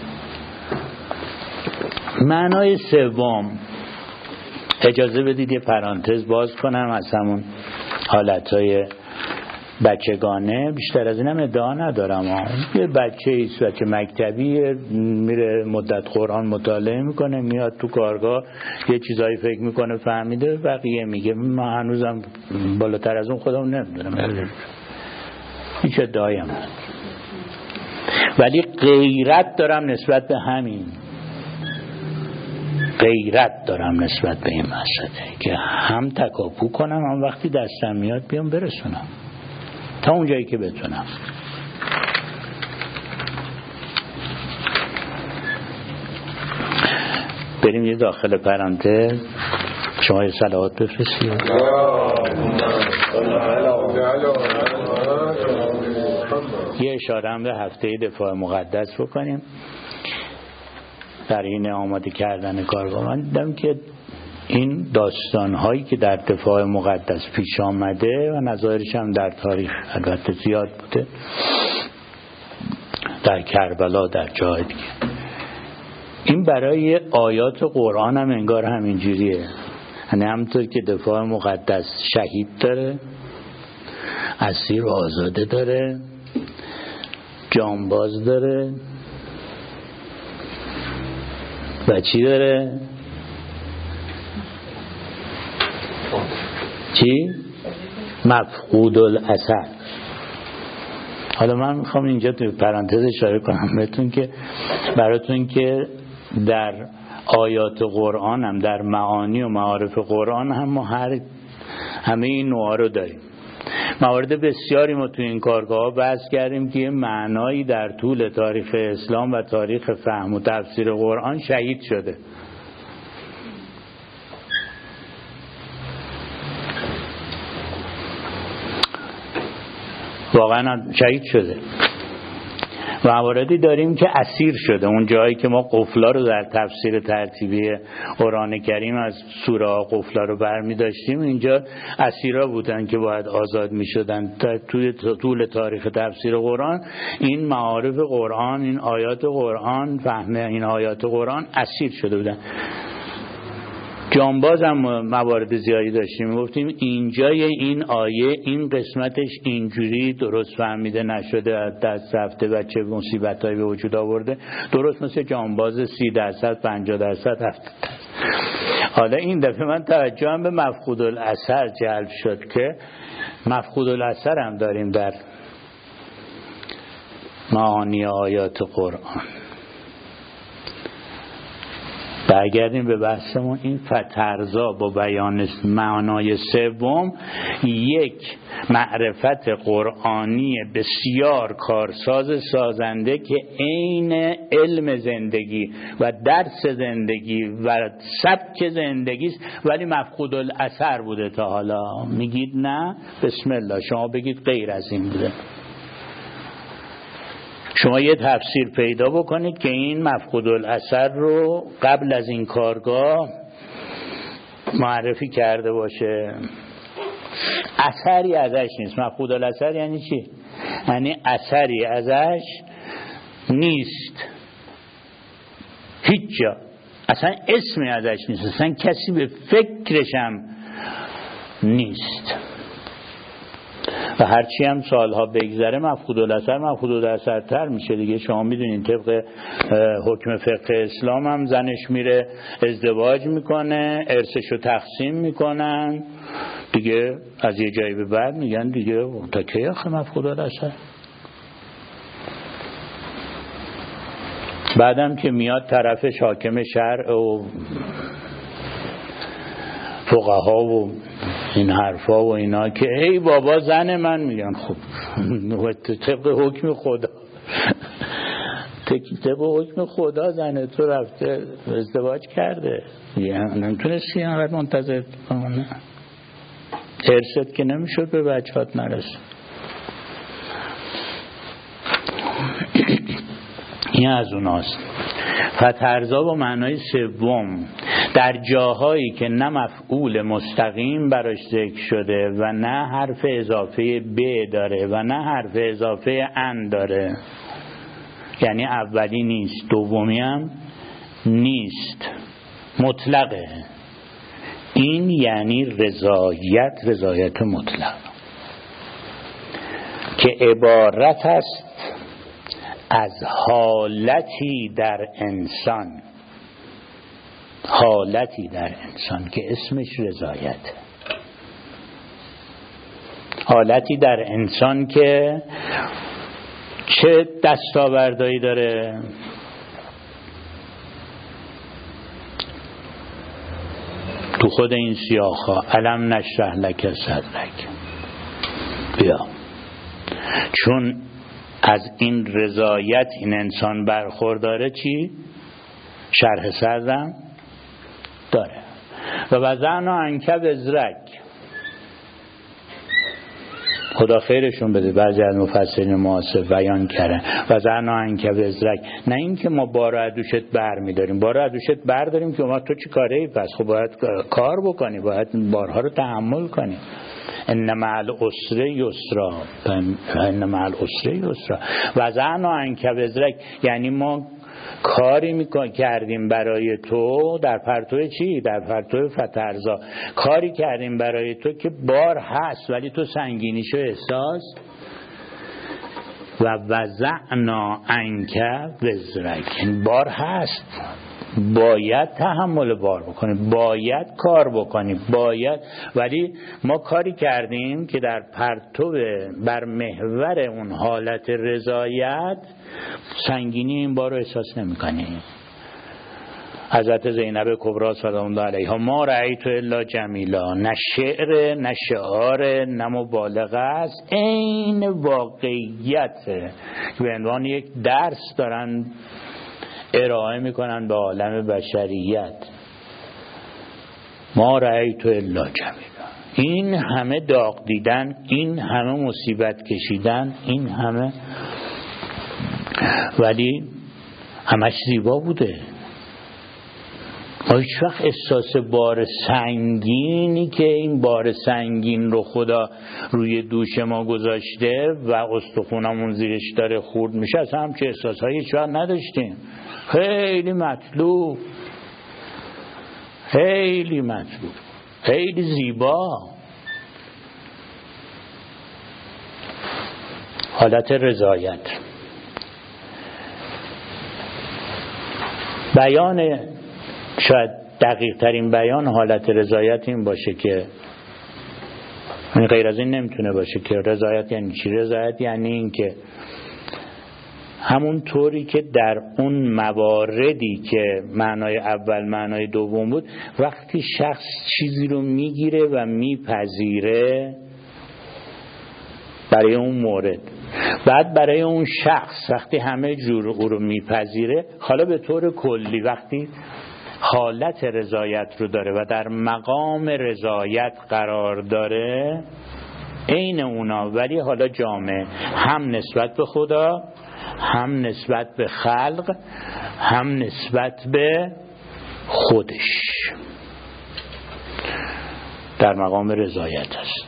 معنای سوم، اجازه بدید یه پرانتز باز کنم از همون حالتهای بچگانه، بیشتر از اینم ادعا ندارم ها. یه بچه ایست، بچه مکتبی، میره مدت قرآن مطالعه میکنه، میاد تو کارگاه یه چیزایی فکر میکنه فهمیده، بقیه میگه ما هنوزم بالاتر از اون خودم نمیدونم، هیچ ادعایی هم ندارم، ولی غیرت دارم نسبت به همین، غیرت دارم نسبت به این مسئله که هم تکاپو کنم هم وقتی دستم میاد بیام برسونم تا اون جایی که بتونم. بریم یه داخل پرانتز، شما یه صلوات بفرستید. یه اشاره هم به هفته دفاع مقدس بکنیم در این آماده کردن کارگاه. من دیدم که این داستان‌هایی که در دفاع مقدس پیش آمده و نظایرش هم در تاریخ البته زیاد بوده، در کربلا، در جای دیگه، این برای آیات قرآن هم انگار همینجوریه. یعنی همونطور که دفاع مقدس شهید داره، اسیر و آزاده داره، جانباز داره و چی داره؟ چی؟ مفقود الاثر. حالا من میخوام اینجا تو پرانتز اشاره کنم بهتون که براتون که در آیات قرآن هم، در معانی و معارف قرآن هم ما هر همه این نوعا رو داریم. موارد بسیاری ما تو این کارگاه بحث کردیم که معنایی در طول تاریخ اسلام و تاریخ فهم و تفسیر قرآن شهید شده. واقعا شهید شده. و مواردی داریم که اسیر شده. اون جایی که ما قفلا رو در تفسیر ترتیبی قرآن کریم از سوره ها قفلا رو برمی داشتیم، اینجا اسیرا بودن که باید آزاد می شدن. توی طول تاریخ تفسیر قرآن این معارف قرآن، این آیات قرآن، فهم این آیات قرآن اسیر شده بودن. جانباز هم موارد زیادی داشتیم، گفتیم اینجای این آیه این قسمتش اینجوری درست فهمیده نشده، از دست رفته و چه مصیبتایی به وجود آورده، درست مثل جانباز سی درصد پنجاه درصد هفته. حالا این دفعه من توجهم به مفقود الاثر جلب شد که مفقود الاثر هم داریم در معانی آیات قرآن. برگردیم به بحثمون. این فترزا با بیان معنای سوم یک معرفت قرآنی بسیار کارساز سازنده که عین علم زندگی و درس زندگی و سبک زندگی است، ولی مفقود الاثر بوده تا حالا. میگید نه؟ بسم الله، شما بگید غیر از این بوده. شما یه تفسیر پیدا بکنید که این مفقود الاثر رو قبل از این کارگاه معرفی کرده باشه. اثری ازش نیست. مفقود الاثر یعنی چی؟ یعنی اثری ازش نیست، هیچ جا اصلا اسمی ازش نیست، اصلا کسی به فکرشم نیست. و هرچی هم سالها بگذره مفقود الاثر مفقود الاثر تر میشه دیگه. شما میدونین طبق حکم فقه اسلام هم زنش میره ازدواج میکنه، ارثشو تقسیم میکنن دیگه، از یه جایی به بعد میگن دیگه تا کی آخه مفقود الاثر. بعدم که میاد طرفش حاکم شرع و فقها و این حرفا و اینا که ای بابا زن من، میگن خب طبق حکم خدا طبق حکم خدا زن تو رفته ازدواج کرده، یعنی نمیتونستی اینقدر منتظر بمونه، ارثت که نمیشد به بچهات نرسه. این از اوناست. فترزا با معنای سوم در جاهایی که نه مفعول مستقیم براش ذکر شده و نه حرف اضافه ب داره و نه حرف اضافه ان داره، یعنی اولی نیست دومی هم نیست، مطلقه. این یعنی رضایت، رضایت مطلق که عبارت است از حالتی در انسان، حالتی در انسان که اسمش رضایت، حالتی در انسان که چه دستاوردهایی داره؟ تو خود این سیاق‌ها الم نشرح لک صدرک، بیا چون از این رضایت این انسان برخورداره چی؟ شرح صدرم داره. و وضعنا عنک وزرک، خدا خیرشون بده. بعضی از مفسرین معاصر بیان کردن و زعنا عنک وزرک، نه این که ما بار از دوشت بر میداریم، بار از دوشت برداریم که ما تو چی کاره ای؟ پس خب باید کار بکنی، باید بارها رو تحمل کنی. ان مع العسر یسرا، ان مع العسر یسرا. و زعنا عنک وزرک یعنی ما کاری میکن کردیم برای تو در پرتو چی؟ در پرتو فترزا. کاری کردیم برای تو که بار هست ولی تو سنگینیشو احساس. و وضعنا عنک وزرک، بار هست، باید تحمل بار بکنی، باید کار بکنی، باید، ولی ما کاری کردیم که در پرتو بر محور اون حالت رضایت سنگینی این بار رو احساس نمی کنی. حضرت زینب کبری سلام الله علیها ما رأیت الا جمیلا، نه شعر نه شعار نه مبالغه است، این واقعیت به عنوان یک درس دارن ارائه میکنن به عالم بشریت. ما رأیت الا جمیلا، این همه داغ دیدن، این همه مصیبت کشیدن، این همه، ولی همش زیبا بوده. ما هیچ وقت احساس بار سنگینی که این بار سنگین رو خدا روی دوش ما گذاشته و استخونمون زیرش داره خورد میشه، اصلا همچه احساسهایی هیچ وقت نداشتیم. خیلی مطلوب، خیلی مطلوب، خیلی زیبا. حالت رضایت. بیان شاید دقیق ترین بیان حالت رضایت این باشه که غیر از این نمیتونه باشه که رضایت یعنی چی؟ رضایت یعنی این که همون طوری که در اون مواردی که معنای اول معنای دوم بود، وقتی شخص چیزی رو میگیره و میپذیره برای اون مورد، بعد برای اون شخص وقتی همه جور او رو میپذیره، حالا به طور کلی وقتی حالت رضایت رو داره و در مقام رضایت قرار داره، عین اونا ولی حالا جامع، هم نسبت به خدا، هم نسبت به خلق، هم نسبت به خودش، در مقام رضایت است.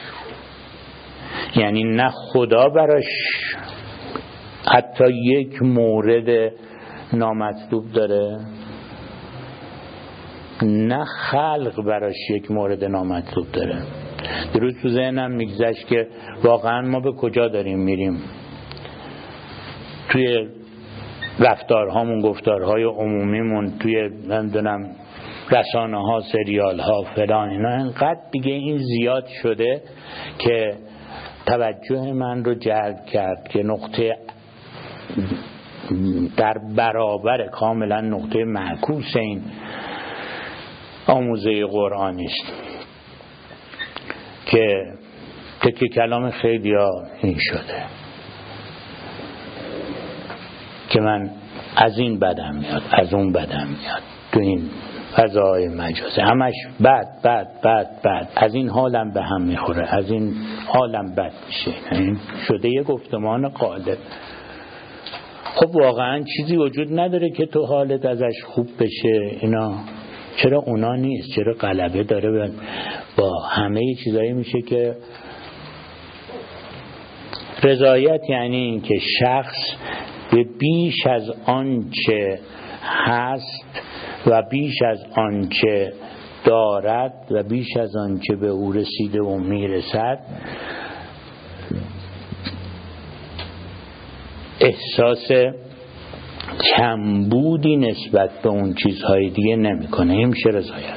یعنی نه خدا براش حتی یک مورد نامطلوب داره، نه خلق براش یک مورد نامطلوب داره. دیروز تو ذهنم میگذشت که واقعا ما به کجا داریم میریم توی رفتارهامون، گفتارهای عمومیمون، توی نمیدونم رسانه ها، سریال ها، فلان اینا. انقدر دیگه این زیاد شده که توجه من رو جلب کرد که نقطه در برابر کاملا نقطه معکوس این آموزه قرآنی است که تکه کلام خیلی ها این شده که من از این بدم میاد، از اون بدم میاد، تو این فضای مجازی همش بد بد بد بد، از این حالم به هم میخوره، از این حالم بد میشه. این شده یه گفتمان قالب. خب واقعا چیزی وجود نداره که تو حالت ازش خوب بشه. اینا چرا اونا نیست؟ چرا غلبه داره با همه چیزایی میشه که رضایت یعنی این که شخص به بیش از آنچه هست و بیش از آنچه دارد و بیش از آنچه به او رسیده و میرسد احساس کمبودی نسبت به اون چیزهای دیگه نمیکنه. این میشه رضایت.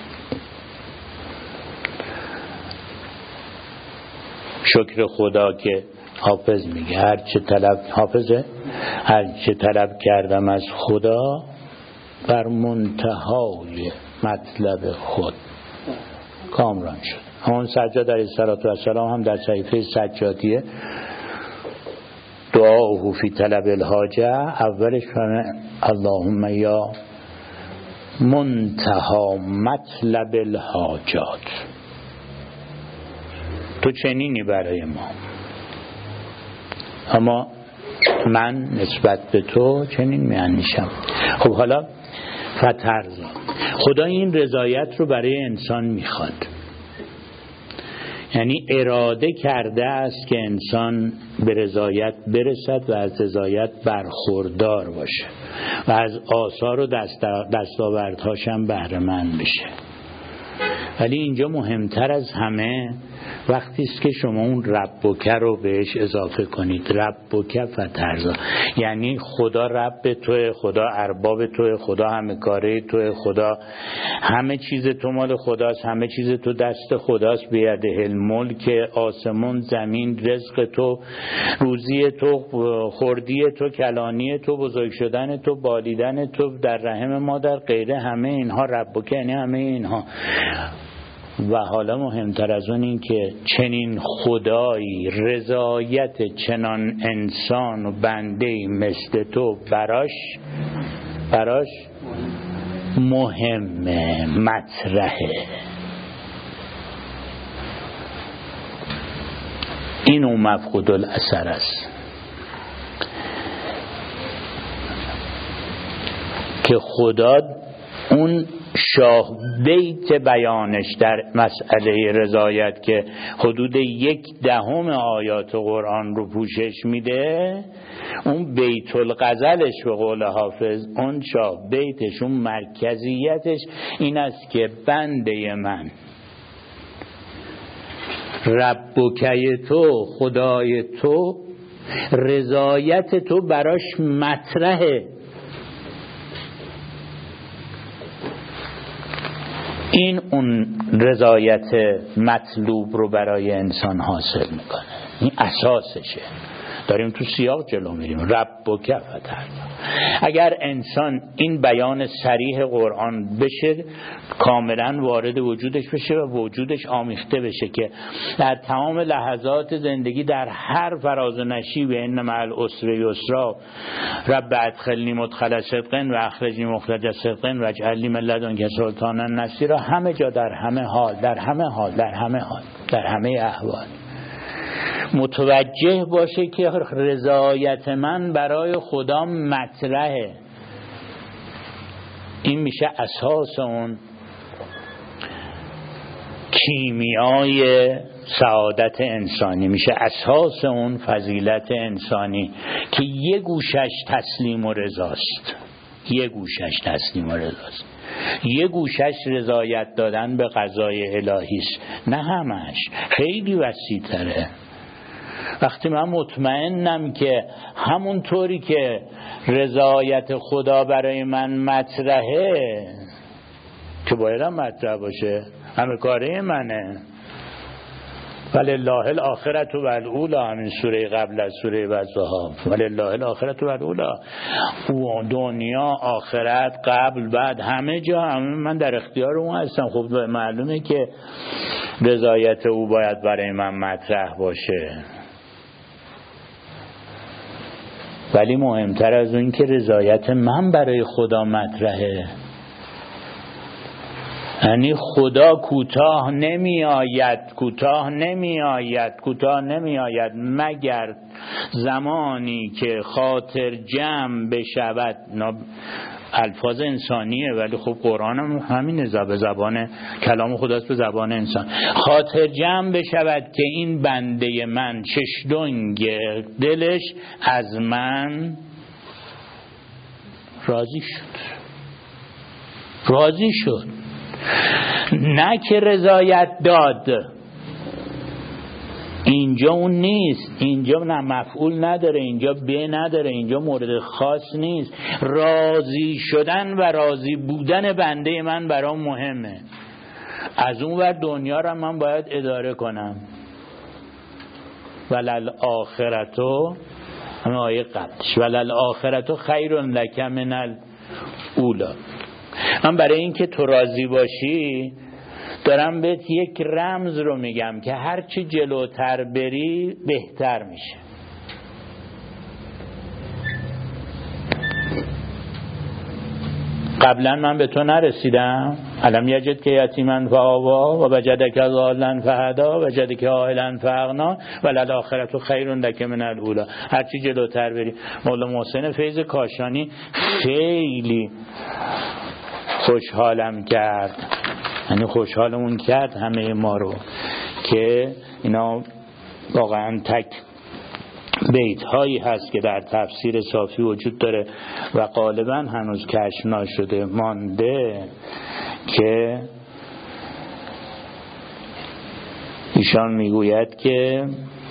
شکر خدا که حافظ میگه هر چه طلب حافظه هر چه طلب کردم از خدا بر منتهای مطلب خود کامران شد. همون سجاد علیه السلام هم در صحیفه سجادیه دعاء فی طلب الحاجه اولش فرمه اللهم یا منتها مطلب الحاجات، تو چنینی برای ما، اما من نسبت به تو چنین می‌اندیشم. خب حالا فترضا خدا این رضایت رو برای انسان میخواد، یعنی اراده کرده است که انسان به رضایت برسد و از رضایت برخوردار باشه و از آثار و دستاوردهاش هم بهره مند بشه. ولی اینجا مهمتر از همه وقتی است که شما اون ربک رو بهش اضافه کنید. ربک فترضا یعنی خدا رب توه، خدا ارباب توه، خدا همه کاره توه، خدا همه چیز تو مال خداست، همه چیز تو دست خداست، بیده الملک، آسمون زمین، رزق تو، روزی تو، خوردی تو، کلانی تو، بزرگ شدن تو، بالیدن تو در رحم مادر، غیره همه اینها ربک یعنی همه اینها. و حالا مهمتر از اون این که چنین خدایی رضایت چنان انسان و بنده‌ای مثل تو براش براش مهمه، مطرحه. این اون مفقود الاثر است که خدا اون شاه بیت بیانش در مسئله رضایت که حدود یک دهم آیات قرآن رو پوشش میده، اون بیت الغزلش به قول حافظ، اون شاه بیتش، اون مرکزیتش این است که بنده من ربکه تو، خدای تو، رضایت تو براش مطرحه. این اون رضایت مطلوب رو برای انسان حاصل میکنه، این اساسشه. داریم تو سیاق جلو میریم. ربک فترضا. اگر انسان این بیان صریح قرآن بشه، کاملا وارد وجودش بشه و وجودش آمیخته بشه که در تمام لحظات زندگی، در هر فراز و نشیب، ان مع العسر یسرا، رب ادخلنی مدخل صدق و اخرجنی مخرج صدق و اجعل لی من لدنک سلطانا نصیرا، همه جا، در همه حال، در همه حال، در همه حال، در همه احوال متوجه باشه که رضایت من برای خدا مطرحه. این میشه اساس اون کیمیای سعادت انسانی، میشه اساس اون فضیلت انسانی که یه گوشش تسلیم و رضاست، یه گوشش تسلیم و رضاست، یه گوشش رضایت دادن به قضای الهیست، نه همش، خیلی وسیع‌تره. وقتی من مطمئنم که همون طوری که رضایت خدا برای من مطرحه که باید هم مطرح باشه، همه کاره منه، ولله الاخرة والاولی، همین سوره قبل از سوره والضحی، ولله الاخرة والاولی، او دنیا، آخرت، قبل، بعد، همه جا همه من در اختیار اون هستم. خب معلومه که رضایت او باید برای من مطرح باشه. ولی مهمتر از اون که رضایت من برای خدا مطرحه، یعنی خدا کوتاه نمی آید، کوتاه نمی آید، کوتاه نمی آید مگر زمانی که خاطر جمع بشود. الفاظ انسانیه ولی خب قرآن هم همینه، به زبان کلام خداست، به زبان انسان. خاطر جمع بشود که این بنده من چشدنگ دلش از من راضی شد، راضی شد، نه که رضایت داد. اینجا اون نیست، اینجا نه مفعول نداره، اینجا به نداره، اینجا مورد خاص نیست. راضی شدن و راضی بودن بنده من برام مهمه. از اون ور دنیا را من باید اداره کنم. ولل آخرتو، همه آیه قبلش، ولل آخرتو خیر لک من الاولی. من برای اینکه تو راضی باشی دارم بهت یک رمز رو میگم که هرچی جلوتر بری بهتر میشه. قبلا من به تو نرسیدم؟ علم یجد که یتیمن فآوا و وجدک ضالا فهدا و وجدک عائلا فاغنا و للآخرة خیر لک من الاولی. هرچی جلوتر بری. مولا محسن فیض کاشانی خیلی خوشحالم کرد، یعنی خوشحالمون کرد همه ما رو که اینا واقعا تک بیت هایی هست که در تفسیر صافی وجود داره و غالبا هنوز کشف نشده مانده که ایشان میگوید که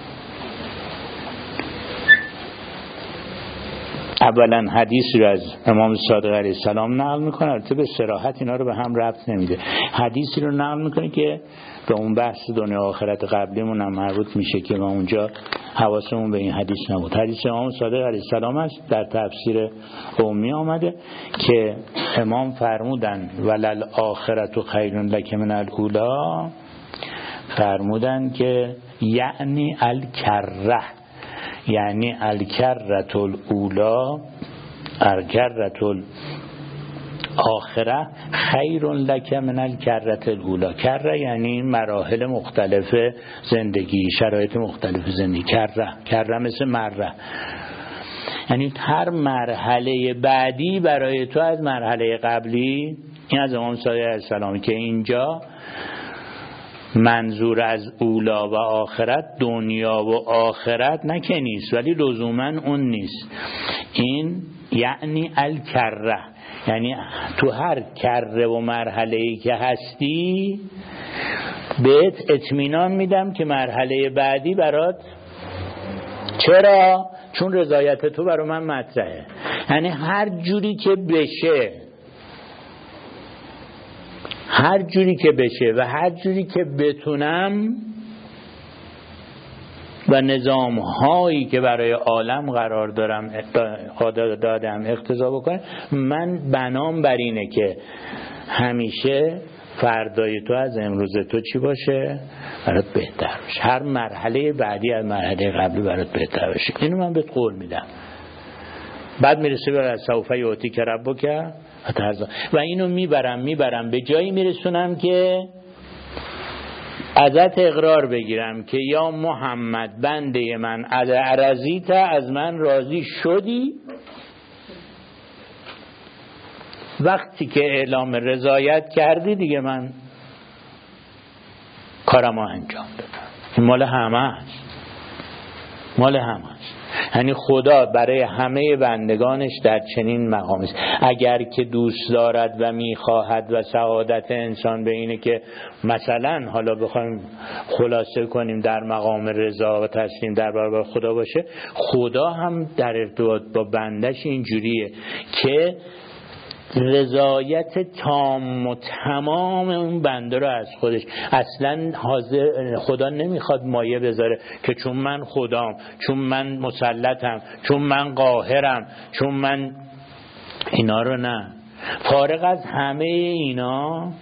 اولا حدیث رو از امام صادق علیه السلام نقل میکنه، البته به صراحت اینا رو به هم ربط نمیده، حدیثی رو نقل میکنه که به اون بحث دنیا آخرت قبلیمون هم مربوط میشه که ما اونجا حواسمون به این حدیث نبود. حدیث امام صادق علیه السلام است، در تفسیر قومی آمده که امام فرمودن ولل آخرت خیر لک من الاولی، فرمودن که یعنی الکره، یعنی الکرة الاولا الکرة الاخره خیر لک من الکرة الاولا. کره یعنی مراحل مختلف زندگی، شرایط مختلف زندگی. کره کره مثل مره، یعنی هر مرحله بعدی برای تو از مرحله قبلی. این از امام صادق علیه السلام که اینجا منظور از اولا و آخرت دنیا و آخرت نه که نیست، ولی لزوما اون نیست. این یعنی الکره، یعنی تو هر کره و مرحله‌ای که هستی بهت اطمینان میدم که مرحله بعدی برات. چرا؟ چون رضایت تو برای من مطرحه. یعنی هر جوری که بشه، هر جوری که بشه و هر جوری که بتونم و نظام هایی که برای عالم قرار دارم دادم اقتضا بکنه، من بنام بر اینه که همیشه فردای تو از امروز تو چی باشه؟ برات بهتر باشه. هر مرحله بعدی از مرحله قبلی برات بهتر باشه. اینو من بهت قول میدم. بعد میرسه به سوف یعطیک ربک و اینو میبرم میبرم به جایی میرسونم که ازت اقرار بگیرم که یا محمد بنده من رضیت، از من راضی شدی. وقتی که اعلام رضایت کردی دیگه من کارمو انجام دادم. این مال همه است، مال همه است. یعنی خدا برای همه بندگانش در چنین مقامی است. اگر که دوست دارد و میخواهد و سعادت انسان به اینه که مثلا حالا بخوایم خلاصه کنیم در مقام رضا و تسلیم در برابر خدا باشه، خدا هم در ارتباط با بندش اینجوریه که رضایت تام و تمام اون بنده رو از خودش اصلا حاضر. خدا نمیخواد مایه بذاره که چون من خدام، چون من مسلطم، چون من قاهرم، چون من اینا رو نه. فارغ از همه اینا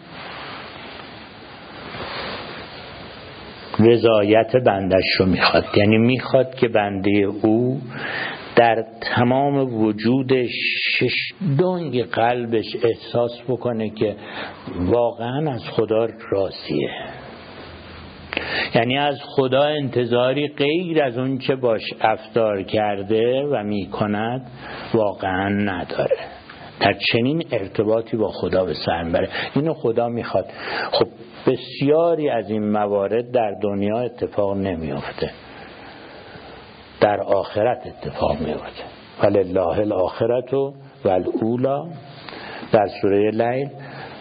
رضایت بندش رو میخواد، یعنی میخواد که بنده او در تمام وجودش، شش دنگ قلبش احساس بکنه که واقعا از خدا راضیه. یعنی از خدا انتظاری غیر از اون چه باش افطار کرده و میکند واقعا نداره. در چنین ارتباطی با خدا به سر میبره. اینو خدا میخواد. خب بسیاری از این موارد در دنیا اتفاق نمیافته، در آخرت اتفاق میفته. ولله الاخرة و الاولی در سوره لیل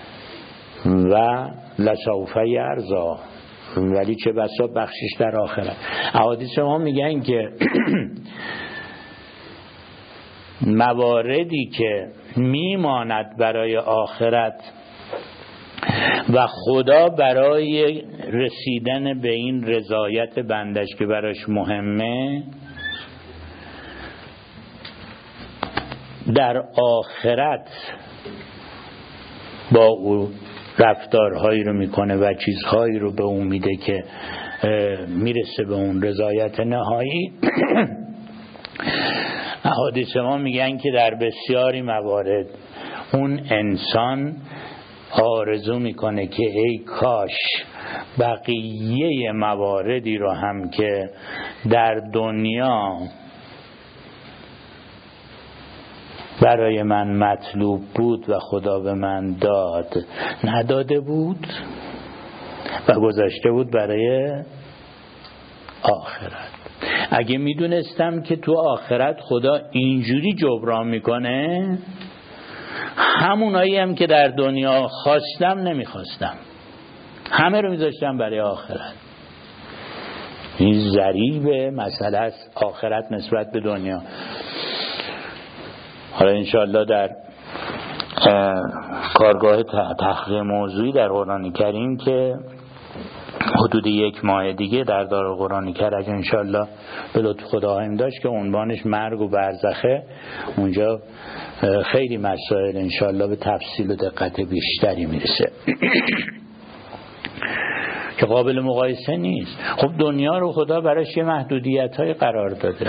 و لسوف یرضی، ولی چه بسا بخشش در آخرت. احادیث ما میگن که مواردی که میماند برای آخرت و خدا برای رسیدن به این رضایت بندش که براش مهمه در آخرت با او رفتارهایی رو میکنه و چیزهایی رو به اون میده که میرسه به اون رضایت نهایی. احادیث ما میگن که در بسیاری موارد اون انسان آرزو میکنه که ای کاش بقیه مواردی رو هم که در دنیا برای من مطلوب بود و خدا به من داد نداده بود و گذاشته بود برای آخرت. اگه میدونستم که تو آخرت خدا اینجوری جبران میکنه، همونایی هم که در دنیا خواستم نمیخواستم، همه رو میذاشتم برای آخرت. این ضریب مسئله است آخرت نسبت به دنیا. حالا انشاءالله در کارگاه تحقیق موضوعی در قرآن کریم که حدود یک ماه دیگه در دارالقرآن کرج انشاءالله به لطف خدا خواهیم داشت که عنوانش مرگ و برزخه، اونجا خیلی مسائل انشاءالله به تفصیل و دقت بیشتری میرسه که قابل مقایسه نیست. خب دنیا رو خدا براش یه محدودیت‌های قرار داده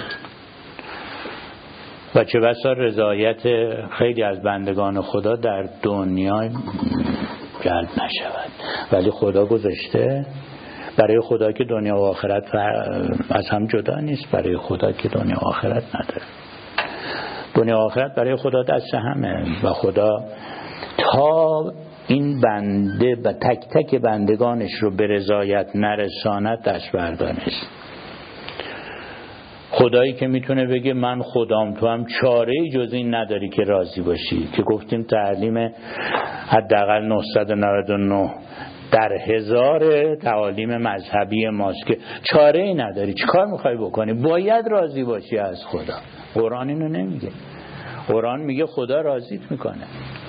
و چه بسا رضایت خیلی از بندگان خدا در دنیا جلب نشود، ولی خدا گذاشته برای خدا که دنیا و آخرت از هم جدا نیست، برای خدا که دنیا و آخرت نداره. دنیا و آخرت برای خدا دست همه و خدا تا این بنده و تک تک بندگانش رو به رضایت نرساند دست بردار نیست. خدایی که میتونه بگه من خدام، تو هم چاره‌ای جز این نداری که راضی باشی، که گفتیم تعلیم حداقل نهصد و نود و نه در هزار تعالیم مذهبی ماست که چاره‌ای نداری. چیکار میخوای بکنی؟ باید راضی باشی از خدا. قرآن اینو نمیگه. قرآن میگه خدا راضیت میکنه.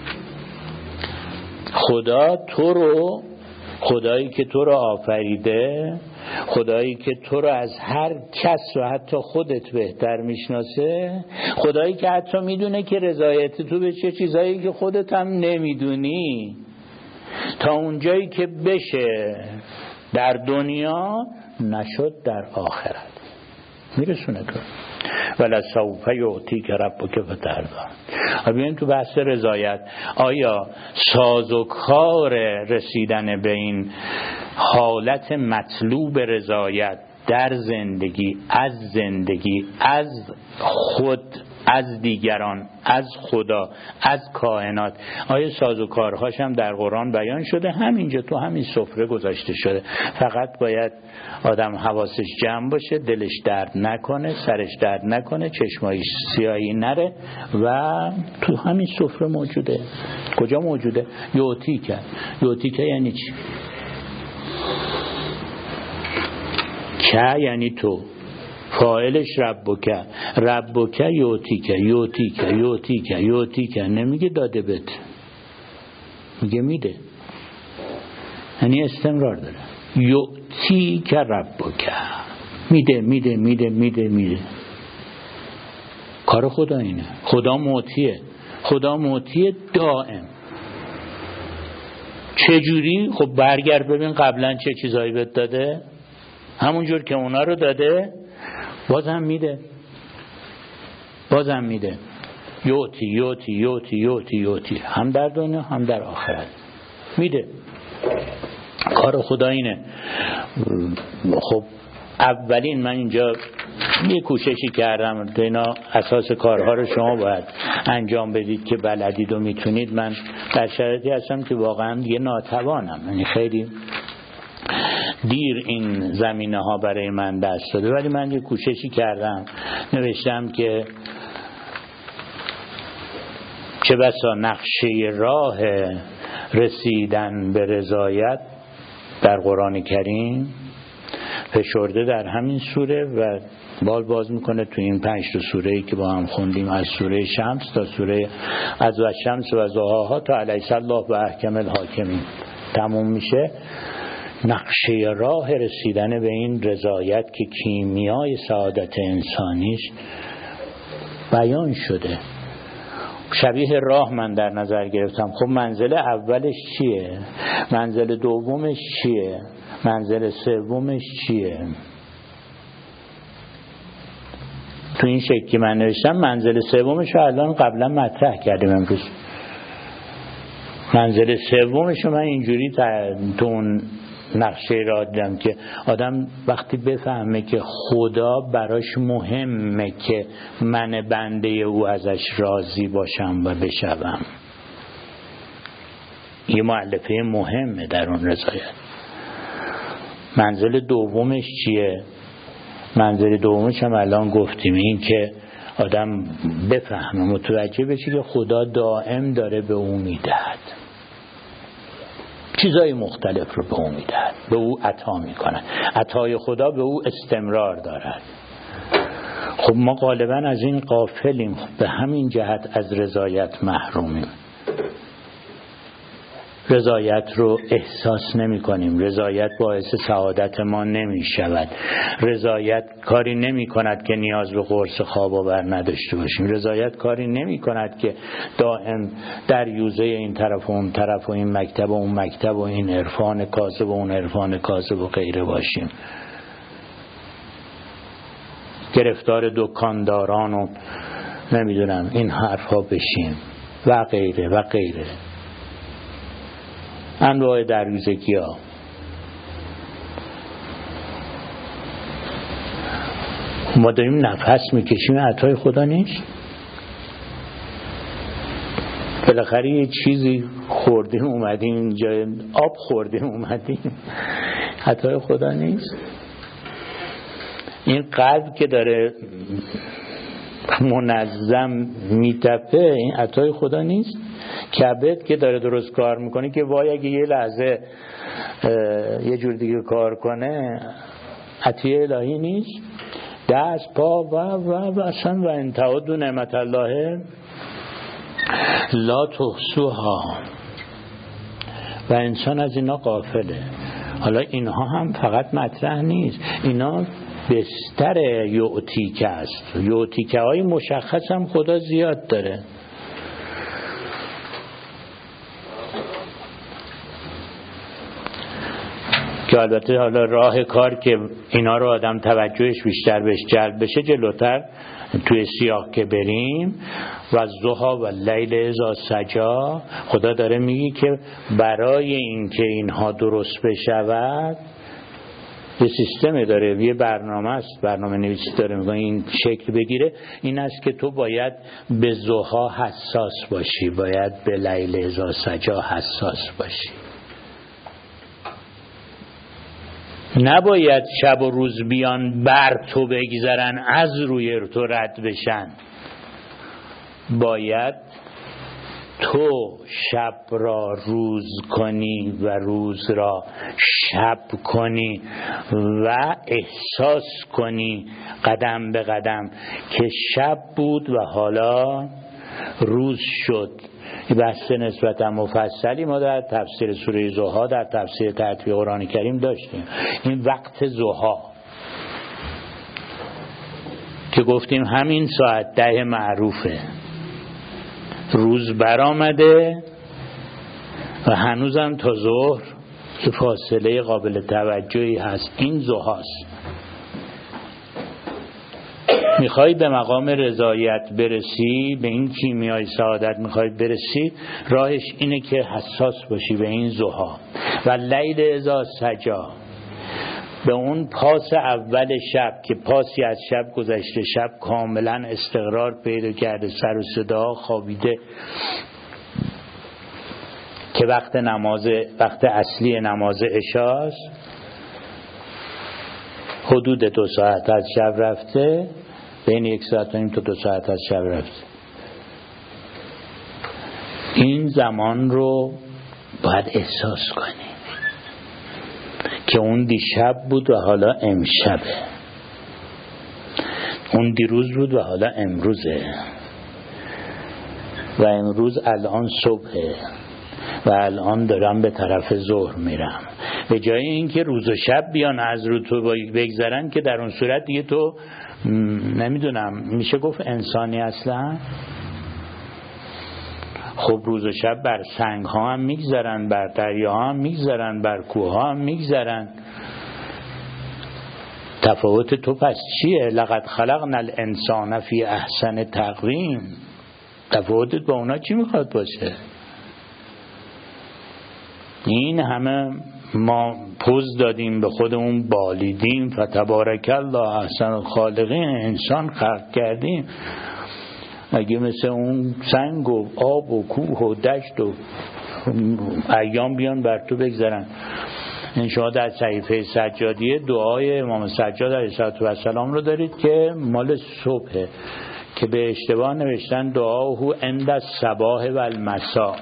خدا تو رو، خدایی که تو رو آفریده، خدایی که تو رو از هر کس و حتی خودت بهتر میشناسه، خدایی که حتی میدونه که رضایت تو به چه چیزایی که خودت هم نمیدونی، تا اونجایی که بشه در دنیا نشد در آخرت میرسونه تو. ولی سوف یعطیک ربک فترضی. ببین تو بحث رضایت، آیا سازوکار رسیدن به این حالت مطلوب رضایت در زندگی، از زندگی، از خود، از دیگران، از خدا، از کائنات، آیا سازوکارهاش هم در قرآن بیان شده؟ همینجا تو همین سفره گذاشته شده. فقط باید آدم حواسش جمع باشه، دلش درد نکنه، سرش درد نکنه، چشمایش سیاهی نره و تو همین سفره موجوده. کجا موجوده؟ یعطیک. یعطیک یعنی چی؟ که یعنی تو، فاعلش ربک. ربک یعطیک، یعطیک، یعطیک، یعطیک. نمیگه داده بهت، میگه میده، یعنی استمرار داره. یعطیک ربک، میده میده میده میده میده. کار خدا اینه. خدا معطیه، خدا معطیه دائم. چجوری؟ خب برگرد ببین قبلا چه چیزایی بهت داده، همونجور که اونا رو داده بازم میده، بازم میده. یوتی یوتی یوتی یوتی یوتی، هم در دنیا هم در آخرت میده. کار خدا اینه. خب اولین من اینجا یه کوششی کردم، تو اینا اساس کارها رو شما باید انجام بدید که بلدید و میتونید. من در شرایطی هستم که واقعا دیگه ناتوانم، یعنی خیلی دیر این زمینه ها برای من دست داده، ولی من یه کوششی کردم، نوشتم که چه بسا نقشه راه رسیدن به رضایت در قرآن کریم فشرده در همین سوره و بال باز میکنه تو این پنج تا سوره‌ای که با هم خوندیم، از سوره شمس تا سوره از و شمس و ضحاها تا الیس الله و احکم الحاکمین تموم میشه. نقشه راه رسیدن به این رضایت که کیمیای سعادت انسانیش بیان شده. شبیه راه من در نظر گرفتم. خب منزل اولش چیه؟ منزل دومش چیه؟ منزل سومش چیه؟ تو این شکلی من نوشتم. منزل سومش رو الان قبلا مطرح کردیم امروز. منزل سومش من اینجوری تو اون نقشه را دیدم که آدم وقتی بفهمه که خدا براش مهمه که من بنده او ازش راضی باشم و بشوم، یه مؤلفه مهمه در اون رضایت. منزل دومش چیه؟ منزل دومش هم الان گفتیم، این که آدم بفهمه، متوجه بشه که خدا دائم داره به او میدهد، چیزای مختلف رو به او میدهد، به او عطا میکنه، عطای خدا به او استمرار دارد. خب ما غالبا از این غافلیم، به همین جهت از رضایت محرومیم، رضایت رو احساس نمی کنیم، رضایت باعث سعادت ما نمی شود، رضایت کاری نمی کند که نیاز به قرص خواب آور نداشته باشیم، رضایت کاری نمی کند که دائم در یوزه این طرف و اون طرف و این مکتب و اون مکتب و این عرفان کاذب و اون عرفان کاذب و غیره باشیم، گرفتار دکانداران و نمیدونم این حرفا بشیم و غیره و غیره. انواع دریوزگی ها. ما داریم نفس میکشیم، عطای خدا نیست؟ بالاخره یه چیزی خوردیم اومدیم اینجا، آب خوردیم اومدیم، عطای خدا نیست؟ این قلب که داره منظم میتپه، این عطای خدا نیست؟ کبد که داره درست کار میکنه که وای اگه یه لحظه یه جور دیگه کار کنه، عطیه الهی نیست؟ دست پا و و و اصلا و انتعدوا نعمت الله لا تحصوها، و انسان از اینا غافله. حالا اینها هم فقط مطرح نیست، اینا بستر یعطیکه است، یعطیکه های مشخص هم خدا زیاد داره. که البته حالا راه کار که اینا رو آدم توجهش بیشتر بهش جلب بشه، جلوتر توی سیاق که بریم، و ضحی و لیل اذا سجا، خدا داره میگه که برای اینکه اینها درست بشود یه سیستم داره، یه برنامه است، برنامه نویسی داره، میگه این شکل بگیره، این است که تو باید به ضحی حساس باشی، باید به لیل اذا سجا حساس باشی، نباید شب و روز بیان بر تو بگذرن از روی تو رد بشن، باید تو شب را روز کنی و روز را شب کنی و احساس کنی قدم به قدم که شب بود و حالا روز شد. بحث نسبتا مفصلی ما در تفسیر سوره ضحی، در تفسیر ترتیب قرآن کریم داشتیم. این وقت ضحی که گفتیم همین ساعت ده معروفه، روز برآمده و هنوزم تا ظهر که فاصله قابل توجهی هست، این ضحاست. میخوای به مقام رضایت برسی، به این کیمیای سعادت میخوای برسی، راهش اینه که حساس باشی به این ضحی و لیل اذا سجا، به اون پاس اول شب که پاسی از شب گذشته، شب کاملا استقرار پیدا کرده، سر و صدا خوابیده، که وقت نماز، وقت اصلی نماز عشاست، حدود دو ساعت از شب رفته، بین یک ساعت و نیم تا دو ساعت از شب رفته. این زمان رو باید احساس کنی که اون دیشب بود و حالا امشبه، اون دیروز بود و حالا امروزه، و امروز الان صبحه و الان دارم به طرف ظهر میرم. به جای اینکه روز و شب بیان از رو تو بگذرن، که در اون صورت دیگه تو نمیدونم میشه گفت انسانی اصلا. خب روز و شب بر سنگ ها هم میگذرن، بر دریا ها هم میگذرن، بر کوه ها هم میگذرن. تفاوت تو پس چیه؟ لقد خلقنا الانسان فی احسن تقویم. تفاوتت با اونا چی میخواد باشه؟ این همه ما پوز دادیم به خودمون، بالیدیم، فتبارک الله احسن الخالقین، انسان خلق کردیم. اگه مثل اون سنگ و آب و کوه و دشت و ایام بیان بر تو بگذرن. این شما در صحیفه سجادیه دعای امام سجاد علیه السلام رو دارید که مال صبحه، که به اشتباه نوشتن دعاهو عند الصباح و المساء.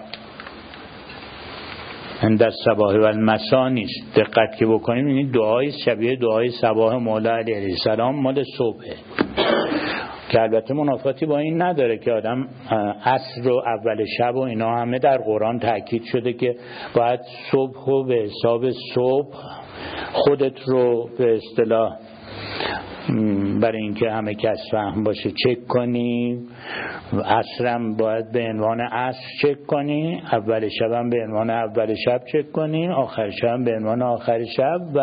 عند الصباح و المساء نیست، دقت که بکنیم این دعای شبیه دعای صباح مولا علیه السلام مال صبحه، که البته منافاتی با این نداره که آدم عصر و اول شب و اینا همه در قرآن تاکید شده که باید صبح و به حساب صبح خودت رو به اصطلاح برای اینکه همه کس فهم باشه چک کنی، عصرم باید به عنوان عصر چک کنی، اول شبم به عنوان اول شب چک کنی، آخر شبم به عنوان آخر شب، و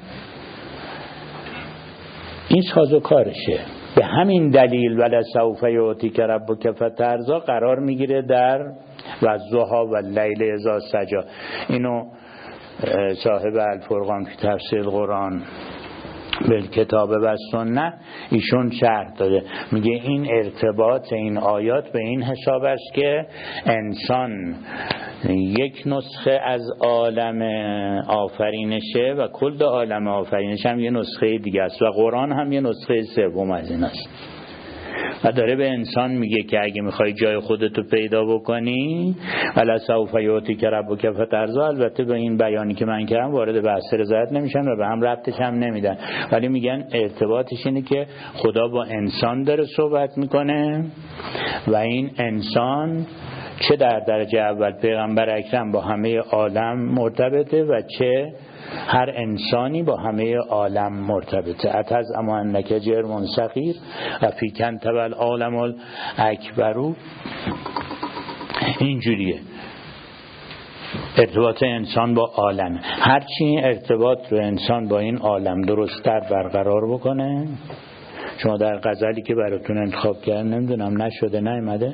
این سازوکارشه. به همین دلیل ولسوف یعطیک ربک فترضی قرار میگیره در والضحی واللیل اذا سجی. اینو صاحب الفرقان فی تفسیر القرآن بالکتاب و سنت ایشون شرح داده، میگه این ارتباط این آیات به این حساب است که انسان یک نسخه از عالم آفرینشه و کل عالم آفرینش هم یه نسخه دیگه است و قرآن هم یه نسخه سوم از این است. و داره به انسان میگه که اگه میخوای جای خودتو پیدا بکنی ولا سوف یعطیک ربک فترضی، البته به این بیانی که من کردم وارد بحث رضایت نمیشن و به هم ربطش هم نمیدن، ولی میگن ارتباطش اینه که خدا با انسان داره صحبت میکنه و این انسان چه در درجه اول پیغمبر اکرم با همه عالم مرتبطه و چه هر انسانی با همه عالم مرتبطه. اتز اما انک جرم صغیر و فیکن تبل عالم الاکبرو. اینجوریه ارتباط انسان با عالم. هرچی ارتباط رو انسان با این عالم درست‌تر برقرار بکنه، شما در غزلی که براتون انتخاب کردم نمیدونم نشده نیامده،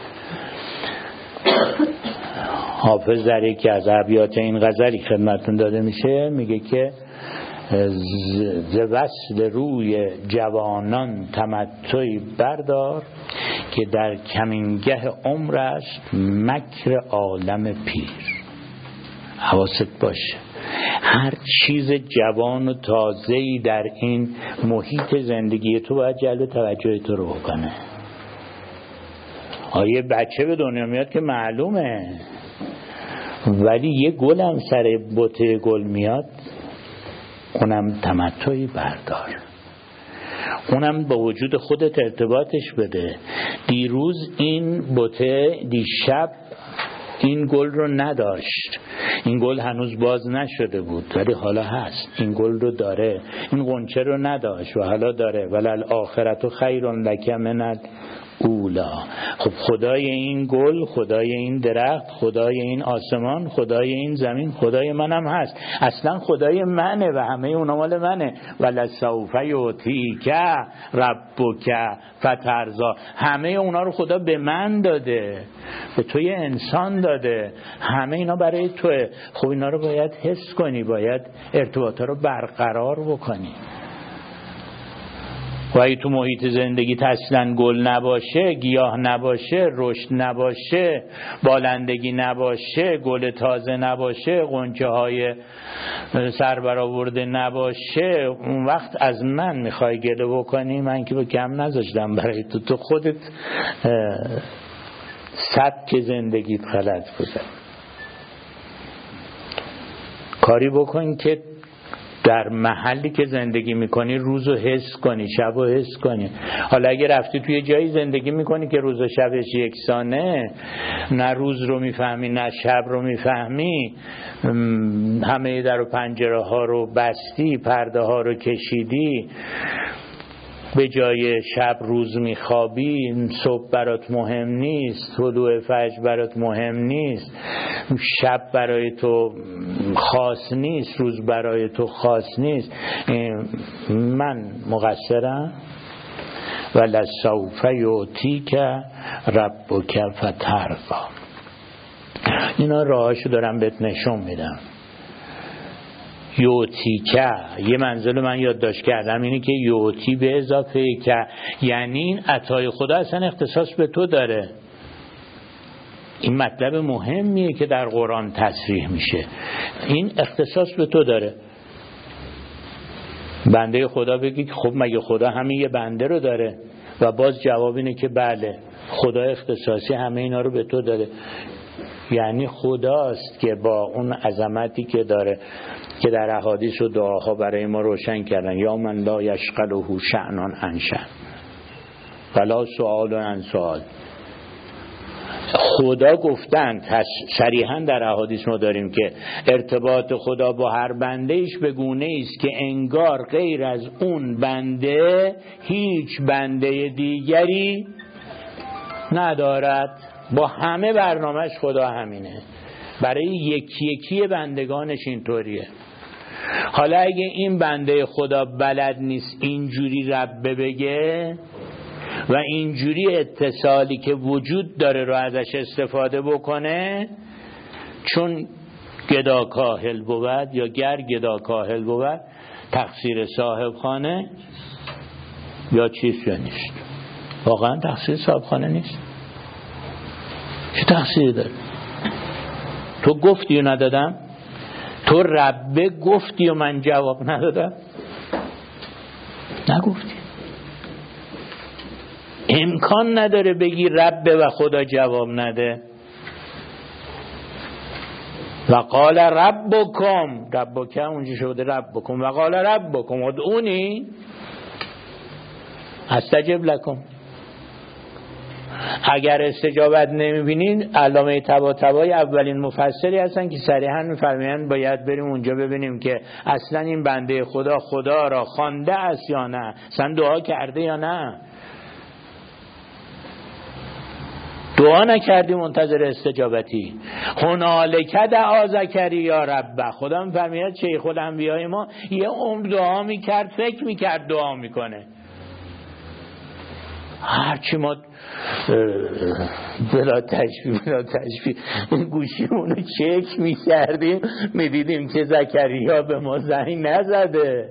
حافظ در یکی از ابیات این غزلی خدمتتون داده میشه، میگه که ز وصل روی جوانان تمتعی بردار که در کمینگه عمر است مکر عالم پیر. حواست باشه هر چیز جوان و تازه‌ای در این محیط زندگی تو باید جلب توجه تو رو بکنه. آیه بچه به دنیا میاد که معلومه، ولی یه گل هم سر بوته گل میاد، اونم تمتعی بردار، اونم با وجود خودت ارتباطش بده. دیروز این بوته دیشب این گل رو نداشت، این گل هنوز باز نشده بود ولی حالا هست، این گل رو داره. این غنچه رو نداشت و حالا داره. وللآخرة خیر لک من اولا. خب خدای این گل، خدای این درخت، خدای این آسمان، خدای این زمین، خدای منم هست. اصلا خدای منه و همه اونا مال منه. ولسوف یعطیک ربک فترضی. همه اونا رو خدا به من داده، به توی انسان داده، همه اینا برای توه. خب اینا رو باید حس کنی، باید ارتباطا رو برقرار بکنی. و اگه تو محیط زندگی اصلا گل نباشه، گیاه نباشه، رشد نباشه، بالندگی نباشه، گل تازه نباشه، غنچه های سربرآورده نباشه، اون وقت از من میخوای گله بکنی؟ من که به کم نذاشتم برای تو، تو خودت سبک زندگیت غلط بوده. کاری بکن که در محلی که زندگی میکنی روزو حس کنی، شبو حس کنی. حالا اگه رفتی توی جایی زندگی میکنی که روز و شبش یکسانه، نه روز رو میفهمی نه شب رو میفهمی، همه در و پنجره ها رو بستی، پرده ها رو کشیدی، به جای شب روز میخوابی، صبح برات مهم نیست، طلوع فجر برات مهم نیست، شب برای تو خاص نیست، روز برای تو خاص نیست، من مقصرم؟ ولسوف یعطیک ربک فترضی. اینا راهاشو دارم بهت نشون میدم. یوتی که یه منزل من یادداشت کردم اینه که یوتی به اضافه که، یعنی این عطای خدا اصلا اختصاص به تو داره. این مطلب مهمیه که در قرآن تصریح میشه، این اختصاص به تو داره. بنده خدا بگی خب مگه خدا همین یه بنده رو داره؟ و باز جواب اینه که بله، خدا اختصاصی همه اینا رو به تو داره. یعنی خداست که با اون عظمتی که داره که در احادیث و دعاها برای ما روشن کردن، یا من لا یشغله شأن عن شأن ولا سؤال عن سؤال. خدا گفتن صریحا در احادیث ما داریم که ارتباط خدا با هر بنده ایش به گونه است که انگار غیر از اون بنده هیچ بنده دیگری ندارد. با همه برنامهش خدا همینه، برای یکی یکی بندگانش اینطوریه. حالا اگه این بنده خدا بلد نیست اینجوری رب بگه و اینجوری اتصالی که وجود داره رو ازش استفاده بکنه، چون گدا کاهل بود یا گر گدا کاهل بود تقصیر صاحب خانه یا چیز یا نیست. واقعا تقصیر صاحب خانه نیست. چه تقصیری داره؟ تو گفتی و ندادم، تو ربه گفتی و من جواب ندادم. نگفتی. امکان نداره بگی ربه و خدا جواب نده. و قال ربکم، ربکم اونجا شده ربکم، و قال ربکم ادعونی استجب لکم. اگر استجابت نمیبینین، علامه طباطبایی اولین مفسری هستن که صریحا میفرمایند باید بریم اونجا ببینیم که اصلا این بنده خدا خدا را خوانده است یا نه، اصلا دعا کرده یا نه. دعا نکردی منتظر استجابتی. هنالک دعا زکریا ربه. خدا میفرماید شیخ الانبیاء ما یه عمر دعا میکرد، فکر میکرد دعا میکنه. هرچی ما بلا تشبیه بلا تشبیه گوشیمونو چک میکردیم میدیدیم که زکریا به ما زنگ نزده،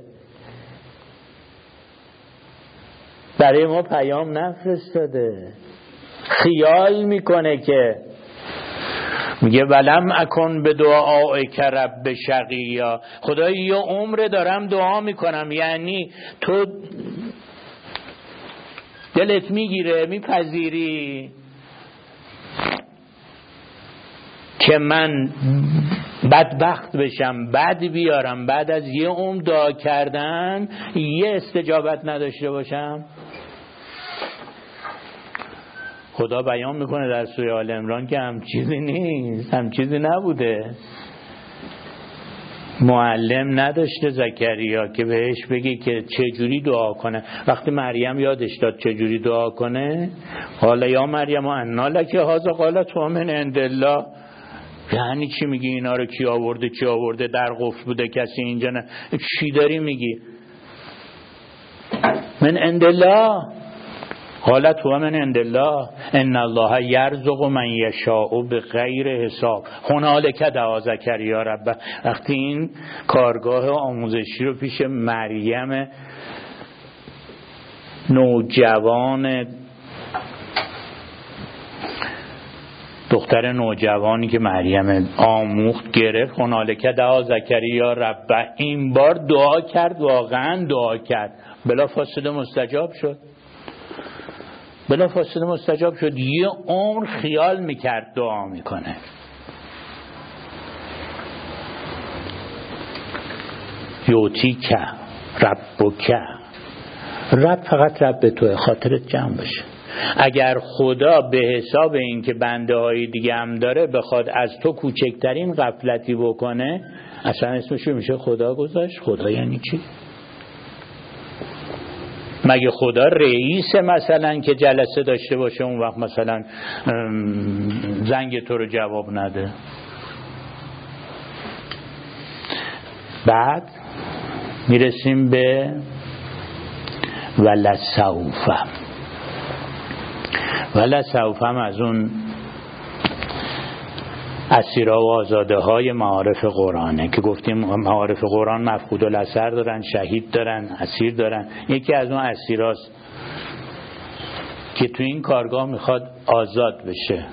برای ما پیام نفرستاده. خیال میکنه که میگه ولم اکن به دعائک رب شقیا. خدای یه عمر دارم دعا میکنم، یعنی تو دلت میگیره میپذیری که من بدبخت بشم، بد بیارم، بعد از یه عمر دعا کردن یه استجابت نداشته باشم؟ خدا بیان میکنه در سوره آل عمران که هم چیزی نیست، هم چیزی نبوده. معلم نداشته زکریا که بهش بگی که چه جوری دعا کنه. وقتی مریم یادش داد چه جوری دعا کنه، حالا یا مریم انا لک هذا قالت هو من عند الله. یعنی چی میگی اینا رو کی آورده کی آورده؟ در قفل بوده کسی اینجا نه. چی داری میگی؟ من عند الله قالت هو من عند الله ان الله یرزق من یشاء بغیر حساب. هنالک دعا زکریا ربه. وقتی این کارگاه آموزشی رو پیش مریم نوجوان، دختر نوجوانی که مریم آموخت گرفت، هنالک دعا زکریا ربه، این بار دعا کرد، واقعا دعا کرد، بلا فاصله مستجاب شد. بلا فاصله مستجاب شد. یه عمر خیال میکرد دعا میکنه. یوتی که ربک، رب فقط رب توه، خاطرت جمع بشه. اگر خدا به حساب این که بنده های دیگه هم داره بخواد از تو کوچکترین غفلتی بکنه، اصلا اسمش میشه خدا گذاشت؟ خدا یعنی چی؟ مگه خدا رئیس مثلا که جلسه داشته باشه اون وقت مثلا زنگ تو رو جواب نده؟ بعد میرسیم به ولسوف. ولسوف هم از اون اسیرا و آزاده های معارف قرآنه که گفتیم معارف قرآن مفقود الاثر دارن، شهید دارن، اسیر دارن. یکی از اون اسیراست که تو این کارگاه میخواد آزاد بشه.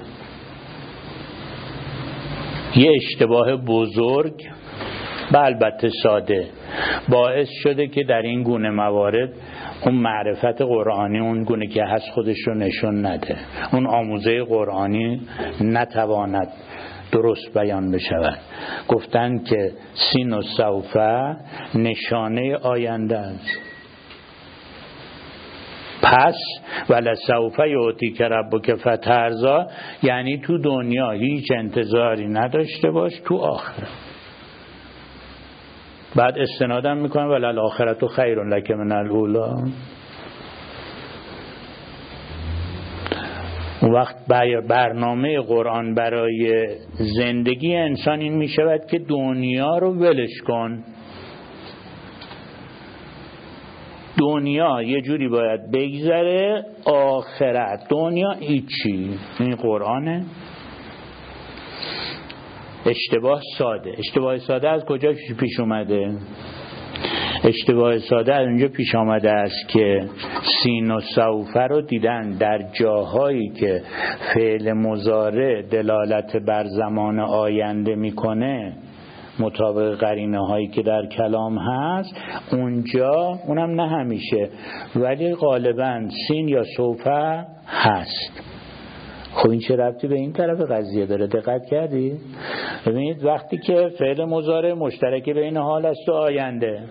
یه اشتباه بزرگ و البته ساده باعث شده که در این گونه موارد اون معرفت قرآنی اون گونه که هست خودش رو نشون نده، اون آموزه قرآنی نتواند درست بیان بشود. گفتن که سین و سوفه نشانه آینده است. پس ولسوف یعطیک ربک فترضی، یعنی تو دنیا هیچ انتظاری نداشته باش، تو آخرت. بعد استنادم میکنه وللآخرة خیر لک من الاولی. اون وقت برنامه قرآن برای زندگی انسان این میشود که دنیا رو ولش کن. دنیا یه جوری باید بگذره، آخرت دنیا هیچی. این قرآنه. اشتباه ساده. اشتباه ساده از کجا پیش اومده؟ اشتباه ساده از اونجا پیش آمده است که سین و سوفه رو دیدن در جاهایی که فعل مضارع دلالت بر زمان آینده میکنه مطابق قرینه هایی که در کلام هست، اونجا اونم نه همیشه ولی غالبا سین یا سوفه هست. خب این چه ربطی به این طرف قضیه داره؟ دقت کردی؟ ببینید وقتی که فعل مضارع مشترک بین حال است و آینده،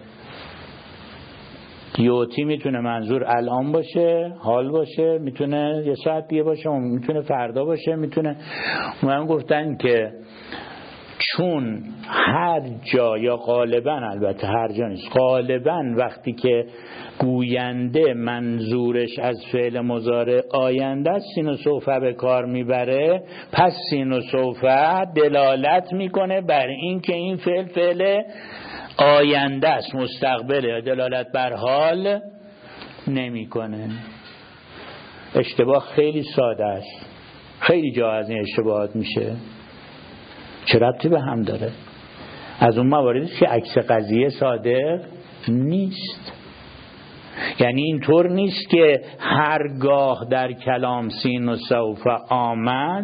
یوتی میتونه منظور الان باشه، حال باشه، میتونه یه ساعت دیگه باشه، میتونه فردا باشه، میتونه. من گفتن که چون هر جا یا غالبا، البته هر جا نیست، غالبا وقتی که گوینده منظورش از فعل مضارع آینده است سین و سوفه به کار میبره، پس سین و سوفه دلالت میکنه بر این که این فعل فعل آینده است، مستقبله، دلالت بر حال نمیکنه. اشتباه خیلی ساده است، خیلی جا از این اشتباهات میشه. چه ربطی به هم داره؟ از اون مواردی که عکس قضیه صادق نیست. یعنی اینطور نیست که هرگاه در کلام سین و سوف آمد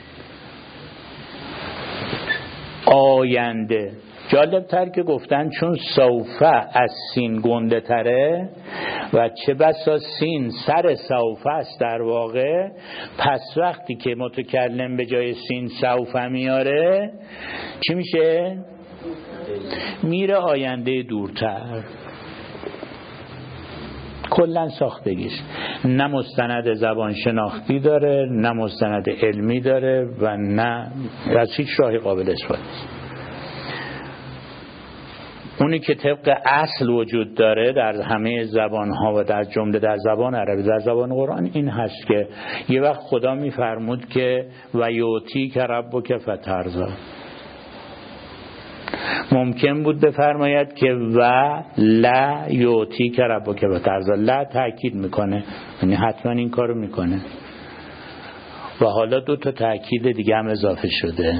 آینده. جالب تر که گفتن چون سوفه از سین گنده تره و چه بسا سین سر سوفه است در واقع، پس وقتی که متکلم به جای سین سوفه میاره چی میشه؟ میره آینده دورتر. کلن ساختگیش نه مستند زبان شناختی داره، نه مستند علمی داره و نه از هیچ راهی قابل اثبات نیست. اونی که طبق اصل وجود داره در همه زبان‌ها و در جمله در زبان عربی، در زبان قرآن، این هست که یه وقت خدا می‌فرمود که و یعطیک ربک فترضی. ممکن بود بفرماید که و لا یعطیک ربک فترضی. لا تأکید میکنه، یعنی حتما این کارو میکنه. و حالا دو تا تأکید دیگه هم اضافه شده.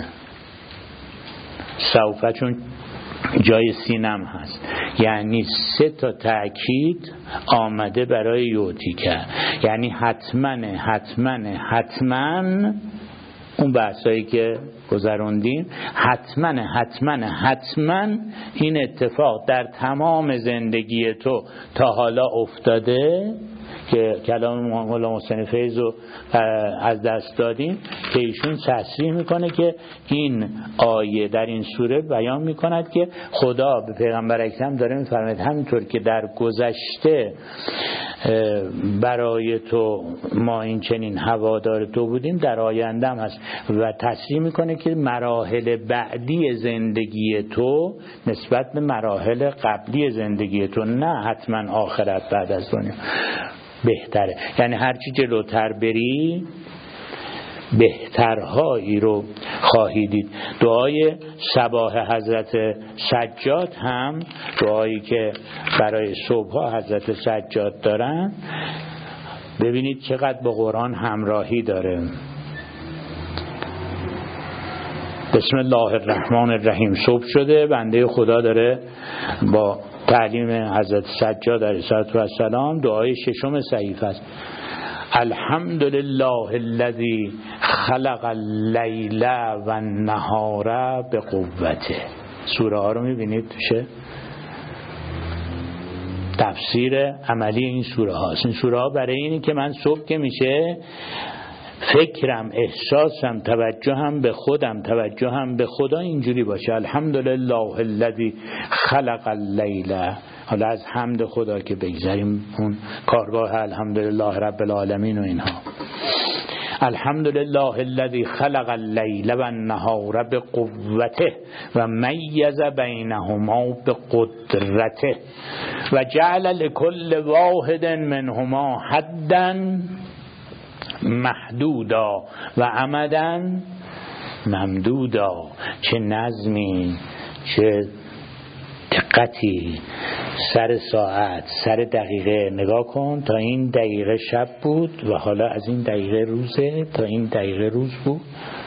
سوف چون جای سینم هست، یعنی سه تا تأکید آمده برای یعطیک، یعنی حتما حتما حتما اون بحثایی که گذروندیم، حتما حتما حتما این اتفاق در تمام زندگی تو تا حالا افتاده که کلام مولانا محسن فیض رو از دست دادیم، که ایشون تصریح میکنه که این آیه در این سوره بیان میکند که خدا به پیغمبر اکرم داره میفرماید همینطور که در گذشته برای تو ما این چنین هوادار تو بودیم، در آینده هم هست. و تصریح میکنه که مراحل بعدی زندگی تو نسبت به مراحل قبلی زندگی تو، نه حتما آخرت بعد از دنیا، بهتره. یعنی هرچی جلوتر بری بهترهایی رو خواهی دید. دعای صباح حضرت سجاد هم دعایی که برای صبح حضرت سجاد دارن، ببینید چقدر با قرآن همراهی داره. بسم الله الرحمن الرحیم. صبح شده، بنده خدا داره با تعلیم حضرت سجاد علیه السلام دعای ششم صحیفه است. الحمد لله الذی خلق اللیل و النهار بقوته. سوره ها رو میبینید توشه تفسیر عملی این سوره هاست. این سوره ها برای اینه که من صبح که میشه فکرم، احساسم، توجهم به خودم، توجهم به خدا اینجوری باشه. الحمدلله الذی خلق اللیل. حالا از حمد خدا که بگذاریم اون کارگاه الحمدلله رب العالمین و اینها. الحمدلله الذی خلق اللیل و النهار بقوته و میز بینهما بقدرته و جعل لكل واحد منهما حدا محدودا و امدا ممدودا. چه نظمی، چه دقتی. سر ساعت، سر دقیقه نگاه کن. تا این دقیقه شب بود و حالا از این دقیقه روزه، تا این دقیقه روز بود.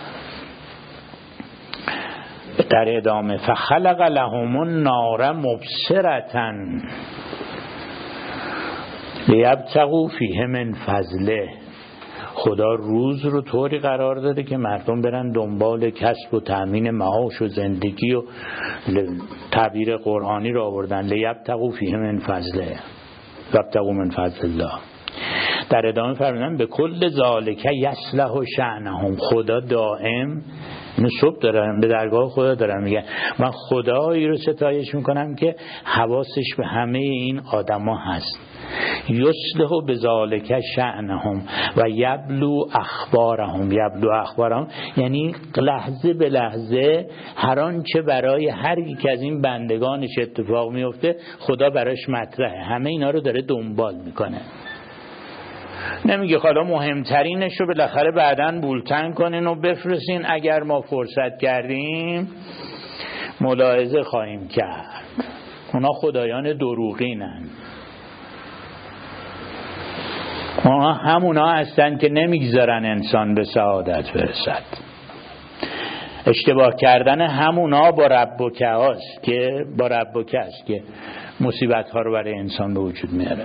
در ادامه فخلق لهم النار مبصرة لیبتغوا فیه من فضله. خدا روز رو طوری قرار داده که مردم برن دنبال کسب و تأمین معاش و زندگی و تعبیر قرآنی رو آوردن لیبتغوا فیه من فضله وابتغوا من فضل الله. در ادامه فرمودن به کل ذالک یصلح شأنهم. خدا دائم اینو صبح دارم به درگاه خدا دارم میگن من خدایی رو ستایش میکنم که حواسش به همه این آدما هست. یصلح بذالک شأنهم و یبلو اخبارهم. یبلو اخبارهم یعنی لحظه به لحظه هر آنچه برای هر یک از این بندگانش اتفاق میفته خدا براش مطرحه. همه اینا رو داره دنبال میکنه. نمیگه حالا مهمترینش رو بالاخره بعداً بولتن کنین و بفرستین، اگر ما فرصت کردیم ملاحظه خواهیم کرد. اونا خدایان دروغینن. اونا همونا هستن که نمیگذارن انسان به سعادت برسد. اشتباه کردن همونا با ربک هاست که با ربک هست که مصیبت ها رو برای انسان به وجود میاره.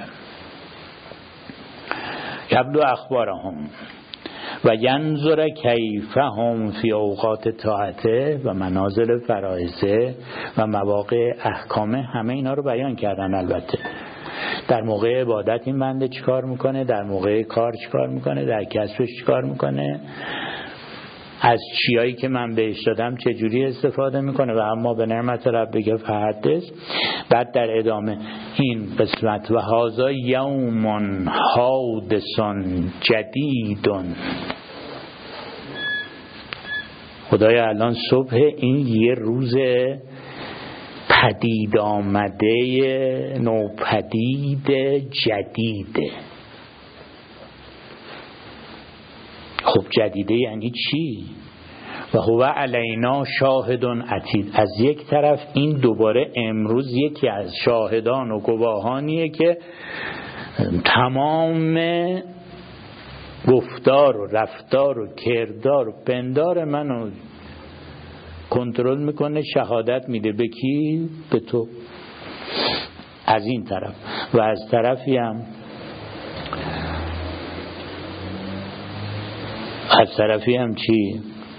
یبلو اخبارهم و ینظر کیفهم فی اوقات طاعته و منازل فرائضه و مواقع احکامه. همه اینا رو بیان کردن. البته در موقع عبادت این بنده چیکار میکنه، در موقع کار چیکار میکنه، در کسبش چیکار میکنه، از چیایی که من بهش دادم چجوری استفاده میکنه و اما به نعمت ربک فحدث. بعد در ادامه این قسمت و هذا یوم حادث جدید. خدایا الان صبح این یه روز پدید آمده، نوپدید، جدیده. خب جدیده یعنی چی؟ و هو علینا شاهد عتید. از یک طرف این دوباره امروز یکی از شاهدان و گواهانیه که تمام گفتار و رفتار و کردار و پندار منو کنترل میکنه، شهادت میده. به کی؟ به تو. از این طرف و از طرفی هم از طرفی هم چی؟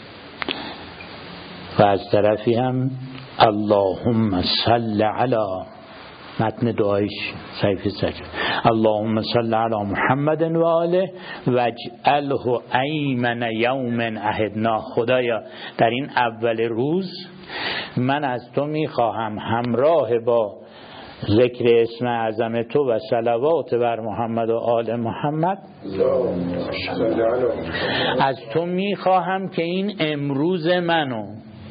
و از طرفی هم اللهم صل علی، متن دعایش صحیفه سجد، اللهم صل علی محمد و آله واجعله ایمن یوم عهدنا. خدایا در این اول روز من از تو میخواهم همراه با ذکر اسم اعظم تو و صلوات بر محمد و آل محمد از تو میخواهم که این امروز منو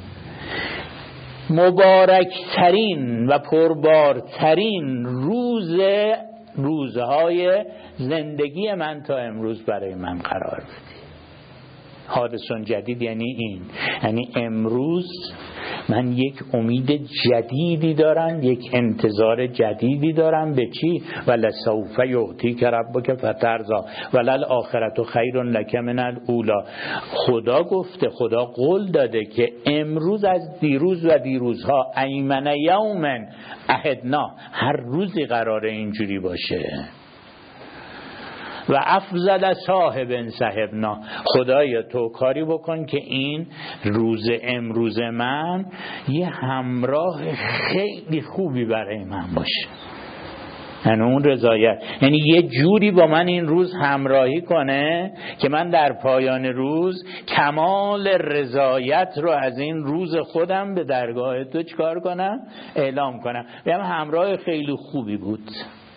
مبارکترین و پربارترین روز روزهای زندگی من تا امروز برای من قرار بدی. حادثون جدید یعنی این، یعنی امروز من یک امید جدیدی دارم، یک انتظار جدیدی دارم. به چی؟ ولسوف یعطیک ربک فترضی وللآخرة خیر لک من الاولی. خدا گفته، خدا قول داده که امروز از دیروز و دیروزها ایمن یوم عهدنا، هر روزی قراره اینجوری باشه. و افضل صاحب صاحبنا، خدایا تو کاری بکن که این روز امروز من یه همراه خیلی خوبی برای من باشه. یعنی اون رضایت، یعنی یه جوری با من این روز همراهی کنه که من در پایان روز کمال رضایت رو از این روز خودم به درگاه تو چکار کنم؟ اعلام کنم. بگم همراه خیلی خوبی بود.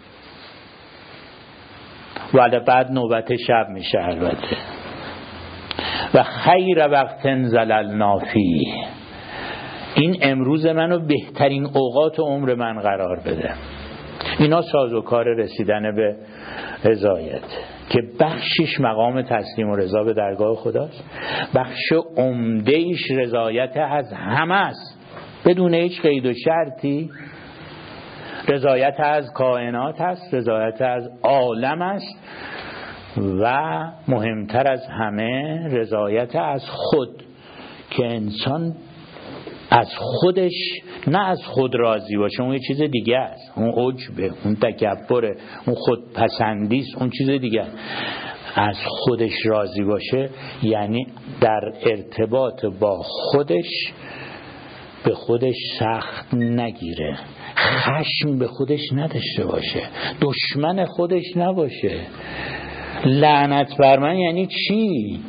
ولی بعد نوبت شب میشه البته. و خیر وقت زللنا فیه، این امروز منو بهترین اوقات عمر من قرار بده. اینا سازوکار رسیدن به رضایت که بخشش مقام تسلیم و رضا به درگاه خداست، بخش عمدهش رضایت از همه است بدون هیچ قید و شرطی. رضایت از کائنات است، رضایت از عالم است و مهمتر از همه رضایت از خود، که انسان از خودش نه از خود راضی باشه، اون یه چیز دیگه است، اون عجبه، اون تکبره، اون خودپسندیست، اون چیز دیگه است. از خودش راضی باشه یعنی در ارتباط با خودش به خودش سخت نگیره، خشم به خودش نداشته باشه، دشمن خودش نباشه. لعنت بر من یعنی چی؟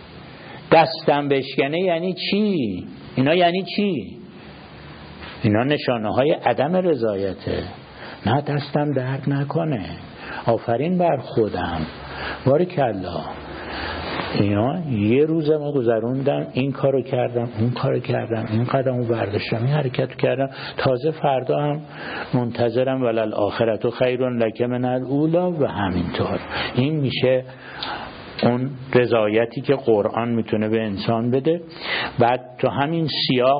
دستم بشکنه یعنی چی؟ اینا یعنی چی؟ اینا نشانه های عدم رضایته. نه دستم درد نکنه، آفرین بر خودم، بارکالله. اینا یه روز ما گذروندم، این کارو کردم، اون کارو کردم، این قدمو برداشتم، این حرکتو کردم، تازه فردا هم منتظرم وللآخرة خیر لک من الاولی و همینطور. این میشه اون رضایتی که قرآن میتونه به انسان بده. بعد تو همین سیاق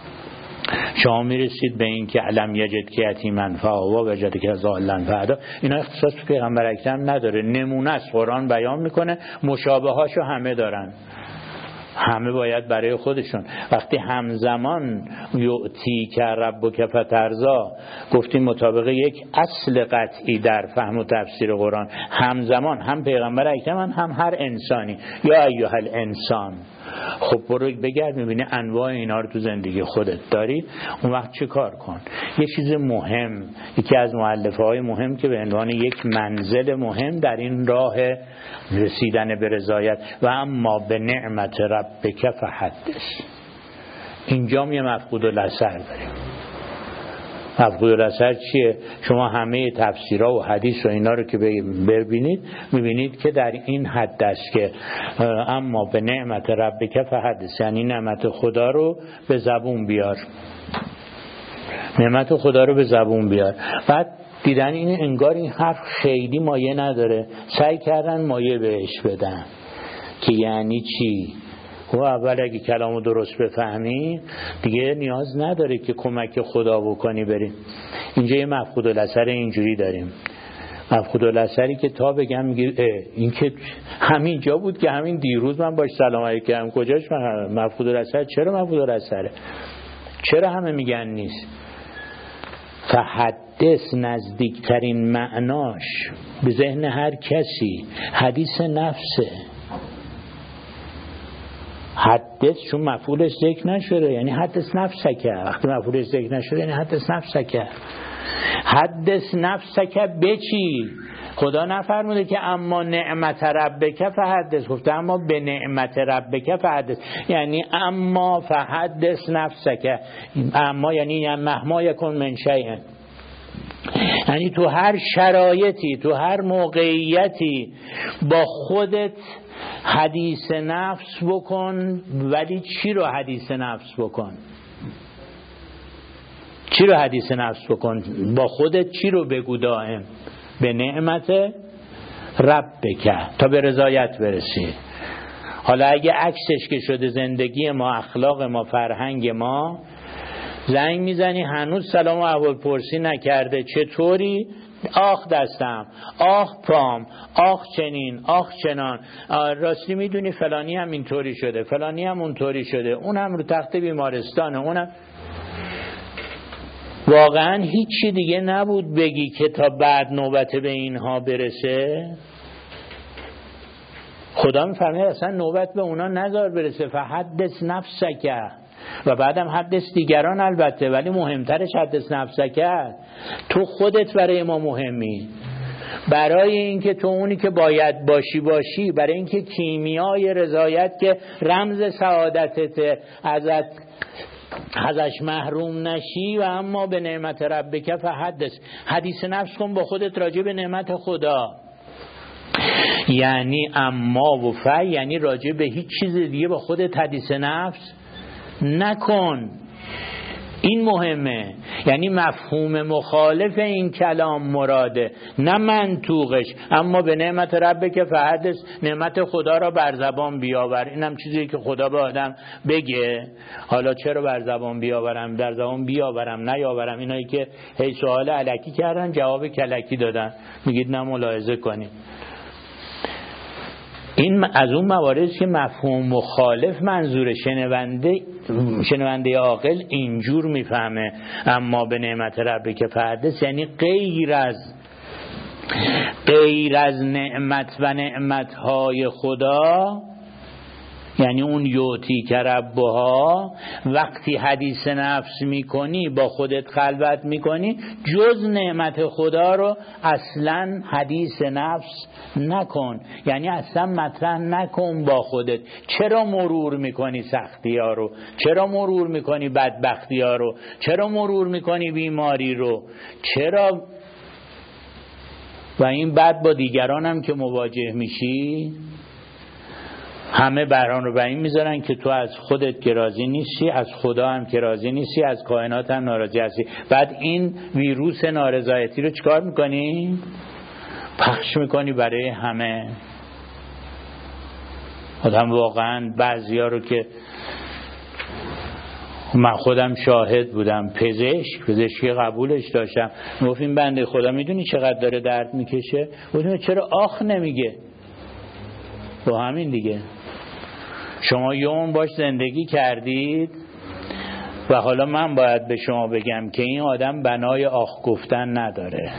شما میرسید به این که علم یجد که یتیمن فآوی و وجد که ضالا فهدی. اینا اختصاص به پیغمبر اکرم نداره، نمونه است قرآن بیان میکنه، مشابه هاشو همه دارن، همه باید برای خودشون. وقتی همزمان یعطی که ربک فترضی گفتیم مطابق یک اصل قطعی در فهم و تفسیر قرآن، همزمان هم پیغمبر اکرم هم هر انسانی، یا ایها الانسان. خب برو بگرد میبینی انواع اینا رو تو زندگی خودت داری، اون وقت چه کار کن؟ یه چیز مهم، یکی از مؤلفه های مهم که به عنوان یک منزل مهم در این راه رسیدن به رضایت، و اما به نعمت ربک فحدث. اینجا یه مفقود الاثر داریم. مفقود الاثر چیه؟ شما همه تفسیرها و حدیث و اینا رو که ببینید میبینید که در این حد است که اما به نعمت ربک فحدث، یعنی نعمت خدا رو به زبون بیار، نعمت خدا رو به زبون بیار. بعد دیدن این انگار این حرف خیلی مایه نداره، سعی کردن مایه بهش بدن که یعنی چی. و اول اگه کلامو درست بفهمی دیگه نیاز نداره که کمک خدا بکنی بریم. اینجا یه مفقود الاثر اینجوری داریم، مفقود الاثری که تا بگم میگه این که همین جا بود که همین دیروز من باش سلام علیکم، کجاش مفقود الاثر؟ چرا مفقود الاثره؟ چرا همه میگن نیست؟ فحدث نزدیکترین معناش به ذهن هر کسی حدیث نفسه. حدث چون مفعولش ذکر نشده یعنی حدث نفسک، وقتی مفعولش ذکر نشده یعنی حدث نفسک. حدث نفسک به چی؟ خدا نفرموده که اما نعمت ربک فحدث، گفته اما به نعمت ربک فحدث، یعنی اما فحدث نفسک. اما یعنی مهما یکن من شیء، یعنی تو هر شرایطی، تو هر موقعیتی با خودت حدیث نفس بکن. ولی چی رو حدیث نفس بکن؟ چی رو حدیث نفس بکن؟ با خودت چی رو بگو دائم؟ به نعمت ربک، تا به رضایت برسی. حالا اگه عکسش که شده زندگی ما، اخلاق ما، فرهنگ ما، زنگ میزنی هنوز سلام و احوال پرسی نکرده، چطوری؟ آخ دستم، آخ پام، آخ چنین، آخ چنان، راستی میدونی فلانی هم اینطوری شده، فلانی هم اونطوری شده، اونم رو تخت بیمارستانه، اونم. واقعا هیچی دیگه نبود بگی که تا بعد نوبت به اینها برسه؟ خدا میفرماید اصلا نوبت به اونا نذار برسه، فحدث نفسک، و بعدم حدث دیگران البته، ولی مهمترش حدث نفسک. تو خودت برای ما مهمی، برای اینکه تو اونی که باید باشی باشی، برای اینکه کیمیای رضایت که رمز سعادتت ازت ازش محروم نشی، و اما به نعمت ربک فحدث، حدیث نفس کن با خودت راجع به نعمت خدا. یعنی اما و ف، یعنی راجع به هیچ چیز دیگه با خودت حدیث نفس نکن. این مهمه، یعنی مفهوم مخالف این کلام مراده، نه منطوقش. اما به نعمت ربک فحدث، نعمت خدا را بر زبان بیاور. اینم چیزی که خدا به آدم بگه. حالا چرا بر زبان بیاورم؟ در زبان بیاورم نیاورم؟ اینایی که هی سوال الکی کردن جواب کلکی دادن، میگید نه ملاحظه کنید. این از اون مواردی که مفهوم مخالف منظور شنونده شنونده عاقل اینجور میفهمه. اما به نعمت ربک فحدث یعنی غیر از غیر از نعمت و نعمتهای خدا، یعنی اون یوتی که ربها، وقتی حدیث نفس میکنی با خودت خلوت میکنی، جز نعمت خدا رو اصلا حدیث نفس نکن، یعنی اصلا مطرح نکن با خودت. چرا مرور میکنی سختی ها رو؟ چرا مرور میکنی بدبختی ها رو؟ چرا مرور میکنی بیماری رو؟ چرا؟ و این بعد با دیگران هم که مواجه میشی، همه برهان رو به این میذارن که تو از خودت که راضی نیستی، از خدا هم که راضی نیستی، از کائنات هم ناراضی هستی. بعد این ویروس نارضایتی رو چیکار میکنی؟ پخش میکنی برای همه. آدم واقعا بعضیا رو که من خودم شاهد بودم، پزشک پزشکی قبولش داشتم، میگفت این بنده خدا میدونی چقدر داره درد میکشه؟ گفتم چرا آخ نمیگه؟ با همین دیگه. شما یه اون باش زندگی کردید و حالا من باید به شما بگم که این آدم بنای آخ گفتن نداره.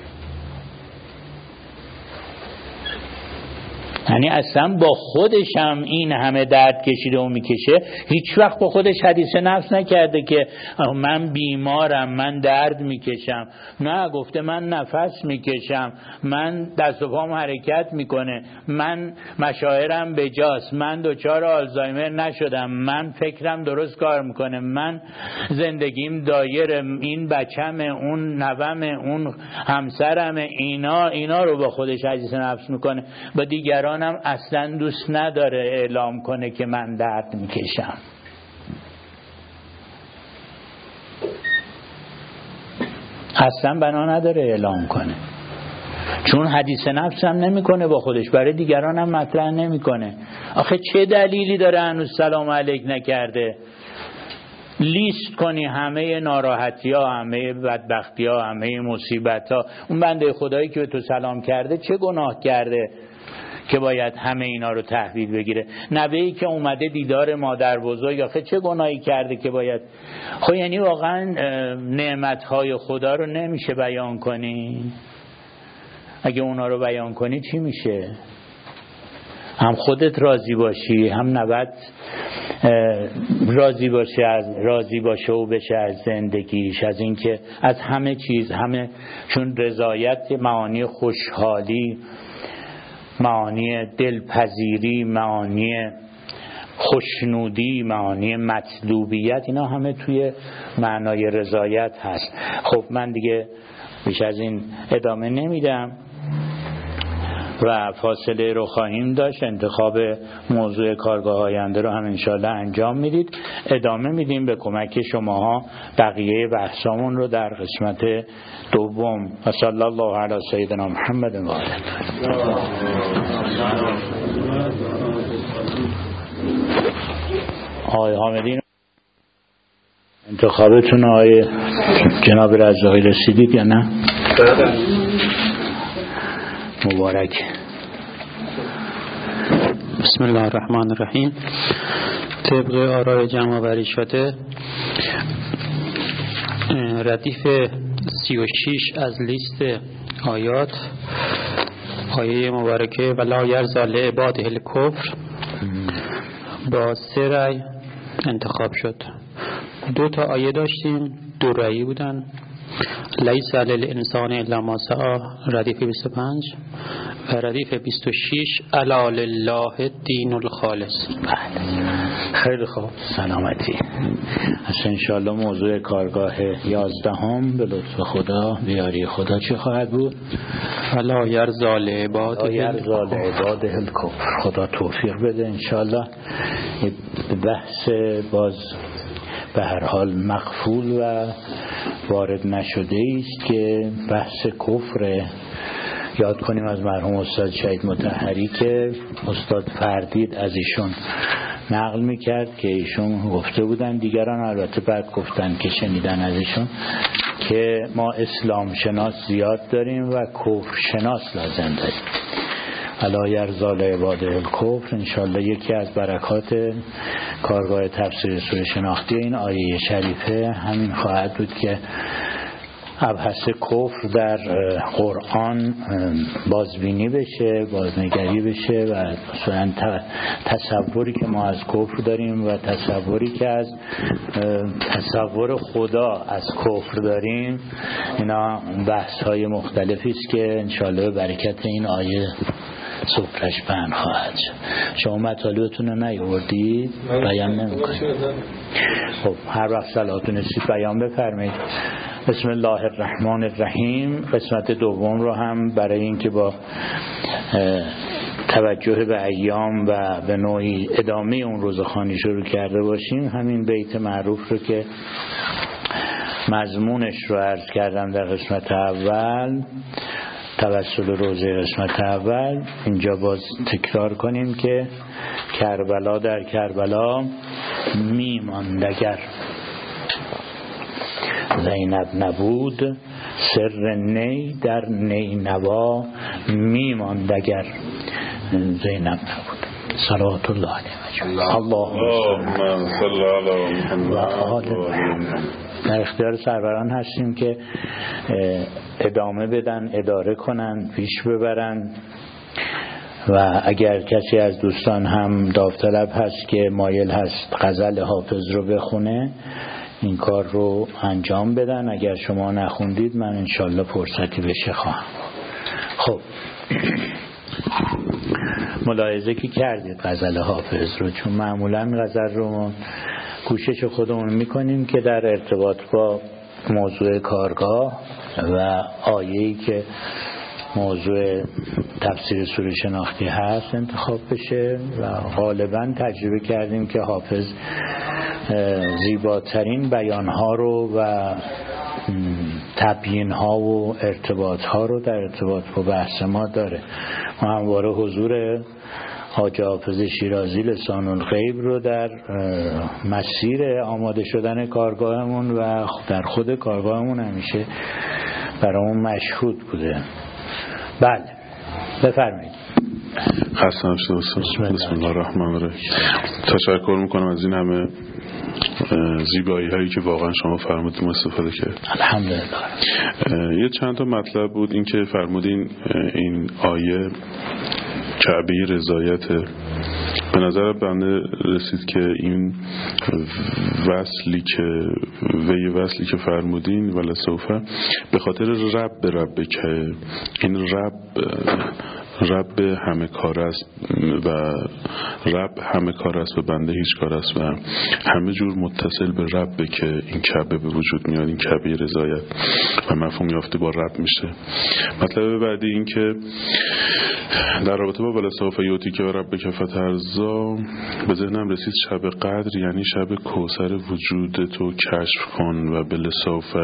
یعنی اصلا با خودش هم این همه درد کشیده و میکشه، هیچ وقت با خودش حدیث نفس نکرده که من بیمارم، من درد میکشم. نه، گفته من نفس میکشم، من دست و پام حرکت میکنه، من مشاعرم بجاست، من دچار آلزایمر نشدم، من فکرم درست کار میکنه، من زندگیم دایره، این بچم، اون نوم، اون همسرم، اینا اینا رو با خودش حدیث نفس میکنه. با دیگران هم اصلا دوست نداره اعلام کنه که من درد میکشم. اصلا بنا نداره اعلام کنه، چون حدیث نفس هم نمیکنه با خودش، برای دیگران هم مطرح نمیکنه. آخه چه دلیلی داره هنوز سلام علیک نکرده؟ لیست کنی همه ناراحتی ها، همه بدبختی ها، همه مصیبت ها. اون بنده خدایی که به تو سلام کرده چه گناه کرده که باید همه اینا رو تحویل بگیره؟ نوه‌ای که اومده دیدار مادر بزرگ، آخه چه گناهی کرده که باید؟ خب یعنی واقعا نعمتهای خدا رو نمیشه بیان کنی؟ اگه اونا رو بیان کنی چی میشه؟ هم خودت راضی باشی، هم نباید راضی باشه از راضی باشه و بشه از زندگیش، از اینکه از همه چیز، همه، چون رضایت معانی خوشحالی، معانی دلپذیری، معانی خوشنودی، معانی مطلوبیت، اینا همه توی معنای رضایت هست. خب من دیگه بیش از این ادامه نمیدم و فاصله رو خواهیم داشت. انتخاب موضوع کارگاه آینده رو هم انشالله انجام میدید. ادامه میدیم به کمک شماها بقیه بحثامون رو در قسمت دوم. و صلی الله علی سیدنا محمد و آله. آقای حامدی انتخابتون آقای جناب رضایی رسیدید یا نه؟ مبارک. بسم الله الرحمن الرحیم. طبق آراء جمع آوری شده ردیف سی و شش از لیست آیات آیه مبارکه ولا یرضی لعباده الکفر با سه رأی انتخاب شد. دو تا آیه داشتیم، دو رأیی بودن. لیس علی الانسان الا ما سعی ردیف بیست و پنج و ردیف بیست و شش الا لله الدین الخالص. خیلی خوب، سلامتی. اصلا انشاءالله موضوع کارگاه یازدهم به لطف خدا بیاری خدا چی خواهد بود؟ ولا یرضی لعباده الکفر. خدا توفیق بده انشاءالله. بحث باز به هر حال مقفول و وارد نشده است که بحث کفر. یاد کنیم از مرحوم استاد شهید مطهری که استاد فردید از ایشون نقل میکرد که ایشون گفته بودن، دیگران البته بعد گفتن که شنیدن از ایشون، که ما اسلام شناس زیاد داریم و کفر شناس لازم داریم. الا یرضی لعباده الکفر. انشاءالله یکی از برکات کارگاه تفسیر سوره شناختی این آیه شریفه همین خواهد بود که ابحث کفر در قرآن بازبینی بشه، بازنگری بشه و مثلا تصوری که ما از کفر داریم و تصوری که از تصور خدا از کفر داریم، اینا بحث های مختلفی است که انشاءالله برکت این آیه سفرش پهن خواهد. شما مطالبتون رو نیاوردید؟ بیان نمی‌کنید. خب هر وقت صلاتون رسید بیان بفرمایید. بسم الله الرحمن الرحیم. قسمت دوم رو هم برای اینکه با توجه به ایام و به نوعی ادامه اون روزخوانی شروع کرده باشیم، همین بیت معروف رو که مضمونش رو عرض کردم در قسمت اول، توسل روزه قسمت اول، اینجا باز تکرار کنیم که کربلا در کربلا میماند اگر زینب نبود، سر نی در نی نوا میماند اگر زینب نبود. صلوات الله علیه و اللهم صل علی محمد. در اختیار سروران هستیم که ادامه بدن، اداره کنن، پیش ببرن و اگر کسی از دوستان هم داوطلب هست که مایل هست غزل حافظ رو بخونه، این کار رو انجام بدن. اگر شما نخوندید من انشالله فرصتی بشه خواهم. خب ملاحظه که کردید غزل حافظ رو، چون معمولا غزل رو کوشش خودمون میکنیم که در ارتباط با موضوع کارگاه و آیه‌ای که موضوع تفسیر سوره شناختی هست انتخاب بشه و غالبا تجربه کردیم که حافظ زیباترین بیانها رو و تبیین‌ها و ارتباط‌ها رو در ارتباط با بحث ما داره. ما همواره حضور حاج حافظ شیرازی لسان الغیب رو در مسیر آماده شدن کارگاهمون و در خود کارگاهمون همیشه برامون مشهود بوده. بله بفرمایید. خسته نباشید. بسم الله الرحمن الرحیم. تشکر میکنم از این همه زیبایی هایی که واقعا شما فرمودیم استفاده کرد. الحمدلله. یه چند تا مطلب بود. این که فرمودین این آیه کعبه رضایت، به نظر بنده رسید که این وصلی که وی وصلی که فرمودین ولسوفه به خاطر رب رب که این رب رب همه کار است و رب همه کار است و بنده هیچ کار است و همه جور متصل به رب که این کعبه به وجود میاد، این کعبه رضایت و مفهوم یافته با رب میشه. مطلب بعدی این که در رابطه با ولسوف یوتی که رب که فترزا به ذهنم رسید شب قدر یعنی شب کوثر وجود تو کشف کن و بلسوف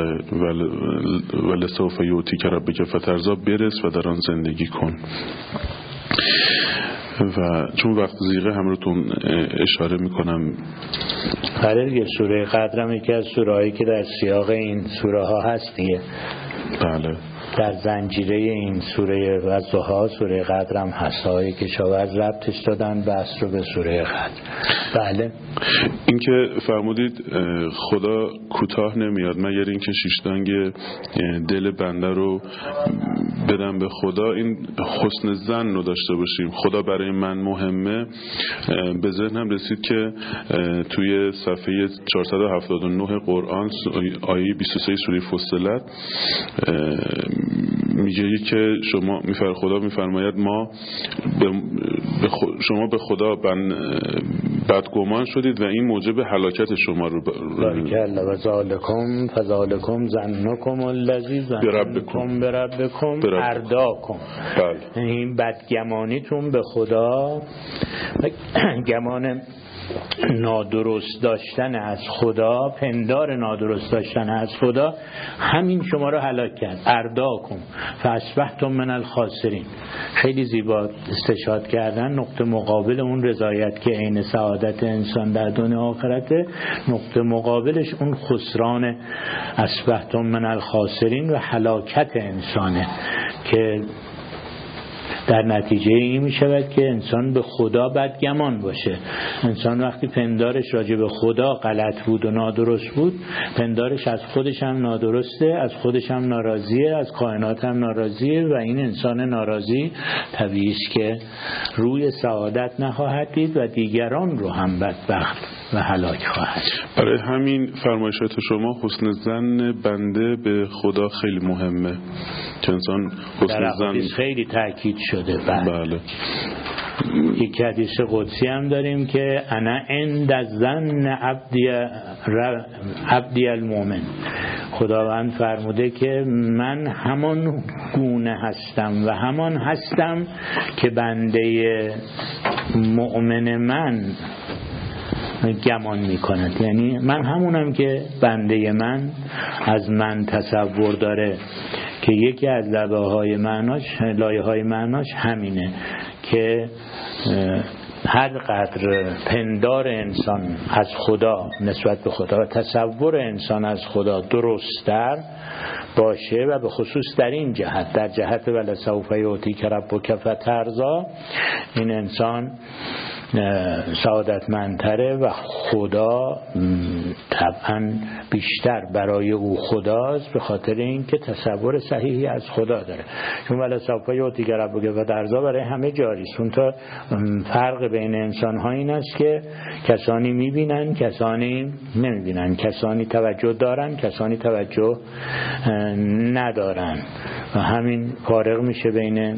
ولسوف یوتی که رب که فترزا برس و در آن زندگی کن. و چون وقت زیغه هم رو تون اشاره میکنم. بله دیگه، سوره قدر هم یکی از سوره هایی که در سیاق این سوره ها هست دیگه. بله، در زنجیره این سوره والضحی سوره قدر هم هست، هایی که شاورز ربطش دادن بحث رو به سوره قدر. بله، این که فرمودید خدا کوتاه نمیاد مگر اینکه شیشتانگ دل بنده رو بدم به خدا، این حسن ظن رو داشته باشیم خدا برای من مهمه. به ذهنم رسید که توی صفحه چهارصد و هفتاد و نه قرآن آیه بیست و سه سوره فصلت میگه که شما میفر خدا میفرماید ما به شما به خدا بن بدگمان شدید و این موجب هلاکت شما رو بارکالله و ذالکم فذالکم ظنکم الذی ظننتم بربکم ارداکم. این بدگمانیتون به خدا، گمان نادرست داشتن از خدا، پندار نادرست داشتن از خدا، همین شما رو هلاک کرد. ارداکم فاصبحتم من الخاسرین. خیلی زیبا استشهاد کردن. نقطه مقابل اون رضایت که عین سعادت انسان در دنیا آخرته، نقطه مقابلش اون خسران اصبحتم من الخاسرین و هلاکت انسانه که در نتیجه این می شود که انسان به خدا بدگمان باشه. انسان وقتی پندارش راجع به خدا غلط بود و نادرست بود، پندارش از خودش هم نادرسته، از خودش هم ناراضیه، از کائنات هم ناراضیه و این انسان ناراضی طبیعی است که روی سعادت نخواهد دید و دیگران رو هم بدبخت و هلاک خواهد. برای همین فرمایشات شما حسن ظن بنده به خدا خیلی مهمه که انسان حسن ظن خیلی تاکید شده. بله. یک حدیث قدسی هم داریم که انا عند ظن عبدی عبدی المؤمن. خداوند فرموده که من همان گونه هستم و همان هستم که بنده مؤمن من گمان می کند. یعنی من همونم که بنده من از من تصور داره، که یکی از لایه های معناش لایه های معناش همینه که هر قدر پندار انسان از خدا نسبت به خدا و تصور انسان از خدا درست‌تر باشه و به خصوص در این جهت، در جهت ولسوف یعطیک ربک فترضی، این انسان سعادتمندتره و خدا طبعا بیشتر برای او خداست، به خاطر اینکه تصور صحیحی از خدا داره. چون ولسوف یعطیک ربک فترضی برای همه جاری است. اون تا فرق بین انسان ها این است که کسانی میبینن، کسانی نمیبینن، کسانی توجه دارن، کسانی توجه ندارن و همین فارق میشه بین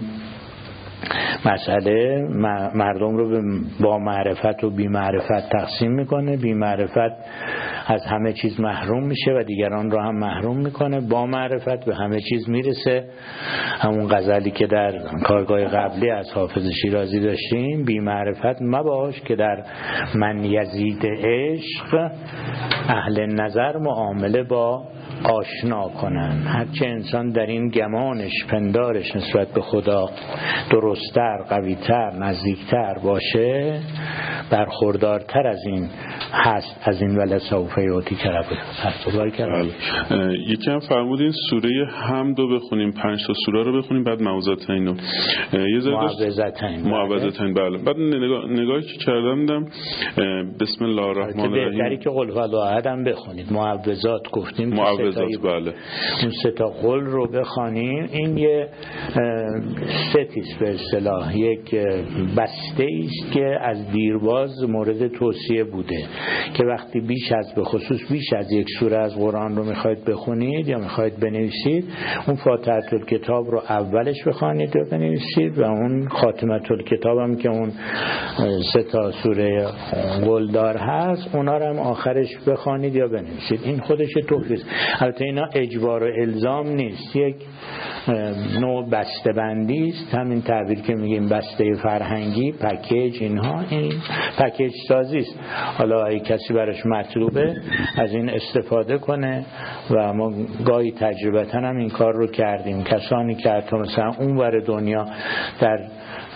مسئله مردم رو با معرفت و بی معرفت تقسیم میکنه. بی معرفت از همه چیز محروم میشه و دیگران رو هم محروم میکنه. با معرفت به همه چیز میرسه. همون غزلی که در کارگاه قبلی از حافظ شیرازی داشتیم، بی معرفت مباش که در من یزید عشق اهل نظر معامله با آشنا کنن. هرچه انسان در این گمانش پندارش نسبت به خدا درست‌تر، قوی‌تر، نزدیکتر باشه، برخوردارتر از این هست، از این ولسوف یعطیک ربک. یکی هم فرمودین سوره حمد رو بخونیم، پنج تا سوره رو بخونیم، بعد معوذتین رو یه ذره معوذتین معوذتین بله. بعد نگاه نگاهی که کردم دیدم بسم الله الرحمن الرحیم. بهتری که قل هو احد هم بخونید. معوذات گفتیم، معوذات بله. اون سه تا قل رو بخونیم. این یه ستیس به اصطلاح، یک بسته است که از دیرباز مورد توصیه بوده که وقتی بیش از به خصوص بیش از یک سوره از قرآن رو میخواید بخونید یا میخواید بنویسید، اون فاتحه الکتاب رو اولش بخونید و بنویسید و اون خاتمه الکتاب هم که اون سه تا سوره قلدار هست اونا رو هم آخرش بخونید یا بنویسید. این خودش توفیق است. البته اینا اجبار و الزام نیست، یک نوع بسته بندی است. همین تعبیر که میگیم بسته فرهنگی، پکیج، اینها این پکیج سازی است. حالا اگه کسی براش مطلوبه از این استفاده کنه و ما گاهی تجربتاً هم این کار رو کردیم. کسانی که حتی مثلا اون ور دنیا در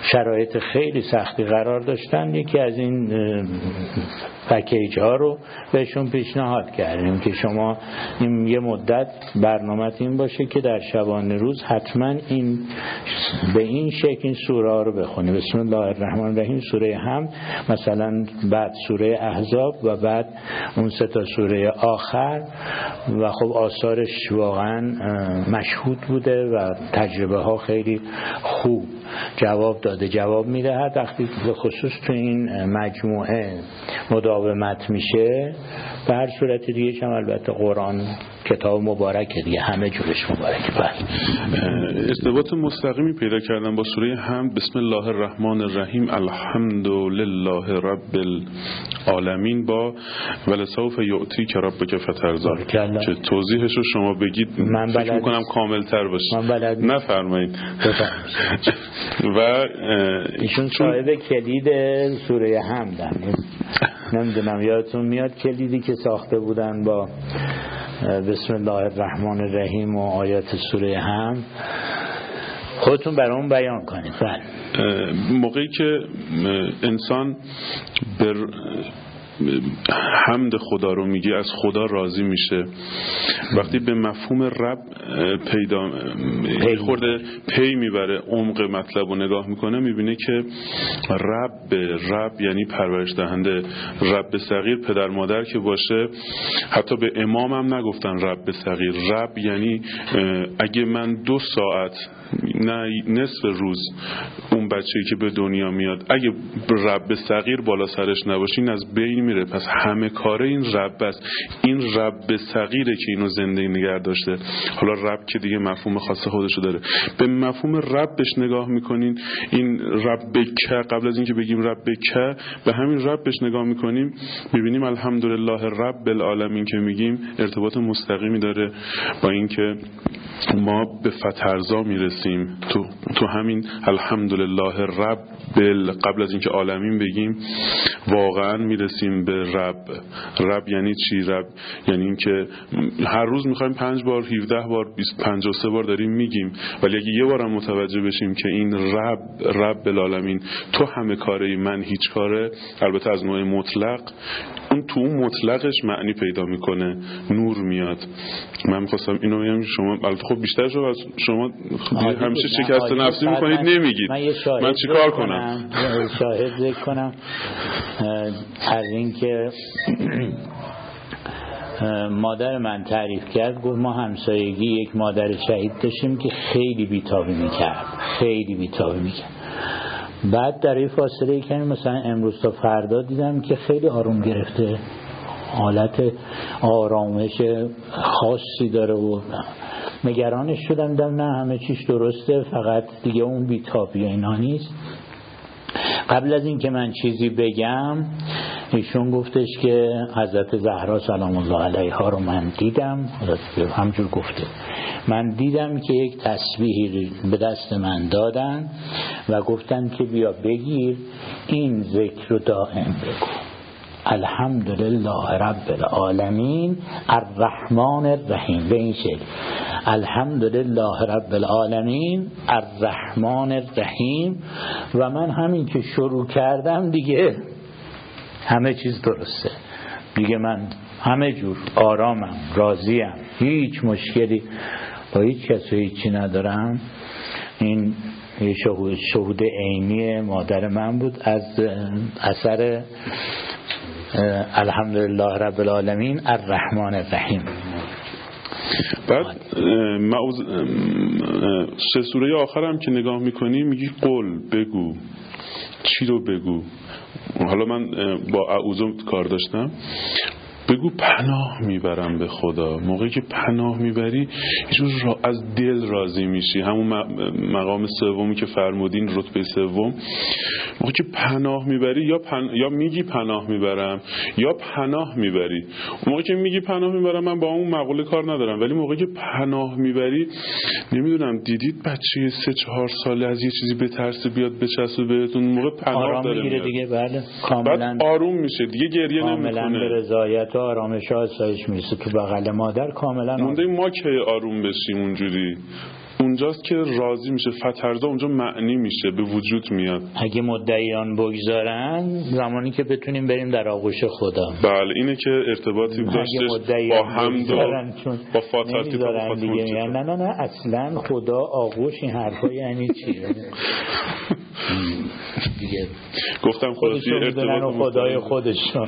شرایط خیلی سختی قرار داشتن، یکی از این پکیج ها رو بهشون پیشنهاد کردیم که شما این یه مدت برنامه‌ت این باشه که در شبانه روز حتما این به این شکل این سوره ها رو بخونی. بسم الله الرحمن الرحیم، سوره حمد، مثلا بعد سوره احزاب و بعد اون سه تا سوره آخر. و خب آثارش واقعا مشهود بوده و تجربه ها خیلی خوب جواب داده، جواب میده. وقتی به خصوص تو این مجموعه مداومت میشه، به هر صورت دیگه چم البته قرآن کتاب مبارکه دیگه، همه جورش مبارکه. بله، ارتباط مستقیمی پیدا کردن با سوره حمد. بسم الله الرحمن الرحیم، الحمد لله رب العالمین با ولسوف یعطی که ربک فترضی، که توضیحش رو شما بگید من فکر میکنم کامل تر باشه. نفرمایید. و ایشون صاحب کلید سوره حمد، نمیدونم یادتون میاد کلیدی که ساخته بودن با بسم الله الرحمن الرحیم و آیات سوره حمد، خودتون برامون بیان کنید. بله، موقعی که انسان بر حمد خدا رو میگه، از خدا راضی میشه، وقتی به مفهوم رب پیدا پی خورده پی میبره، عمق مطلب رو نگاه میکنه، میبینه که رب رب یعنی پرورش دهنده. رب صغیر پدر مادر که باشه، حتی به امام هم نگفتن رب صغیر. رب یعنی اگه من دو ساعت نه نصف روز اون بچه‌ای که به دنیا میاد اگه رب صغیر بالا سرش نباشین از بین میره. پس همه کاره این رب است. این رب صغیره که اینو زنده نگه داشته. حالا رب که دیگه مفهوم خاص خودشو داره. به مفهوم ربش نگاه میکنین، این رب که قبل از اینکه بگیم رب که به همین ربش نگاه میکنیم، میبینیم الحمدلله رب العالمین که میگیم ارتباط مستقیمی داره با اینکه ما به فترضا میرسیم. تو تو همین الحمدلله رب بل قبل از اینکه عالمین بگیم واقعا میرسیم به رب. رب یعنی چی؟ رب یعنی اینکه هر روز میخوایم پنج بار هفده بار بیست پنجاه و سه بار داریم میگیم، ولی اگه یه بارم متوجه بشیم که این رب رب العالمین تو همه کاری، من هیچ کاره، البته از نوع مطلق، اون تو اون مطلقش معنی پیدا میکنه، نور میاد. من میخواستم اینو بگم شما البته خب بیشتر شما از شما همیشه شکست نفسی میکنید نمیگید. من, من چیکار کنم؟ شاهد ذکر کنم از این که مادر من تعریف کرد، گفت ما همسایگی یک مادر شهید داشتیم که خیلی بیتابی میکرد، خیلی بیتابی میکرد. بعد در این فاصله که مثلا امروز تا فردا دیدم که خیلی آروم گرفته، حالت آرامش خاصی داره و نگرانش شدم، دیدم نه همه چیش درسته، فقط دیگه اون بیتابی و اینا نیست. قبل از این که من چیزی بگم ایشون گفتش که حضرت زهرا سلام الله علیها رو من دیدم، همجور گفته، من دیدم که یک تسبیحی به دست من دادن و گفتن که بیا بگیر این ذکر رو دائم بگو، الحمدلله رب العالمین الرحمن الرحیم، به این شکل الحمدلله رب العالمین الرحمن الرحیم. و من همین که شروع کردم دیگه همه چیز درسته دیگه، من همه جور آرامم، راضیم، هیچ مشکلی با هیچ کسی هیچی ندارم. این شهود شهود عینی مادر من بود از اثر الحمدلله رب العالمین الرحمن الرحیم. بعد معوز... سه سوره آخر هم که نگاه میکنی میگی قول، بگو. چی رو بگو؟ حالا من با اعوذ کار داشتم. بگو پناه میبرم به خدا. موقعی که پناه میبری یه را از دل راضی میشی. همون مقام سومی که فرمودین، رتبه سوم، موقعی که پناه میبری یا پن... یا میگی پناه میبرم یا پناه میبری. موقعی که میگی پناه میبرم من با اون مقوله کار ندارم، ولی موقعی که پناه میبری، نمیدونم دیدید بچه سه چهار ساله از یه چیزی بترسه بیاد بچسبه بهتون، موقع پناه داره میگیره دیگه. بله کاملا آروم میشه دیگه، گریه نمیکنه، کاملا به رضایت آرامش آسایش میرسه تو بغل مادر. کاملا مونده ما که آروم بشیم اونجوری. اونجاست که راضی میشه. فترضا اونجا معنی میشه، به وجود میاد. اگه مدعیان بگذارن، زمانی که بتونیم بریم در آغوش خدا. بله، اینه که ارتباطی داشتش با حمد و با فاتحه با دیگه. نه نه نه اصلا خدا آغوش این حرفا یعنی چی؟ دیگه گفتم خلاصی ارتباط خدای خودشون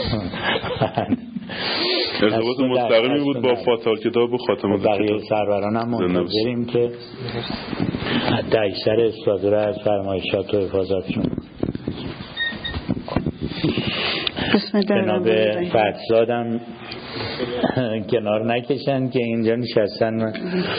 ارتباط مستقیمی بود با فاتحه کتاب و خاتمه کتاب. بقیه سروران هم منتظریم که حتی اکثر استاذ از فرمایشات و حفاظتشون. جناب فتزادم کنار نکشن که اینجا نشستن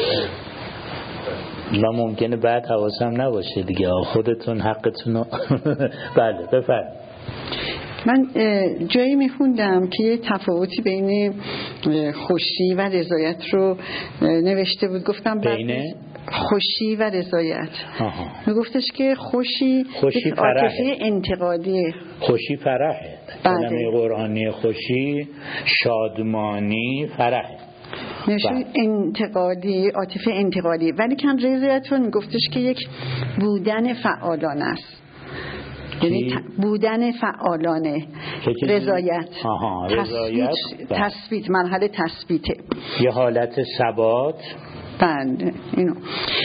و ممکنه بعد حواسم نباشه دیگه. خودتون حقتون رو بله بفرمایید. من جایی میخوندم که یه تفاوتی بین خوشی و رضایت رو نوشته بود. گفتم بین خوشی و رضایت میگفتش که خوشی خوشی عاطفه انتقادیه. خوشی فرحه. کلمه قرآنی خوشی شادمانی فرحه، نشون انتقادی، عاطفه انتقادی. ولی کن رضایت رو میگفتش که یک بودن فعالانه است، یعنی بودن فعالانه. رضایت رضایت تثبیت، مرحله تثبیته، یه حالت ثبات. بله اینو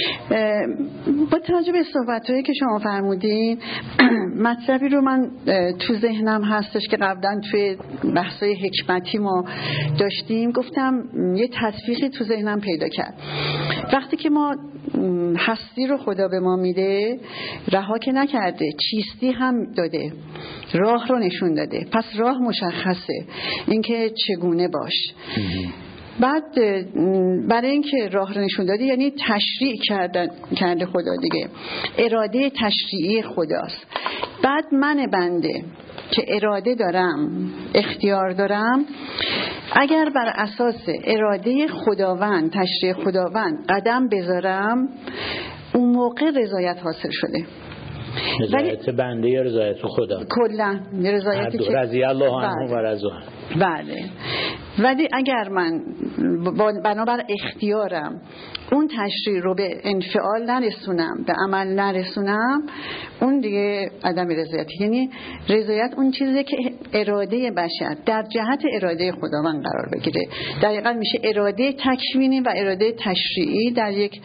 با توجه به صحبت‌هایی که شما فرمودین مطلبی رو من تو ذهنم هستش که قبلا توی بحث‌های حکمتی ما داشتیم. گفتم یه تطبیقی تو ذهنم پیدا کرد. وقتی که ما هستی رو خدا به ما میده، رها که نکرده، چیستی هم داده، راه رو نشون داده. پس راه مشخصه، اینکه چگونه باش. بعد برای اینکه راه رو نشون داده یعنی تشریع کردن کرده خدا دیگه، اراده تشریعی خداست. بعد من بنده که اراده دارم، اختیار دارم، اگر بر اساس اراده خداوند، تشریع خداوند قدم بذارم، اون موقع رضایت حاصل شده. رضایت بنده یا رضایت خدا؟ کلا رضایتی که رضی الله عنه و رضا. بله. ولی اگر من بنابر اختیارم اون تشریع رو به انفعال نرسونم، به عمل نرسونم، اون دیگه عدم رضایتی. یعنی رضایت اون چیزیه که اراده بشر در جهت اراده خداوند قرار بگیره. دقیقاً میشه اراده تکوینی و اراده تشریعی در یک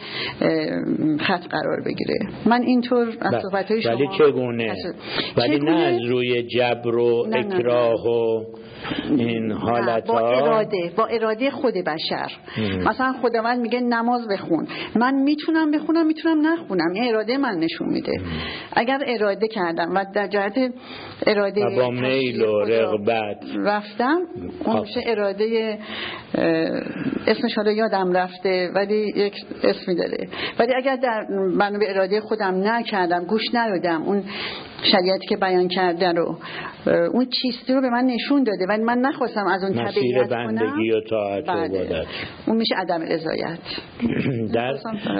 خط قرار بگیره. من اینطور از صحبت‌های شما. ولی چگونه؟ ولی نه از روی جبر و اکراه و این حالت با اراده، با اراده خود بشر. ام. مثلا خداوند میگه نماز بخون، من میتونم بخونم، میتونم نخونم، این اراده من نشون میده. ام. اگر اراده کردم و در جهت اراده و با میل و رغبت رفتم، اون میشه اراده، اسمش حالا یادم رفته ولی یک اسمی داره. ولی اگر در بنا به اراده خودم نکردم، گوش ندادم، اون شریعتی که بیان کرده رو، اون چیستی رو به من نشون داده ولی من نخواستم از اون تبعیت کنم، مسیر بندگی و طاعت و عبادت، اون میشه عدم رضایت. در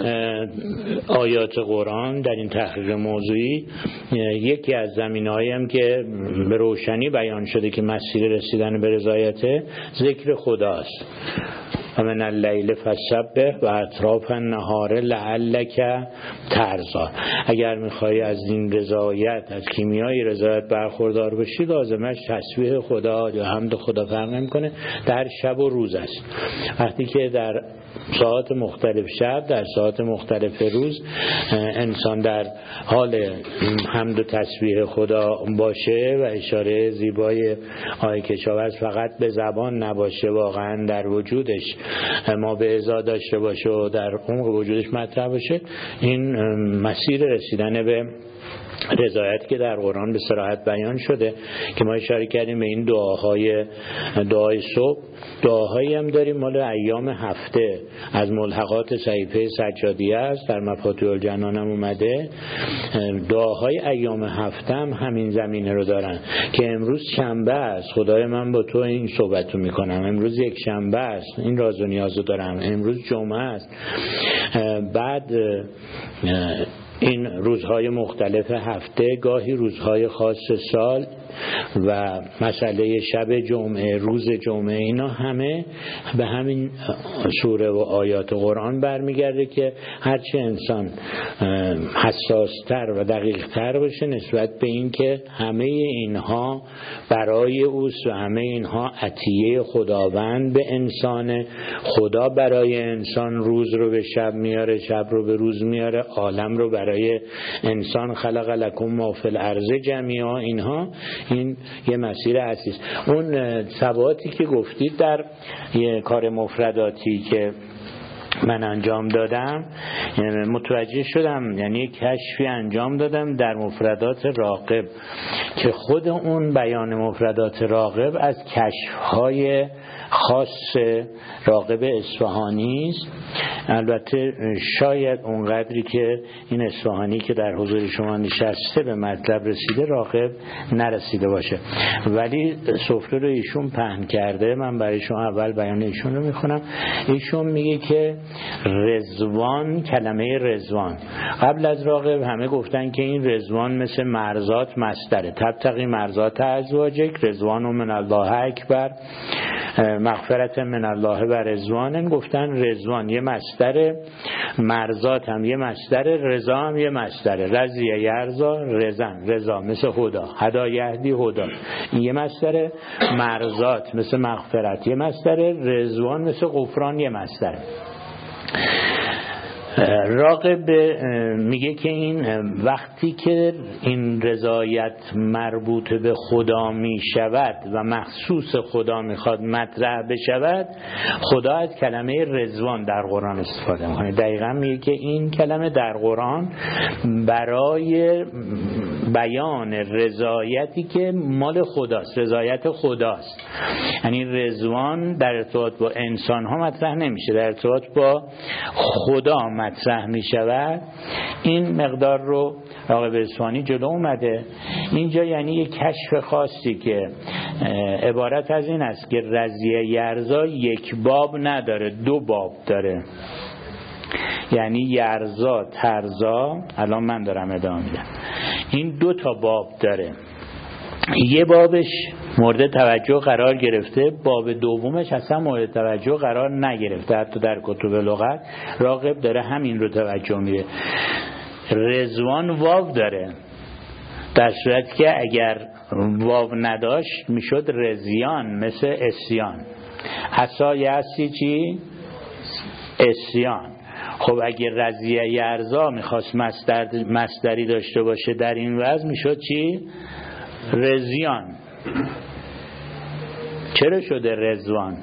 آیات قرآن در این تحقیق موضوعی یکی از زمینه‌هایی هم که به روشنی بیان شده که مسیر رسیدن به رضایت ذکر خداست. و من اللیل فسبح و اطراف النهار لعلک ترضی. اگر میخوای از این رضایت، از کیمیای رضایت برخوردار بشی، لازمش تسبیح خدا یا حمد خدا فرق نمیکنه، در شب و روز است. وقتی که در ساعات مختلف شب، در ساعات مختلف روز انسان در حال حمد و تسبیح خدا باشه و اشاره زیبای آیه کشاورز فقط به زبان نباشه، واقعا در وجودش ما به ازا داشته باشه و در عمق وجودش مطرح باشه، این مسیر رسیدن به رضایت که در قرآن به صراحت بیان شده که ما اشاره کردیم به این دعاهای دعای صبح. دعاهایی هم داریم مال ایام هفته از ملحقات صحیفه سجادیه است، در مفاتیح الجنان هم اومده. دعاهای ایام هفته هم همین زمینه رو دارن که امروز شنبه است، خدای من با تو این صحبت رو میکنم، امروز یک شنبه است، این راز و نیاز رو دارم، امروز جمعه است. بعد این روزهای مختلف هفته، گاهی روزهای خاص سال، و مسئله شب جمعه، روز جمعه، اینا همه به همین سوره و آیات قرآن برمیگرده که هرچی انسان حساستر و دقیقتر باشه نسبت به این که همه اینها برای اوست و همه اینها عطیه خداوند به انسانه. خدا برای انسان روز رو به شب میاره، شب رو به روز میاره، عالم رو برای انسان خلق لکم ما فی الارض جمیعا. اینها این یه مسیر اصلی است. اون ثباتی که گفتید در یه کار مفرداتی که من انجام دادم متوجه شدم، یعنی کشفی انجام دادم در مفردات راغب که خود اون بیان مفردات راغب از کشف‌های خاص راغب اصفهانی است. البته شاید اونقدری که این اصفهانی که در حضور شما نشسته به مطلب رسیده راغب نرسیده باشه، ولی سفره رو ایشون پهن کرده. من برای شما اول بیان ایشون رو میخونم. ایشون میگه که رضوان، کلمه رضوان قبل از راغب همه گفتن که این رضوان مثل مرزات مصدره، تبتغی مرزات ازواجک، رضوان من الله اکبر، مغفرت من الله و رضوان. گفتن رضوان یه مصدر، مرزات هم یه مصدر، رضا هم یه مصدر. رضیه یرضا، رضن، رضا مثل هدا، هدا یهدی هدا این یه مصدر، مرزات مثل مغفرت یه مصدر، رضوان مثل غفران یه مصدر. راغب میگه که این وقتی که این رضایت مربوط به خدا می شود و مخصوص خدا میخواد مطرح بشود، خدا از کلمه رضوان در قرآن استفاده میکنه. دقیقا میگه که این کلمه در قرآن برای بیان رضایتی که مال خداست، رضایت خداست. یعنی رضوان در ارتباط با انسان ها مطرح نمیشه، در ارتباط با خدا مطرح می شود. این مقدار رو راغب اصفهانی جلو اومده اینجا، یعنی یک کشف خاصی که عبارت از این است که رضیه یرضا یک باب نداره، دو باب داره. یعنی یرضا ترضا، الان من دارم ادامه میدم، این دو تا باب داره. یه بابش مورد توجه قرار گرفته، باب دومش اصلا مورد توجه قرار نگرفته. حتی در کتب لغت راغب داره همین رو توجه میده. رضوان واو داره، در صورتی که اگر واو نداشت میشد رضیان، مثل اسیان. عصای هستی چی؟ اسیان. خب اگر رضیه یرضا میخواست مصدر مصدری داشته باشه در این وضع میشد چی؟ رضیان. چرا شده رضوان؟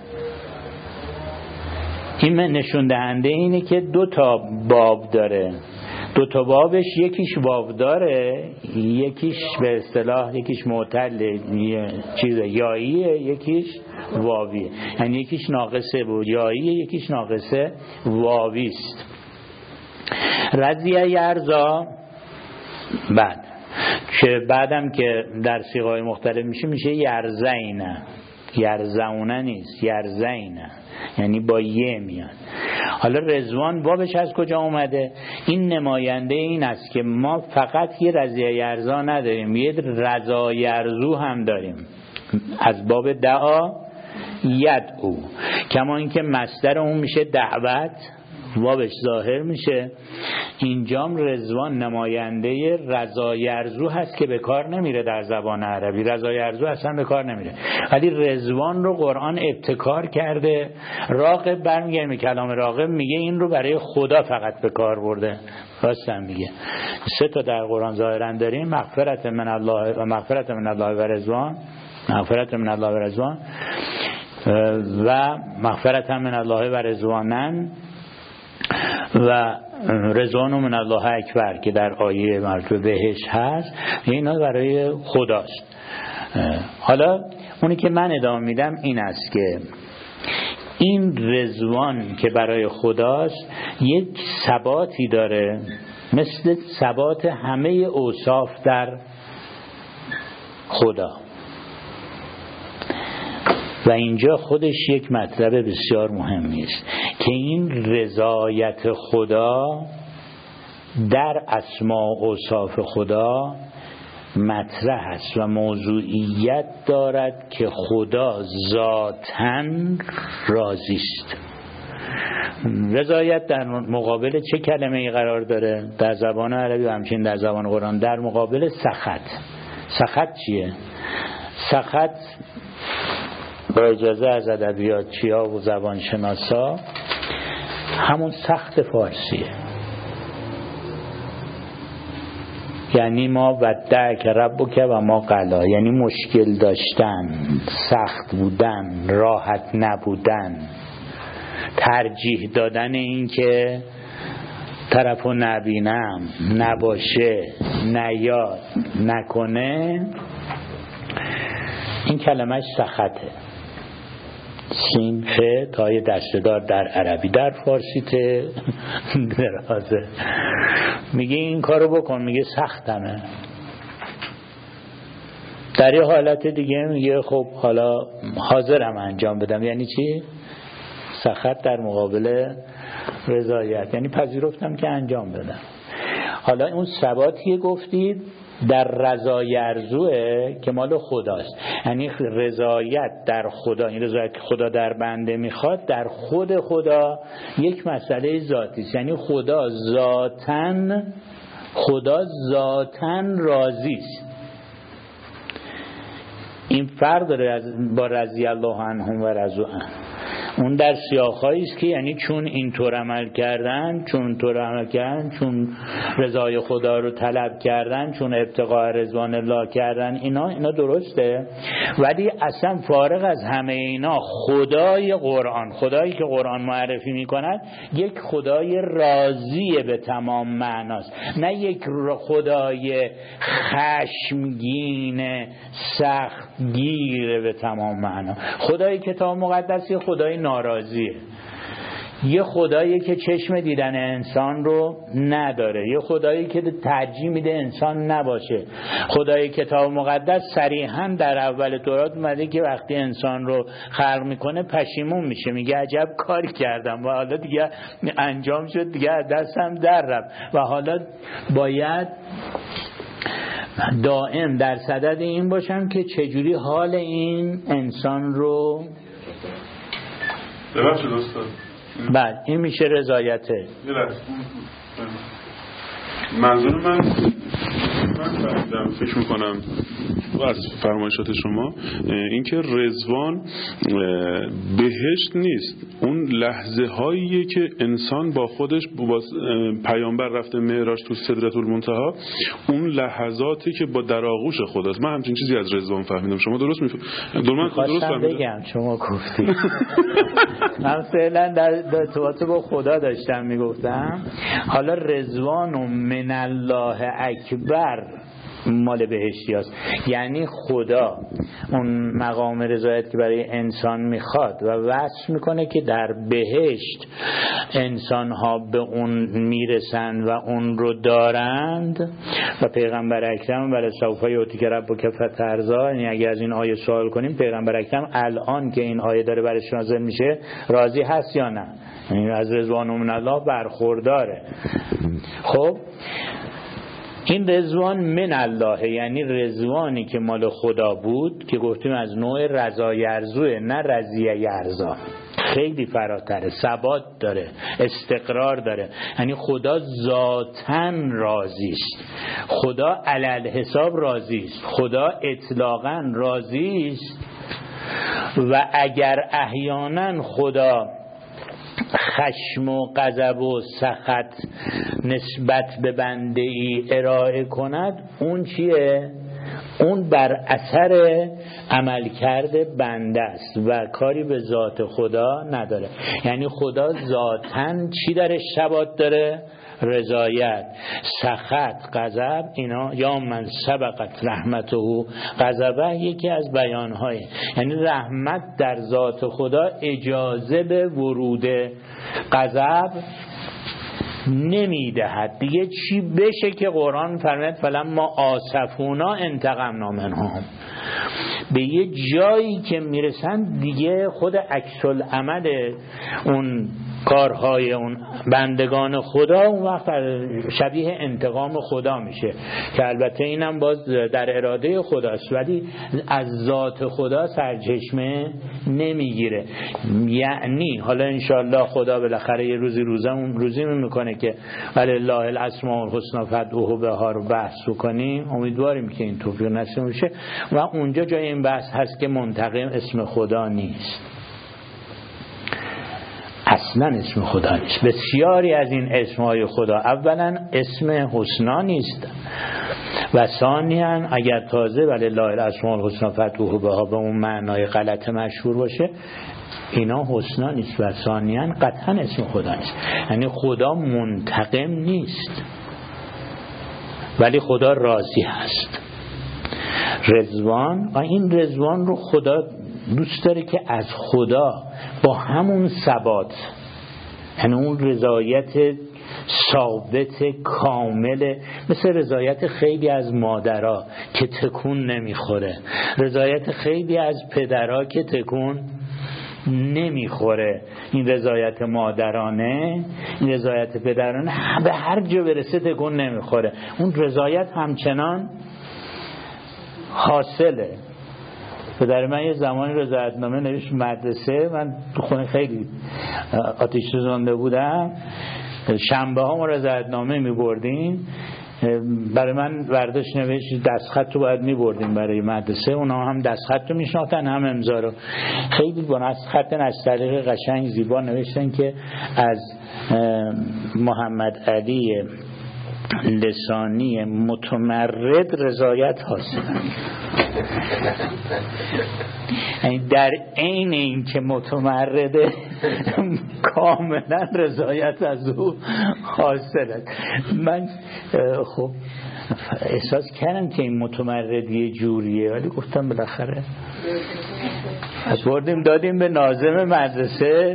این نشون دهنده اینه که دو تا باب داره. دو تا بابش یکیش واو داره، یکیش به اصطلاح یکیش معتل چیز یاییه، یکیش واویه. یعنی یکیش ناقصه بود یاییه، یکیش ناقصه واویست. رضیه یرضا بعد که بعدم که در صیغه‌های مختلف میشه میشه یرزینه، یرزونه نیست، یرزینه، یعنی با یه میاد. حالا رضوان بابش از کجا اومده؟ این نماینده این است که ما فقط یه رضیه یرضا نداریم، یه رضا یرزو هم داریم، از باب دعا یدعو. کما اینکه مصدر اون میشه دعوت، وابش ظاهر میشه. اینجام رضوان نماینده رضا یرزو هست که به کار نمیره در زبان عربی. رضا یرزو اصلا به کار نمیره، ولی رضوان رو قرآن ابتکار کرده. راغب برمیگرده کلام راغب میگه این رو برای خدا فقط به کار برده. راستم میگه سه تا در قرآن ظاهرا داریم، مغفرت من الله و مغفرت من الله و رضوان، مغفرت من الله و رضوان و مغفرت من الله و رضوانن و رضوان من الله اکبر که در آیه مرتبه بهش هست. اینا برای خداست. حالا اونی که من ادامه میدم این است که این رضوان که برای خداست یک ثباتی داره مثل ثبات همه اوصاف در خدا، و اینجا خودش یک مطلب بسیار مهمی است که این رضایت خدا در اسماء و اوصاف خدا مطرح است و موضوعیت دارد که خدا ذاتاً راضی است. رضایت در مقابل چه کلمه ای قرار داره در زبان عربی و همچنین در زبان قرآن؟ در مقابل سخط. سخط چیه؟ سخط با اجازه از ادبیاتچی‌ها و زبانشناسا همون سخت فارسیه. یعنی ما ودعک ربک و ما قلا، یعنی مشکل داشتن، سخت بودن، راحت نبودن، ترجیح دادن این که طرفو نبینم، نباشه، نیاد، نکنه. این کلمش سخطه. سین خ تای دسته‌دار در عربی، در فارسی ته درازه. میگه این کارو بکن، میگه سختمه. در یه حالت دیگه میگه خب حالا حاضرم انجام بدم. یعنی چی؟ سخط در مقابل رضایت، یعنی پذیرفتم که انجام بدم. حالا اون ثباتیه گفتید در رضای ارزوه که مال خداست، یعنی رضایت در خدا، این رضایت که خدا در بنده میخواد در خود خدا یک مسئله ذاتی است. یعنی خدا ذاتاً خدا ذاتاً راضی است. این فرق داره با رضی الله عنهم و رضوا عنه. اون در سیاق‌هایی است که یعنی چون اینطور عمل کردن، چون اونطور عمل کردن، چون رضای خدا رو طلب کردن، چون ابتغاء رضوان الله کردن، اینا اینا درسته. ولی اصلا فارغ از همه اینا خدای قرآن، خدایی که قرآن معرفی می‌کند یک خدای راضی به تمام معناست، نه یک خدای خشمگین سختگیر به تمام معنا. خدای کتاب مقدس خدای ناراضیه، یه خدایی که چشم دیدن انسان رو نداره، یه خدایی که ترجیح میده انسان نباشه. خدای کتاب مقدس صریحاً در اول تورات اومده که وقتی انسان رو خلق میکنه پشیمون میشه، میگه عجب کاری کردم و حالا دیگه انجام شد، دیگه دستم در رفت و حالا باید دائم در صدد این باشم که چجوری حال این انسان رو ببخشید استاد. بعد این میشه رضایته. منظور من من فهمیدم، فکر میکنم از فرمایشات شما این که رضوان بهشت نیست، اون لحظه هاییه که انسان با خودش با پیامبر رفته معراج تو سدرة المنتهی، اون لحظاتی که با در آغوش خداست. من همچین چیزی از رضوان فهمیدم. شما درست میفهمید؟ درست درست فهمیدم. بگم شما گفتی. من فعلا در ارتباط با خدا داشتم میگفتم. حالا رضوان و من الله اکبر مال بهشتی هست. یعنی خدا اون مقام رضایت که برای انسان میخواد و وصف میکنه که در بهشت انسان ها به اون میرسن و اون رو دارند و پیغمبر اکرم ولی سوف یعطیک ربک فترضی، یعنی اگه از این آیه سوال کنیم پیغمبر اکرم الان که این آیه داره برش نازل میشه راضی هست یا نه؟ یعنی از رضوان من الله برخورداره. خب این رضوان من الله یعنی رضوانی که مال خدا بود که گفتیم از نوع رضای ارزوه، نه رضیه ارزا. خیلی فراتره، ثبات داره، استقرار داره. یعنی خدا ذاتاً راضی است، خدا علل حساب راضی است، خدا اطلاقاً راضی است. و اگر احیانا خدا خشم و غضب و سخط نسبت به بنده ای ارائه کند، اون چیه؟ اون بر اثر عمل کرده بنده است و کاری به ذات خدا نداره. یعنی خدا ذاتاً چی داره؟ ثبات داره؟ رضایت، سخط، غضب. اینا یا من سبقت رحمته غضبه یکی از بیانهای، یعنی رحمت در ذات خدا اجازه به ورود غضب نمیدهد. دیگه چی بشه که قرآن فرمود فلما آسفونا انتقمنا منهم، به یه جایی که میرسن دیگه خود عکس العمل اون کارهای اون بندگان خدا اون وقت شبیه انتقام خدا میشه که البته اینم باز در اراده خداست، ولی از ذات خدا سرچشمه نمیگیره. یعنی حالا انشالله خدا بالاخره یه روزی روزمون روزی میکنه که ولله الاسماء الحسنی فادعوه بها رو بحث کنیم، امیدواریم که این توفیق نصیب بشه و اونجا جای این بحث هست که منتقم اسم خدا نیست، اصلا اسم خدا نیست. بسیاری از این اسمهای خدا اولا اسم حسنا نیست و ثانیاً اگر تازه ولله الاسماء الحسنی فادعوه بها به اون معنای غلط مشهور باشه اینا حسنا نیست و ثانیاً قطعا اسم خدا نیست. یعنی خدا منتقم نیست ولی خدا راضی هست، رضوان، و این رضوان رو خدا دوست داره که از خدا با همون ثبات، یعنی اون رضایت ثابت کامل، مثل رضایت خیلی از مادرها که تکون نمیخوره، رضایت خیلی از پدرها که تکون نمیخوره، این رضایت مادرانه، این رضایت پدرانه به هر جا برسه تکون نمیخوره، اون رضایت همچنان حاصله. پدر من یه زمانی رضایتنامه نوشت مدرسه، من تو خونه خیلی آتش سوزانده بودم، شنبه ها ما رضایتنامه می بردیم، برای من برداشت نوشت دستخط رو باید می بردیم برای مدرسه، اونا هم دستخط رو می شناختن هم امضا رو، خیلی با دستخط نستعلیق قشنگ زیبا نوشتن که از محمد علی لسانی متمرد رضایت حاصل. در عین این که متمرده کاملا رضایت از او حاصله. من خب احساس کردم که این متمردی جوریه، ولی گفتم بالاخره از بردیم دادیم به ناظم مدرسه،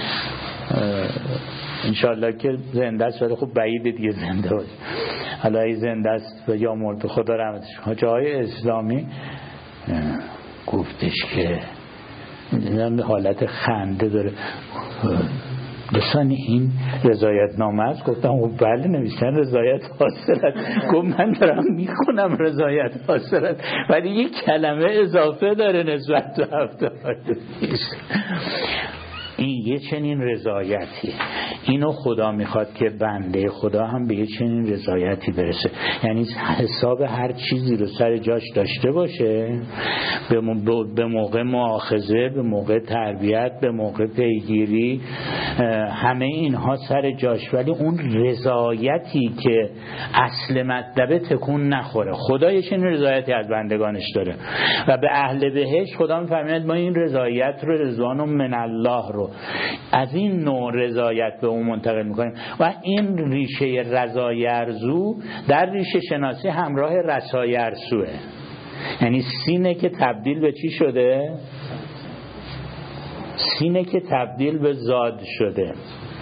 انشالله که زنده است، ولی خب بعید دیگه زنده باشه، حالا ای زنده است و یا مرد خدا رحمتش کنه. جای اسلامی گفتش که حالت خنده داره، دوستان این رضایت نامه است؟ گفتم بله نوشتن رضایت حاصلت. گفت من دارم میخونم رضایت حاصلت ولی یک کلمه اضافه داره نسبت به هفته این یه چنین رضایتی، اینو خدا میخواد که بنده خدا هم به یه چنین رضایتی برسه، یعنی حساب هر چیزی رو سر جاش داشته باشه، به موقع مؤاخذه، به موقع تربیت، به موقع پیگیری، همه اینها سر جاش، ولی اون رضایتی که اصل مطلبه تکون نخوره. خدا یه چنین رضایتی از بندگانش داره و به اهل بهشت خدا میفرماید ما این رضایت رو، رضوان من الله رو از این نوع رضایت به اون منتقل میکنیم و این ریشه رضایرزو در ریشه شناسی همراه رسایرسوه، یعنی سینه که تبدیل به چی شده؟ سینه که تبدیل به زاد شده.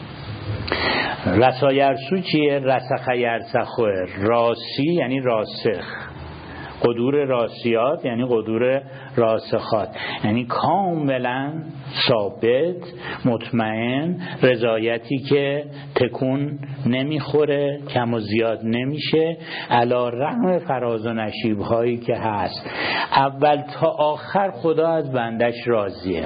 رسایرسو چیه؟ رسخ یرسخه، راسی یعنی راسخ، قدور راسیات یعنی قدور راسخات، یعنی کاملا ثابت، مطمئن، رضایتی که تکون نمیخوره، کم و زیاد نمیشه، علی رغم فراز و نشیب هایی که هست. اول تا آخر خدا از بندش راضیه.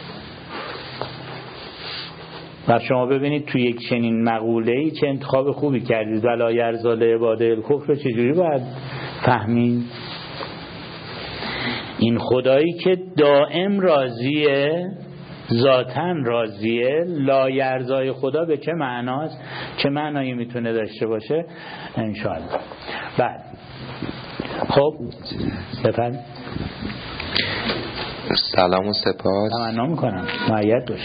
و شما ببینید توی یک چنین مقوله‌ای چه انتخاب خوبی کردید. ولا یرضی لعباده الکفر رو چجوری باید فهمید؟ این خدایی که دائم راضیه، ذاتاً راضیه، لا یرضای خدا به چه معناست؟ چه معنایی میتونه داشته باشه؟ انشاءالله. بعد خب بفرمایید. سلام و سپاس. تمنا میکنم معید باشه.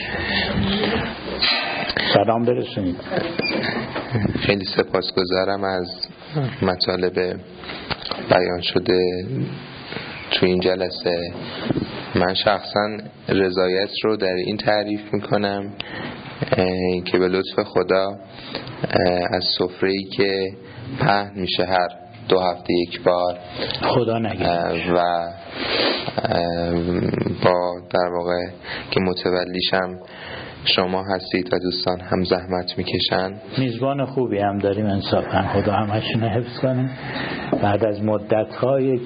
سلام برسونید. خیلی سپاسگزارم از مطالب بیان شده تو این جلسه. من شخصا رضایت رو در این تعریف میکنم که به لطف خدا از سفره‌ای که پهن میشه هر دو هفته یک بار، خدا نگه، و با در واقع که متولیشم شما هستید و دوستان هم زحمت میکشن. میزبان خوبی هم داریم انصافا، خدا همشون حفظ کنه. بعد از مدت‌ها یک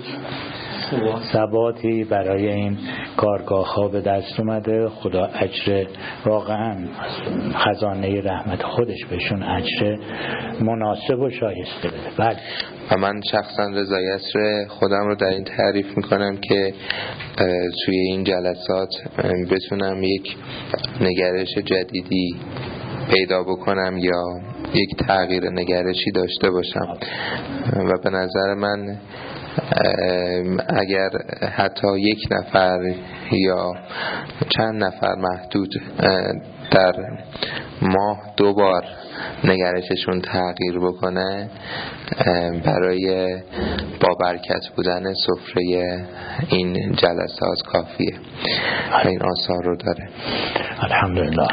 ثباتی برای این کارگاه ها به دست اومده. خدا اجر واقعا خزانه رحمت خودش بهشون اجر مناسب و شایسته بده. بله. و من شخصا رضایت خودم رو در این تعریف میکنم که توی این جلسات بتونم یک نگرش جدیدی پیدا بکنم یا یک تغییر نگرشی داشته باشم و به نظر من اگر حتی یک نفر یا چند نفر محدود در ماه دو بار نگرششون تغییر بکنه برای با برکت بودن سفره این جلسات کافیه و این آثار رو داره. الحمدلله.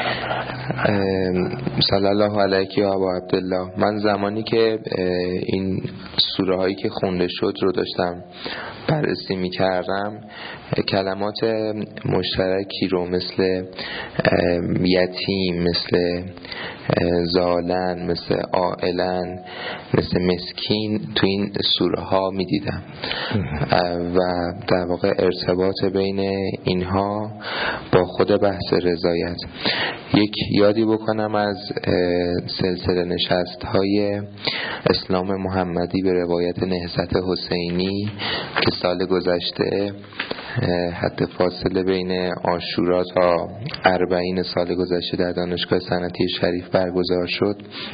صلی الله علیک یا ابا عبدالله. من زمانی که این سوره هایی که خونده شد رو داشتم بررسی می کردم، کلمات مشترکی رو مثل یتیم، مثل زالن، مثل عائلن، مثل مسکین تو این سوره ها می دیدم و در واقع ارتباط بین اینها با خود بحث رضایت. یک یادی بکنم از سلسله نشست های اسلام محمدی به روایت نهضت حسینی که سال گذشته حد فاصله بین عاشورا تا اربعین سال گذشته در دانشگاه صنعتی شریف برگزار شد.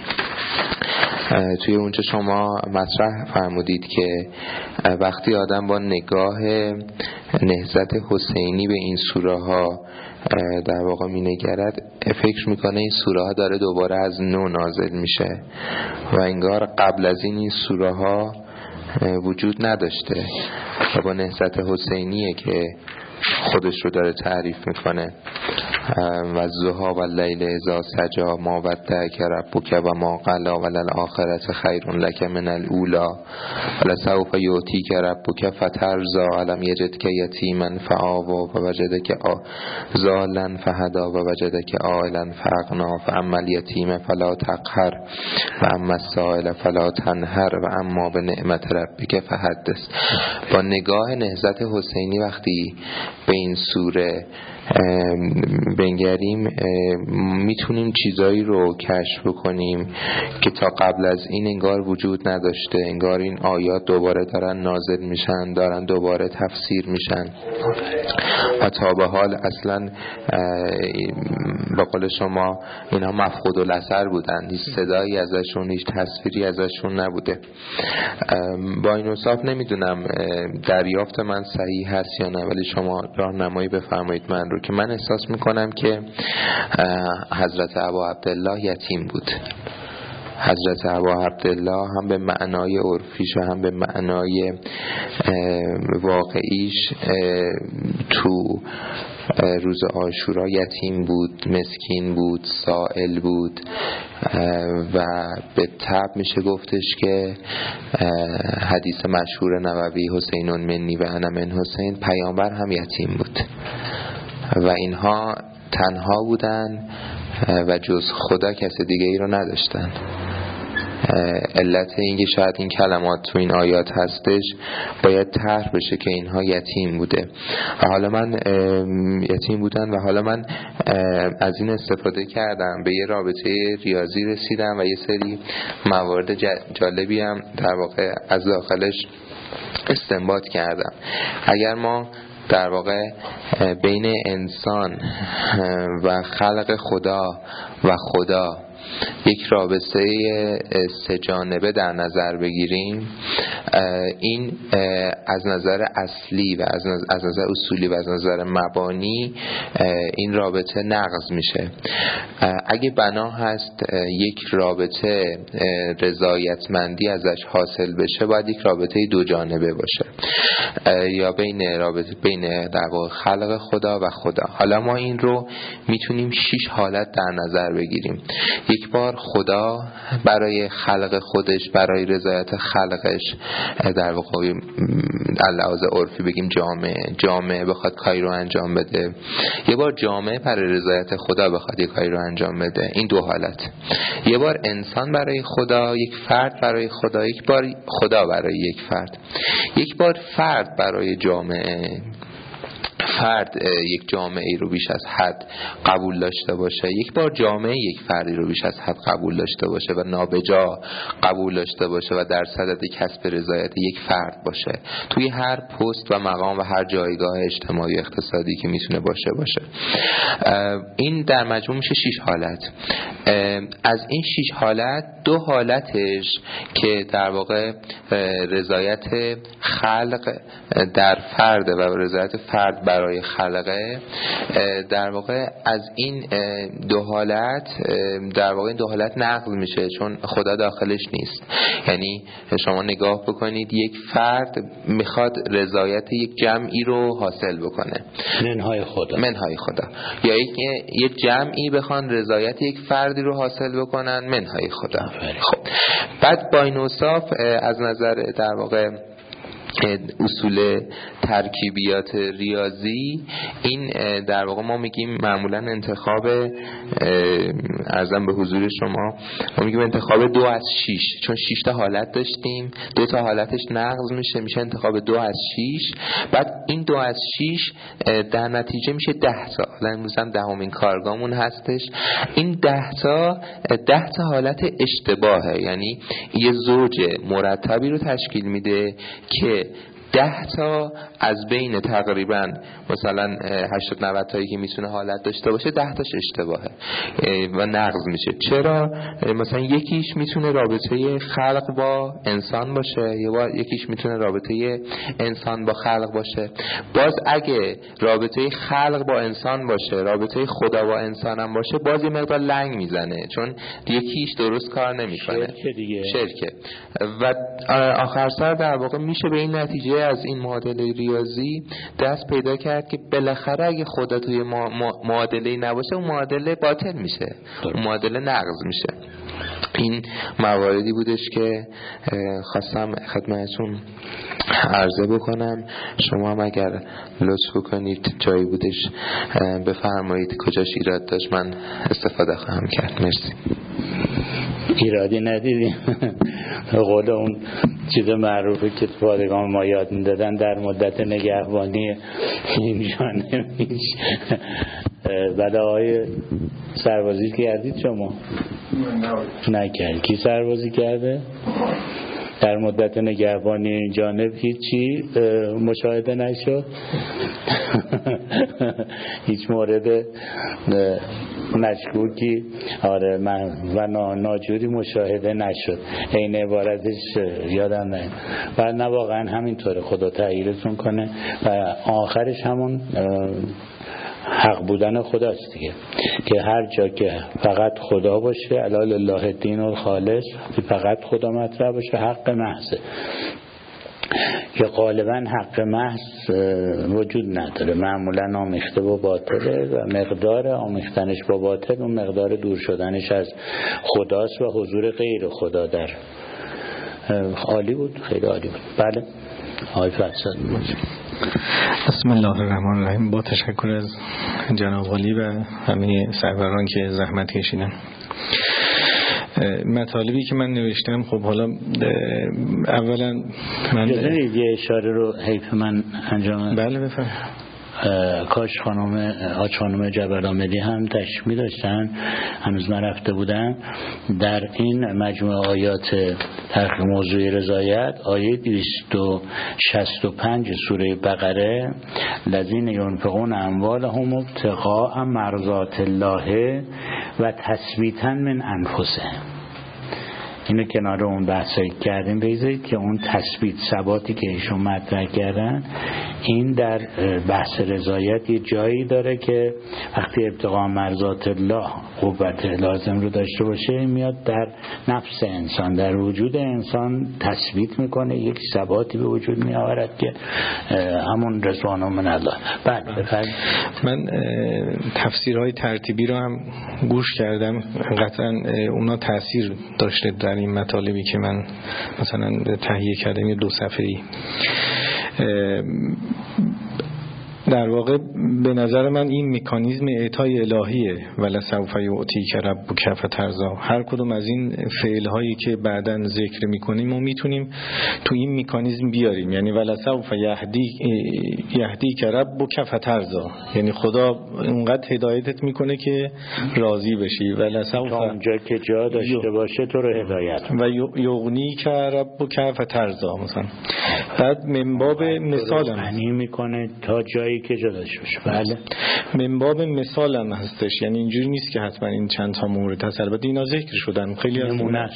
توی اونجا شما مطرح فرمودید که وقتی آدم با نگاه نهضت حسینی به این سوره ها در واقع می نگرد، فکر میکنه این سوره ها داره دوباره از نو نازل میشه و انگار قبل از این این سوره ها وجود نداشته و با نهضت حسینیه که خودش رو داره تعریف میکنه. و زها و لیل اذا سجا ما ودعک ربک و ما قلا وللآخرة خیر لک من الاولی ولسوف یعطیک ربک فترضی الم یجدک یتیما فآوی و وجدک ضالا فهدی و وجدک عائلا فاغنی فاما الیتیم فلا تقهر و اما السائل فلا تنهر و اما بنعمت ربک فحدث. با نگاه نهضت حسینی وقتی به این سوره بنگریم میتونیم چیزایی رو کشف بکنیم که تا قبل از این انگار وجود نداشته. انگار این آیات دوباره دارن نازل میشن، دارن دوباره تفسیر میشن و تا به حال اصلا به قول شما اینها مفقود الاثر بودن، هیچ صدایی ازشون، هیچ تصویری ازشون نبوده. با این اوصاف نمیدونم دریافت من صحیح هست یا نه، ولی شما راهنمایی بفرمایید من رو که من احساس میکنم که حضرت ابا عبدالله یتیم بود. حضرت ابا عبدالله هم به معنای عرفیش و هم به معنای واقعیش تو روز عاشورا یتیم بود، مسکین بود، سائل بود و به طبع میشه گفتش که حدیث مشهور نبوی حسین منی و انا من حسین، پیامبر هم یتیم بود و اینها تنها بودن و جز خدا کس دیگه ای رو نداشتن. علت اینکه شاید این کلمات تو این آیات هستش باید طرح بشه که اینها یتیم بوده و حالا من یتیم بودن و حالا من از این استفاده کردم، به یه رابطه ریاضی رسیدم و یه سری موارد جالبی هم در واقع از داخلش استنباط کردم. اگر ما در واقع بین انسان و خلق خدا و خدا یک رابطه سه جانبه در نظر بگیریم، این از نظر اصلی و از نظر اصولی و از نظر مبانی این رابطه نقض میشه. اگه بنا هست یک رابطه رضایتمندی ازش حاصل بشه، باید یک رابطه دو جانبه باشه یا بین رابطه بین در واقع خلق خدا و خدا. حالا ما این رو میتونیم شش حالت در نظر بگیریم. یک بار خدا برای خلق خودش، برای رضایت خلقش، در واقع لحاظ عرفی بگیم جامعه جامعه بخواد کاری رو انجام بده، یه بار جامعه برای رضایت خدا بخواد یک کاری رو انجام بده. این دو حالت، یه بار انسان برای خدا، یک فرد برای خدا، یک بار خدا برای یک فرد. یک بار فرد برای جامعه، فرد یک جامعه ای رو بیش از حد قبول داشته باشه، یک بار جامعه یک فردی رو بیش از حد قبول داشته باشه و نابجا قبول داشته باشه و در صدد کسب رضایت یک فرد باشه توی هر پست و مقام و هر جایگاه اجتماعی اقتصادی که میتونه باشه باشه. این در مجموع میشه شش حالت. از این شش حالت دو حالتش که در واقع رضایت خلق در فرد و رضایت فرد برای خلقه، در واقع از این دو حالت در واقع این دو حالت نقض میشه چون خدا داخلش نیست. یعنی شما نگاه بکنید یک فرد میخواد رضایت یک جمعی رو حاصل بکنه، منهای خدا منهای خدا، یا یک یک جمعی بخوان رضایت یک فردی رو حاصل بکنن منهای خدا. خب بعد با این اوصاف از نظر در واقع اصول ترکیبیات ریاضی، این در واقع ما میگیم معمولا انتخاب، عرضم به حضور شما، ما میگیم انتخاب دو از شیش، چون شیش تا حالت داشتیم، دو تا حالتش نقض میشه، میشه انتخاب دو از شیش. بعد این دو از شیش در نتیجه میشه ده تا. الان امروز هم دهمین کارگاهمون هستش. این ده تا ده تا حالت اشتباهه، یعنی یه زوج مرتبی رو تشکیل میده که ده تا از بین تقریبا مثلا هشتاد نود تایی که میتونه حالت داشته باشه ده تاش اشتباهه و نقض میشه. چرا؟ مثلا یکیش میتونه رابطه خلق با انسان باشه، یا یکیش میتونه رابطه انسان با خلق باشه. باز اگه رابطه خلق با انسان باشه، رابطه خدا با انسان هم باشه، باز یه مقدار لنگ میزنه چون یکیش درست کار نمیکنه، شرکه دیگه، شرکه. و آخر سر در واقع میشه به این نتیجه از این معادله ریاضی دست پیدا کرد که بالاخره اگه خدا توی معادله نباشه اون معادله باطل میشه، اون معادله نقض میشه. این مواردی بودش که خواستم خدمتتون عرضه بکنم. شما هم اگر لطف کنید جایی بودش بفرمایید کجاش ایراد داشت من استفاده خواهم کرد. مرسی. ایرادی ندیدیم. قول اون چیز معروفه که پادگان ما یاد میدادن در مدت نگهبانی این جانبیش. بعد آقای سربازی کردید شما؟ نکرد. کی سربازی کرده؟ در مدت نگهبانی این جانب هیچی مشاهده نشد. هیچ مورد مشکوکی آره من و ناجوری مشاهده نشد. این عبارتش یادم نمیاد. و نه واقعا همینطوره، خدا تغییرتون کنه و آخرش همون حق بودن خداست دیگه، که هر جا که فقط خدا باشه، الا لله الدین الخالص، فقط خدا مطرح باشه، حق محضه. که غالبا حق محض وجود نداره، معمولا آمیخته با باطله و مقدار آمیختنش با باطل اون مقدار دور شدنش از خداست و حضور غیر خدا در. عالی بود، خیلی عالی بود. بله آقای فرزاد. بسم الله الرحمن الرحیم. با تشکر از جناب عالی و همه سروران که زحمت کشیدن. مطالبی که من نوشتم، خب حالا اولا من یه اشاره رو حیف من انجام. بله بفرم. کاش خانم آج خانم جبرآمدی هم تشمیل داشتن، هنوز من رفته بودم. در این مجموعه آیات تحقیق موضوع رضایت، آیه دویست و شصت و پنج سوره بقره، الذین ينفقون اموالهم ابتغاء مرضات الله و تثبیتا من انفسهم. اینو کنار اون بحثایی کردیم بگذارید که اون تثبیت ثباتی که ایشون مطرح کردن این در بحث رضایت یه جایی داره که وقتی ابتغاء مرضات الله قوت لازم رو داشته باشه میاد در نفس انسان، در وجود انسان تثبیت میکنه، یک ثباتی به وجود میآورد که همون رضوان من الله. بعد بفرمایید. من تفسیرهای ترتیبی رو هم گوش کردم، قطعا اونا تاثیر داشته در این مطالبی که من مثلا تهیه کردم، یه دو صفحه‌ای. در واقع به نظر من این مکانیزم اعطای الهیه، ولسوف یعطیک ربک فترضی. هر کدوم از این فعل هایی که بعداً ذکر میکنیم ما میتونیم تو این مکانیزم بیاریم، یعنی ولسوف یهدی یهدیک ربک فترضی، یعنی خدا اونقدر هدایتت میکنه که راضی بشی، ولسوف اونجا که جا داشته باشه تو رو هدایت و یغنیک ربک فترضی مثلا. بعد من باب مثال معنی میکنه تا جایی که جا داشته باشه. بله، من باب مثال هم هستش، یعنی اینجوری نیست که حتما این چند تا مورد هست، البته اینا ذکر شدن خیلی از نمونه،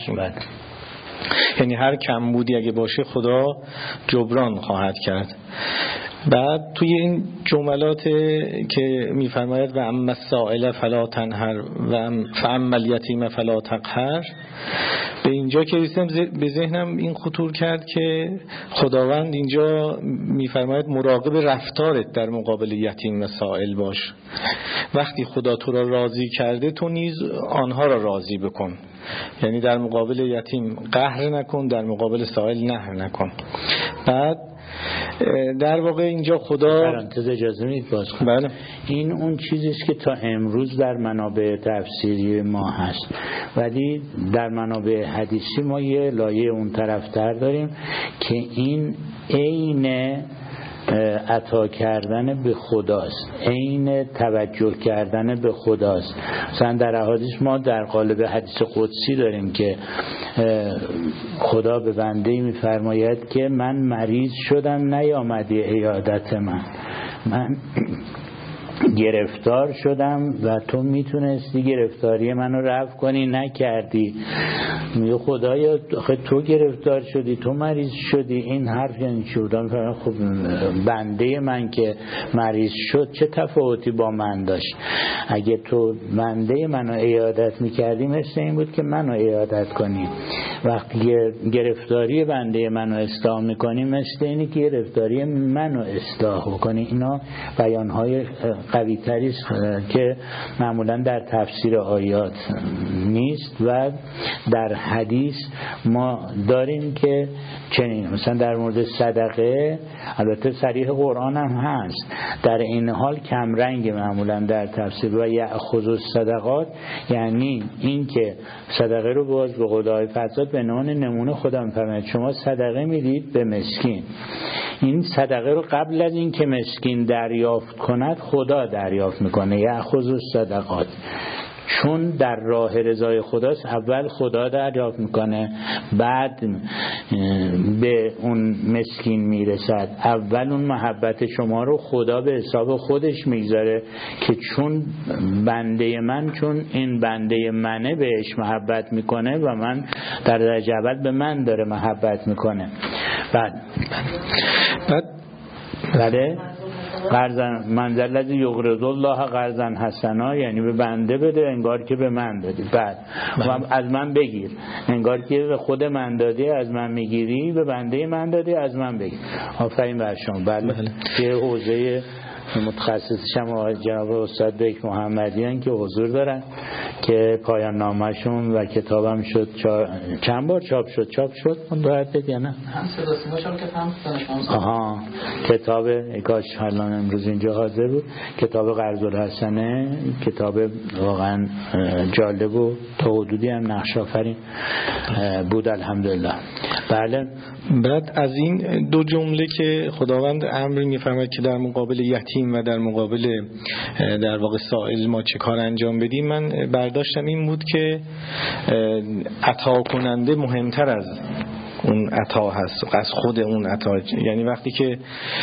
یعنی هر کمبودی اگه باشه خدا جبران خواهد کرد. بعد توی این جملات که میفرماید و اما السائل فلا تنهر و فاما الیتیم فلا تقهر، به اینجا که رسیدم به ذهنم این خطور کرد که خداوند اینجا میفرماید مراقب رفتارت در مقابل یتیم و سائل باش. وقتی خدا تو را راضی کرده تو نیز آنها را راضی بکن، یعنی در مقابل یتیم قهر نکن، در مقابل سائل نهر نکن. بعد در واقع اینجا خدا پرانتز اجازه میدید باز کنم. بله. این اون چیزیست که تا امروز در منابع تفسیری ما هست، ولی در منابع حدیثی ما یه لایه اون طرفتر داریم که این عین عطا کردن به خداست، عین توجه کردن به خداست. مثلا در احادیث ما در قالب حدیث قدسی داریم که خدا به بنده میفرماید که من مریض شدم نیامدی عیادت من، من گرفتار شدم و تو میتونستی گرفتاری منو رفع کنی نکردی. میگه خدایا آخه تو گرفتار شدی، تو مریض شدی. این حرف یعنی چی بودم؟ خب بنده من که مریض شد چه تفاوتی با من داشت؟ اگه تو بنده منو عیادت میکردی مثل این بود که منو عیادت کنی. وقتی گرفتاری بنده منو اصلاح میکنی مثل اینی که گرفتاری منو اصلاح کنی. اینا بیانهای قوی تری است که معمولا در تفسیر آیات نیست و در حدیث ما داریم که چنین. مثلا در مورد صدقه البته صریح قرآن هم هست، در این حال کمرنگ معمولا در تفسیر و یأخذ الصدقات، یعنی این که صدقه رو باز به قولای فرزاد به نام نمونه خدا میفرماید شما صدقه میدید به مسکین، این صدقه رو قبل از این که مسکین دریافت کند خدا دریافت میکنه. یأخذ الصدقات چون در راه رضای خداست، اول خدا دریافت میکنه بعد به اون مسکین میرسد. اول اون محبت شما رو خدا به حساب خودش میگذاره که چون بنده من، چون این بنده منه بهش محبت میکنه و من در درجه اول به من داره محبت میکنه. بعد بعد بله قرضن منزل الذی یقرض الله قرضا حسنا، یعنی به بنده بده انگار که به من دادی. بعد از من بگیر انگار که به خود من دادی از من میگیری، به بنده من دادی از من بگیر. آفرین بر شما. بله یه حوزه متخصص شما جناب استاد بیک محمدیان که حضور دارن که پایان نامه‌شون و کتابم شد چا... چند بار چاپ شد چاپ شد اون دو هفته یا نه؟ هم صدا سیماشم که فهم دانشگاه. آها کتاب اکاش حالان امروز اینجا حاضر بود، کتاب قرض الحسنه، کتاب واقعا جالب و تا حدودی هم نقش آفرین بود الحمدلله. بله. بعد از این دو جمله که خداوند امر می‌فرماید که در مقابل یتیم و در مقابل در واقع سائل ما چه کار انجام بدیم، من برداشتم این بود که عطا کننده مهمتر از اون عطا هست، از خود اون عطا. یعنی وقتی که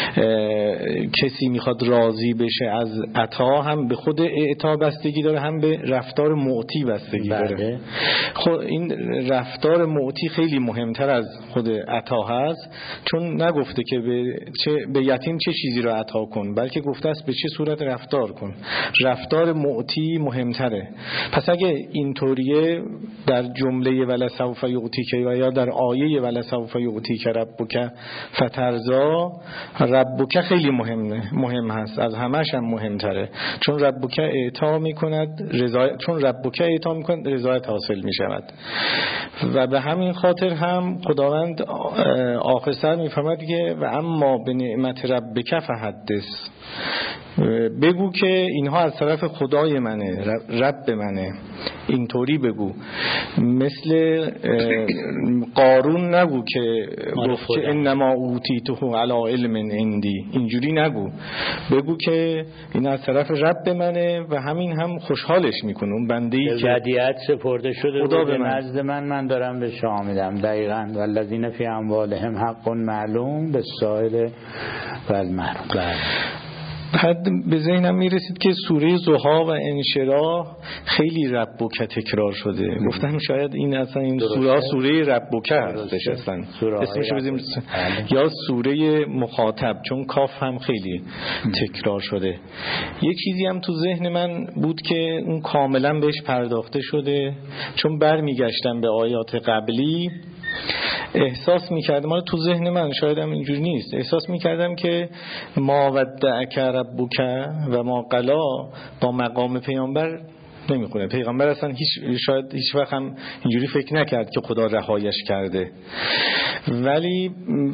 کسی میخواد راضی بشه از عطا، هم به خود اعطا بستگی داره، هم به رفتار معطی بستگی داره. بله. خب این رفتار معطی خیلی مهمتر از خود عطا هست، چون نگفته که به چه به یتیم چه چیزی رو عطا کن، بلکه گفته است به چه صورت رفتار کن. رفتار معطی مهمتره. پس اگه اینطوریه در جمله ولسوف یعطیک و یا در آیه ولسوف یعطیک ربک فترضا، ربک خیلی مهمه، مهم هست، از همش هم مهمتره، چون ربک اعطا میکند رضایت، چون ربک اعطا میکند رضایت حاصل میشود. و به همین خاطر هم خداوند آخر سر میفرماید که و اما به نعمت ربک فحدث، بگو که اینها از طرف خدای منه، رب منه، اینطوری بگو. مثل قارون نگو که گفت که انما اوتیته علی علم عندی، اینجوری نگو، بگو که این از طرف رب منه و همین هم خوشحالش میکنه. اون بنده‌ای که ودیعت سپرده شده خدا به نزد من، من دارم به شما میدم. دقیقاً والذین فی اموالهم حق معلوم بالسائل والمحروم. بعد به ذهنم میرسید که سوره ضحی و انشراح خیلی ربک تکرار شده. گفتم شاید این اصلا این سوره سوره ربک هستش اصلا، اسمش رو بزنیم یا سوره مخاطب، چون کاف هم خیلی تکرار شده. یک چیزی هم تو ذهن من بود که اون کاملا بهش پرداخته شده، چون برمیگشتم به آیات قبلی احساس میکردم، حالا تو ذهن من شاید هم اینجور نیست، احساس میکردم که ما ودعک ربک و ما قلا با مقام پیامبر نمیخونه. پیغمبر اصلا هیچ شاید هیچ وقت هم اینجوری فکر نکرد که خدا رهایش کرده. ولی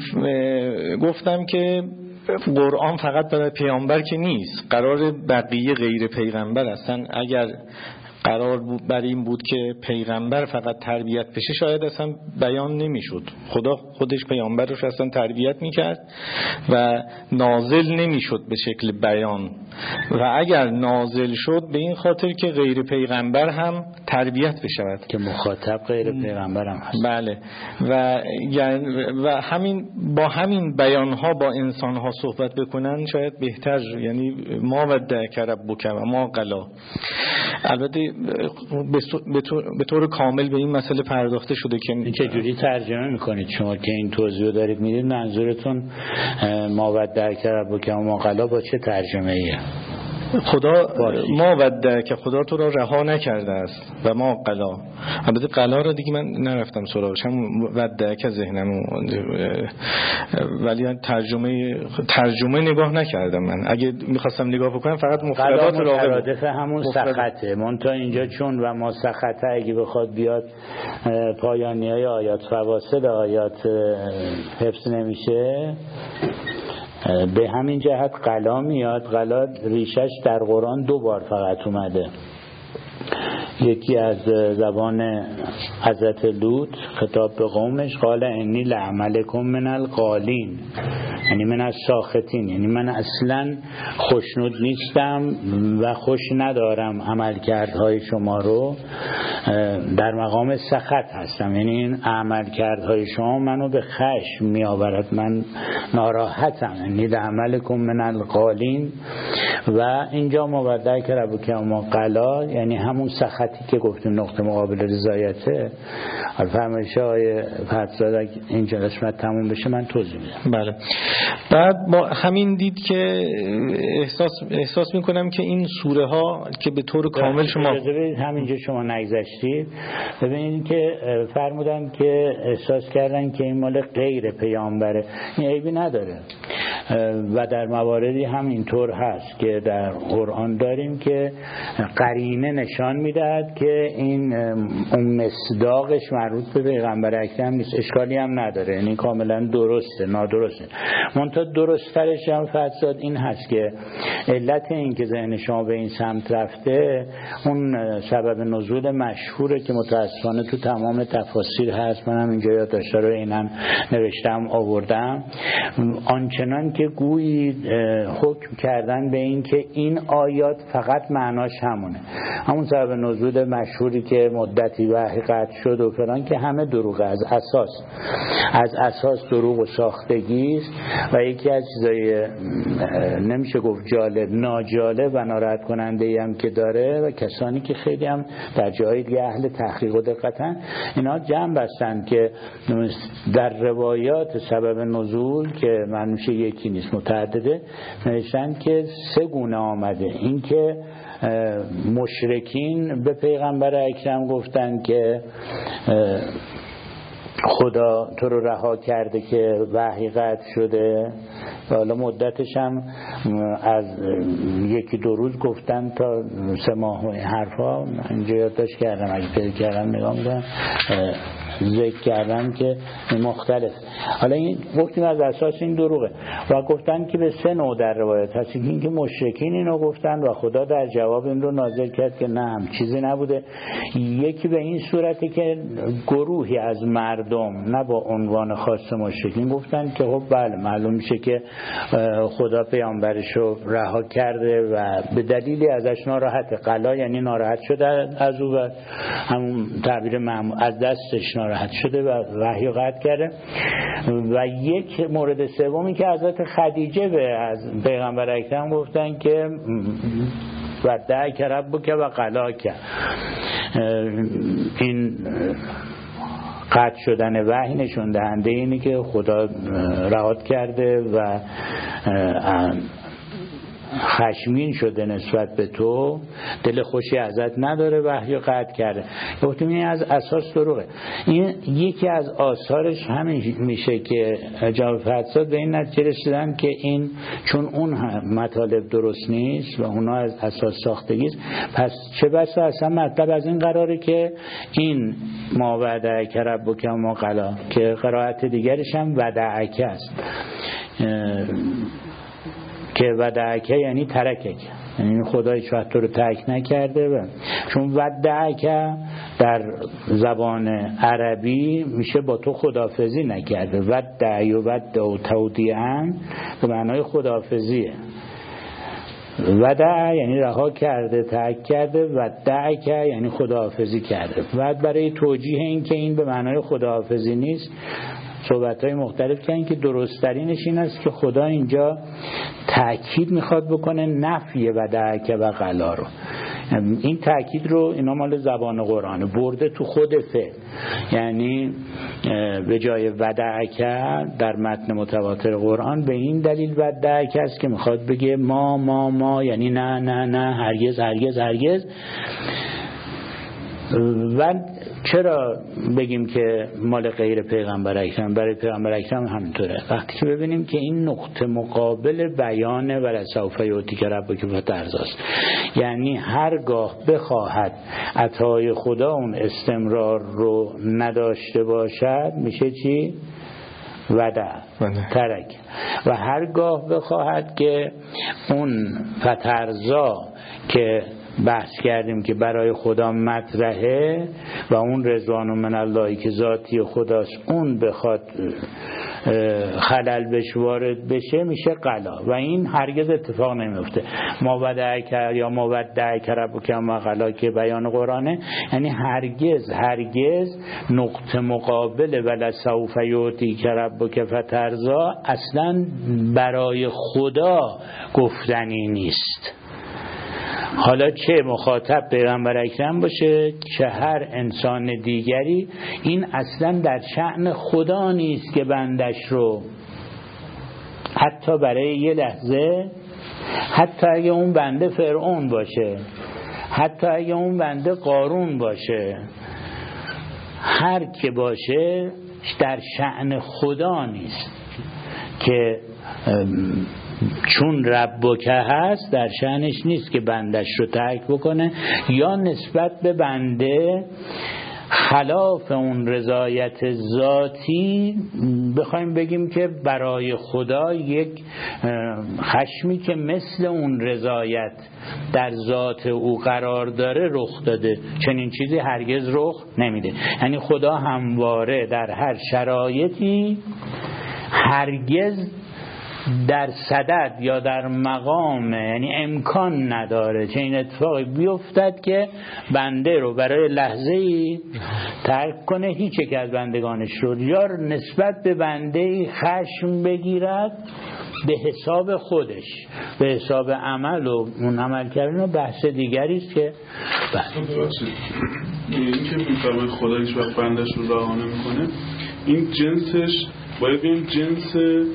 گفتم که قرآن فقط برای پیامبر که نیست، قرار بقیه غیر پیغمبر هستن. اگر قرار بود بر این بود که پیغمبر فقط تربیت بشه، شاید اصلا بیان نمیشد. خدا خودش پیامبرش اصلا تربیت میکرد و نازل نمیشد به شکل بیان، و اگر نازل شد به این خاطر که غیر پیغمبر هم تربیت بشود، که مخاطب غیر پیغمبر هم هست. بله. و و همین با همین بیان ها با انسان ها صحبت بکنن شاید بهتر. یعنی ما ودعک ربک و ما قلا. البته به طور کامل به این مسئله پرداخته شده که چجوری ترجمه میکنید شما که این توضیح دارید میدید؟ منظورتون ما ودعک ربک و ما قلا با چه ترجمه ایه؟ خدا ما وده که خدا تو را رها نکرده است و ما قلا. البته قلا را دیگه من نرفتم سراغش، هم وده که ذهنم، ولی ترجمه ترجمه نگاه نکردم. من اگه میخواستم نگاه بکنم فقط مفردات را مترادف همون سخطه من تا اینجا، چون و ما سخطه اگه بخواد بیاد پایانی های آیات فواصل آیات حفظ نمیشه. به همین جهت قلا میاد. قلا ریشش در قرآن دو بار فقط اومده. یکی از زبان حضرت لوط خطاب به قومش، قال انی لعملکم من القالین، یعنی من از ساختین، یعنی من اصلا خوشنود نیستم و خوش ندارم عملکردهای شما رو، در مقام سخط هستم، یعنی این عملکردهای شما منو به خشم می آورد، من ناراحتم، یعنی لعملکم من القالین. و اینجا مودع که ربک ما قلا، یعنی همون سخطی که گفتیم نقطه مقابل رضایته. فرمایش های فرزاد این جلسمت تموم بشه من توضیح میدم. بله. بعد با همین دید که احساس احساس میکنم که این سوره ها که به طور کامل شما همینجا شما نگذشتید، ببینید که فرمودن که احساس کردن که این مال غیر پیامبره. این عیبی نداره و در مواردی هم اینطور هست که در قرآن داریم که قرینه نشان میدهد که این اون مصداقش مربوط به پیغمبر اکرم نیست. اشکالی هم نداره، یعنی کاملا درسته، نادرسته. منتها درست‌ترش هم فرزاد این هست که علت این که ذهن شما به این سمت رفته اون سبب نزول مشهوره که متأسفانه تو تمام تفاسیر هست. من هم اینجا یادداشت‌ها رو اینم نوشتم آوردم. آنچنان که که گویی حکم کردن به این که این آیات فقط معناش همونه، همون سبب نزول مشهوری که مدتی وحی قطع شد و فلان، که همه دروغه، از اساس از اساس دروغ و ساختگی است و یکی از چیزای نمیشه گفت جالب، ناجالب و ناراحت کننده ای هم که داره و کسانی که خیلی هم در جایی دیگه اهل تحقیق و دقتن، اینا جمع بستن که در روایات سبب نزول که منوشه یکی نیست متعدده، نوشتن که سه گونه آمده. این که مشرکین به پیغمبر اکرم گفتن که خدا تو رو رها کرده که وحی قطع شده و حالا مدتش هم از یکی دو روز گفتن تا سه ماه و این حرفا. اینجا یادداشت کردم، اگه پیدا کردم نگاه می‌کنم ذکر کردم که مختلف. حالا این گفتیم از اساس این دروغه و گفتن که به سه نوع در روایت هست. این که مشرکین اینو گفتن و خدا در جواب این رو نازل کرد که نه، هم چیزی نبوده. یکی به این صورتی که گروهی از مردم نه با عنوان خاص مشرکین گفتن که خب بله معلوم میشه که خدا پیامبرش رو رها کرده و به دلیلی ازش ناراحته. قلا یعنی ناراحت شده از او و همون تعبیر معمول از دستش ناراحت شده و وحی قطع کرده. و یک مورد سومی که حضرت خدیجه به از پیغمبر اکرم گفتن که ودعک ربک و قلاک، این قطع شدن وحی نشون دهنده اینه که خدا رهات کرده و خشمین شده نسبت به تو، دل خوشی ازت نداره، وحی قطع کرده. گفتیم این از اساس دروغه. این یکی از آثارش همین میشه که جناب فرزاد به این نتیجه رسیدن که این چون اون مطالب درست نیست و اونا از اساس ساختگی است، پس چه بسا اصلا مطلب از این قراره که این ما ودعک ربک و ما قلا، که قرائت دیگرش هم ودعک است که ودعکه یعنی ترکه، یعنی خدا هیچ وقت تو رو ترک نکرده. و چون ودعکه در زبان عربی میشه با تو خداحافظی نکرده، ودعی و ودع و تودیعن به معنای خداحافظیه. ودع یعنی رها کرده، ترک کرده، ودعکه یعنی خداحافظی کرده. و برای توجیه این که این به معنای خداحافظی نیست صحبت‌های مختلف کردن که درست‌ترینش این است که خدا اینجا تأکید میخواد بکنه نفی ودعک و قلا رو. این تأکید رو اینا مال زبان قرآنه برده تو خود فعل، یعنی به جای ودعک در متن متواتر قرآن به این دلیل ودعک است که میخواد بگه ما ما ما، یعنی نه نه نه، هرگز هرگز هرگز. و چرا بگیم که مال غیر پیغمبر اکرم؟ برای پیغمبر اکرم همینطوره. وقتی که ببینیم که این نقطه مقابل بیان ولسوف یعطیک ربک فترضی است، یعنی هرگاه بخواهد عطای خدا اون استمرار رو نداشته باشد میشه چی؟ ودع، ترک. و هرگاه بخواهد که اون فترضا که بحث کردیم که برای خدا مطرحه و اون رضوان من الله که ذاتی خداست، اون بخواد خلل بش وارد بشه میشه قلا و این هرگز اتفاق نمیفته. ما ودعک یا ما ودعک ربک و قلا که بیان قرآنه، یعنی هرگز هرگز نقطه مقابل ولسوف یعطیک ربک فترضی اصلا برای خدا گفتنی نیست. حالا چه مخاطب پیغمبر اکرم باشه چه هر انسان دیگری، این اصلا در شأن خدا نیست که بندش رو حتی برای یه لحظه، حتی اگه اون بنده فرعون باشه، حتی اگه اون بنده قارون باشه، هر که باشه در شأن خدا نیست که چون ربکه هست در شأنش نیست که بندش رو ترک بکنه یا نسبت به بنده خلاف اون رضایت ذاتی بخوایم بگیم که برای خدا یک خشمی که مثل اون رضایت در ذات او قرار داره رخ داده. چنین چیزی هرگز رخ نمیده. یعنی خدا همواره در هر شرایطی هرگز در صدد یا در مقام، یعنی امکان نداره چه این اتفاقی بیفتد که بنده رو برای لحظه ای ترک کنه هیچ یک از بندگانش رو، یا نسبت به بنده ای خشم بگیرد به حساب خودش، به حساب عمل و اون عمل کردن بحث دیگری است که این که میفرماید خدا هیچ وقت بندش رو رها نمیکنه، این جنسش باید ببینیم جنس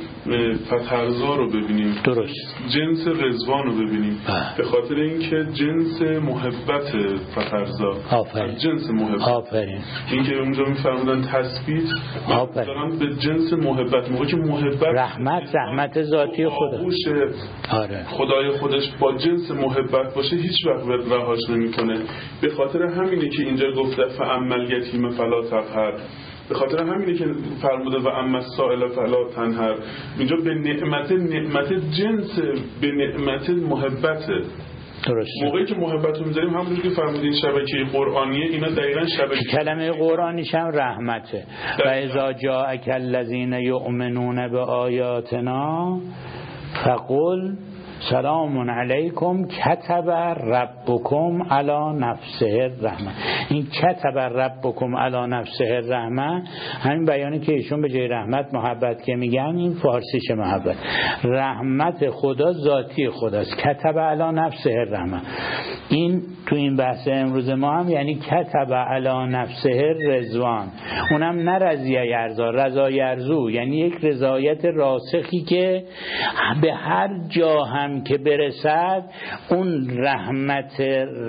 فترزا رو ببینیم، درست، جنس رضوان رو ببینیم، به خاطر اینکه جنس محبت فترزا، آفرین، جنس محبت، آفرین، اینکه اونجا میفرمودن تثبیت، آفرین، به جنس محبت، موقعی که محبت رحمت، رحمت ذاتی خدا، آره، خدای خودش با جنس محبت باشه هیچ وقت رهاش نمیکنه. به خاطر همینه که اینجا گفته فاما الیتیم فلا تقهر، به خاطر همینه که فرموده و اما السائل فلا تنهر. اینجا به نعمت، نعمت جنس به نعمت محبته. درست. موقعی که محبت رو میذاریم همونجور که فرمودین شبکه قرآنیه، اینا دقیقاً شبکه کلمه قرآنیش هم رحمته. و اذا جاءک الذین یؤمنون بآیاتنا فقل سلام علیکم کتب ربکم علی نفسه الرحمه. این کتب ربکم علی نفسه الرحمه همین بیانی که ایشون به جای رحمت محبت که میگن، این فارسیش محبت. رحمت خدا ذاتی خداست، کتب علی نفسه الرحمه. این تو این بحث امروز ما هم یعنی کتب علی نفسه رضوان، اونم نه رضیه یرزا، رضا یرزو، یعنی یک رضایت راسخی که به هر جا هم که برسد اون رحمت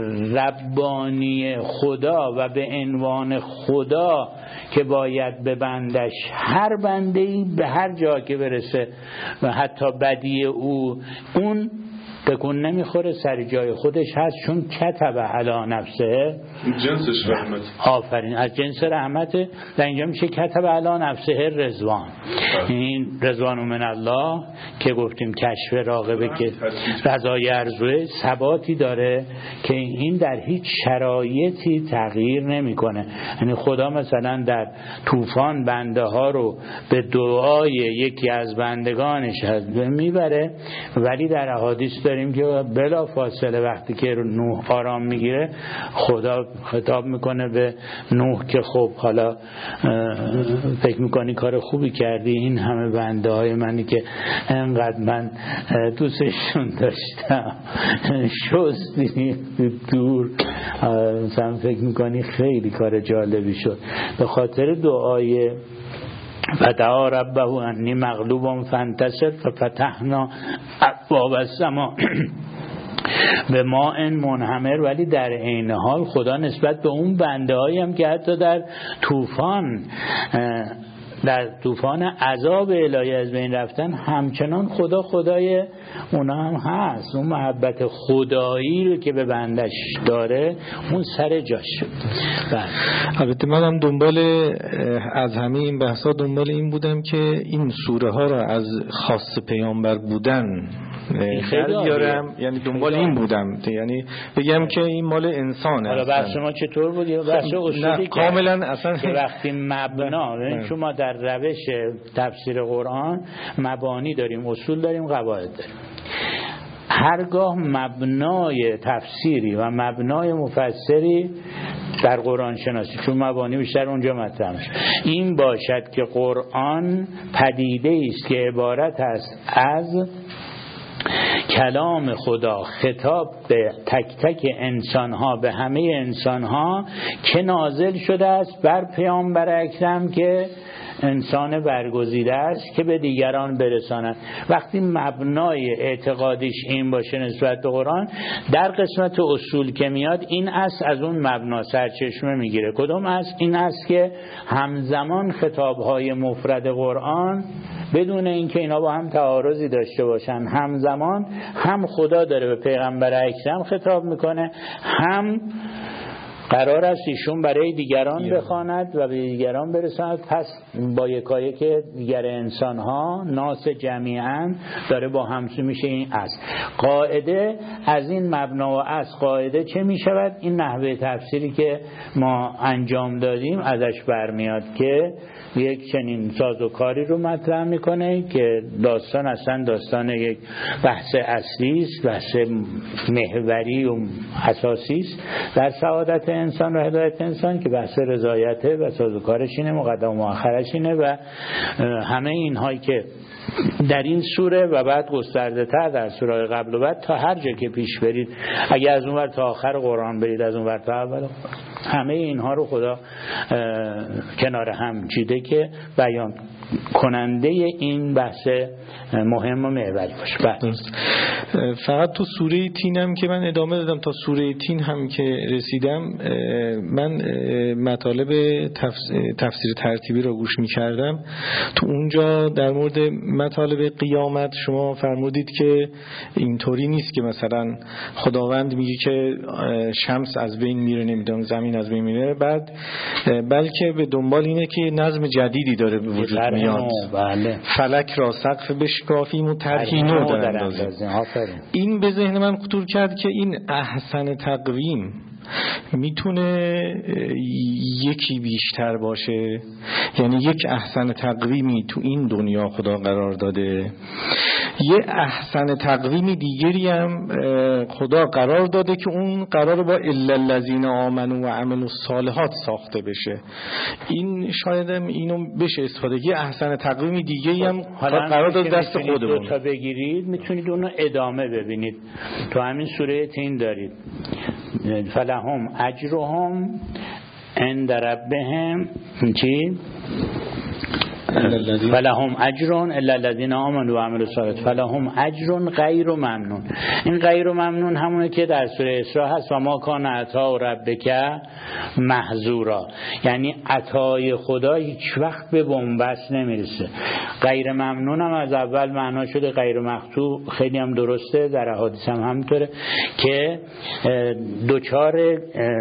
ربانی خدا و به عنوان خدا که باید به بندش، هر بنده‌ای به هر جا که برسه و حتی بدی او، اون تکون نمیخوره، سر جای خودش هست، چون کتب علی نفسه، جنسش رحمت، آفرین، از جنس رحمته. و اینجا میشه کتب علی نفسه رضوان. این رضوان من الله که گفتیم کشف راغبه که رضای ارزوه ثباتی داره که این در هیچ شرایطی تغییر نمیکنه. یعنی خدا مثلا در طوفان بنده ها رو به دعای یکی از بندگانش میبره، ولی در احادیث داریم که بلا فاصله وقتی که نوح آرام میگیره خدا خطاب میکنه به نوح که خب حالا فکر میکنی کار خوبی کردی، این همه بنده های منی که انقدر من دوستشون داشتم شستی دور، مثلا فکر میکنی خیلی کار جالبی شد. به خاطر دعای و دعا ربه انی مغلوب فانتصر ففتحنا ابواب السماء به ماء منهمر. ولی در عین حال خدا نسبت به اون بنده هایی هم که حتی در طوفان در طوفان عذاب الهی از بین رفتن، همچنان خدا خدای اونا هم هست. اون محبت خدایی رو که به بندش داره اون سر جاش شد. البته من هم دنبال از همه این بحثا دنبال این بودم که این سوره ها را از خاص پیامبر بودن بیارم، یعنی دنبال این بودم، یعنی بگم که این مال انسانه. حالا بحث ما چطور بود؟ یا بحث اصولی کاملا اصلا که وقتی مبنا، شما در روش تفسیر قرآن مبانی داریم، اصول داریم، قواعد داریم. هرگاه مبنای تفسیری و مبنای مفسری در قرآن شناسی، چون مبانی بیشتر اونجا مطرح میشه، این باشد که قرآن پدیده است که عبارت است از کلام خدا خطاب به تک تک انسانها، به همه انسانها که نازل شده است بر پیامبر اکرم که انسان برگزیده است که به دیگران برساند. وقتی مبنای اعتقادیش این باشه نسبت به قرآن، در قسمت اصول که میاد این است از اون مبنا سرچشمه میگیره. کدوم است؟ این است که همزمان خطابهای مفرد قرآن بدون اینکه اینا با هم تعارضی داشته باشن، همزمان هم خدا داره به پیغمبر اکرم خطاب میکنه، هم قرار است ایشون برای دیگران بخواند و به دیگران برساند، پس با یکایک دیگر انسان ها ناس جمیعا داره با همسو میشه. این است قاعده. از این مبنا و از قاعده چه میشود؟ این نحوه تفسیری که ما انجام دادیم ازش برمیاد که یک چنین سازوکاری رو مطرح میکنه که داستان اصلا داستان یک بحث اصلی است، بحث محوری و اساسی است در سعادت انسان و هدایت انسان، که بحث رضایته و سازوکارش اینه، مقدم و مؤخرش اینه و همه اینهایی که در این سوره و بعد گسترده تر در سوره قبل و بعد تا هر جا که پیش برید، اگه از اون ور تا آخر قرآن برید، از اون ور تا اول، همه اینها رو خدا کنار هم چیده که بیان کننده این بحث مهم و محوری باشه. فقط تو سوره تین هم که من ادامه دادم تا سوره تین هم که رسیدم، من مطالب تفسیر ترتیبی رو گوش می کردم. تو اونجا در مورد مطالب قیامت شما فرمودید که اینطوری نیست که مثلا خداوند میگه که شمس از بین میره، نمیدونم زمین از بین میره، بعد بلکه به دنبال اینه که نظم جدیدی داره به وجود میاد. بله. فلک را سقف بشکافیم و طرحی نو در اندازیم. این به ذهن من خطور کرد که این احسن تقویم میتونه یکی بیشتر باشه، یعنی یک احسن تقویمی تو این دنیا خدا قرار داده، یه احسن تقویمی دیگری هم خدا قرار داده که اون قرار با الا الذین آمنوا و عملوا الصالحات ساخته بشه. این شاید هم اینو بشه استفاده که احسن تقویمی دیگری هم قرار داده دست خودمون. تا بگیرید میتونید اونو ادامه ببینید. تو همین سوره تین دارید فلهم اجرهم عند ربهم چی؟ فلهم اجرون الا الذين آمنوا و عملوا الصالحات فلهم اجر غیر ممنون. این غیر ممنون همونه که در سوره اسراء هست و ما کان عطاء ربک محظورا، یعنی عطای خدا هیچ وقت به بنبست نمیرسه. غیر ممنون هم از اول معنا شده غیر مقطوع، خیلی هم درسته، در احادیث هم همینطوره که دوچار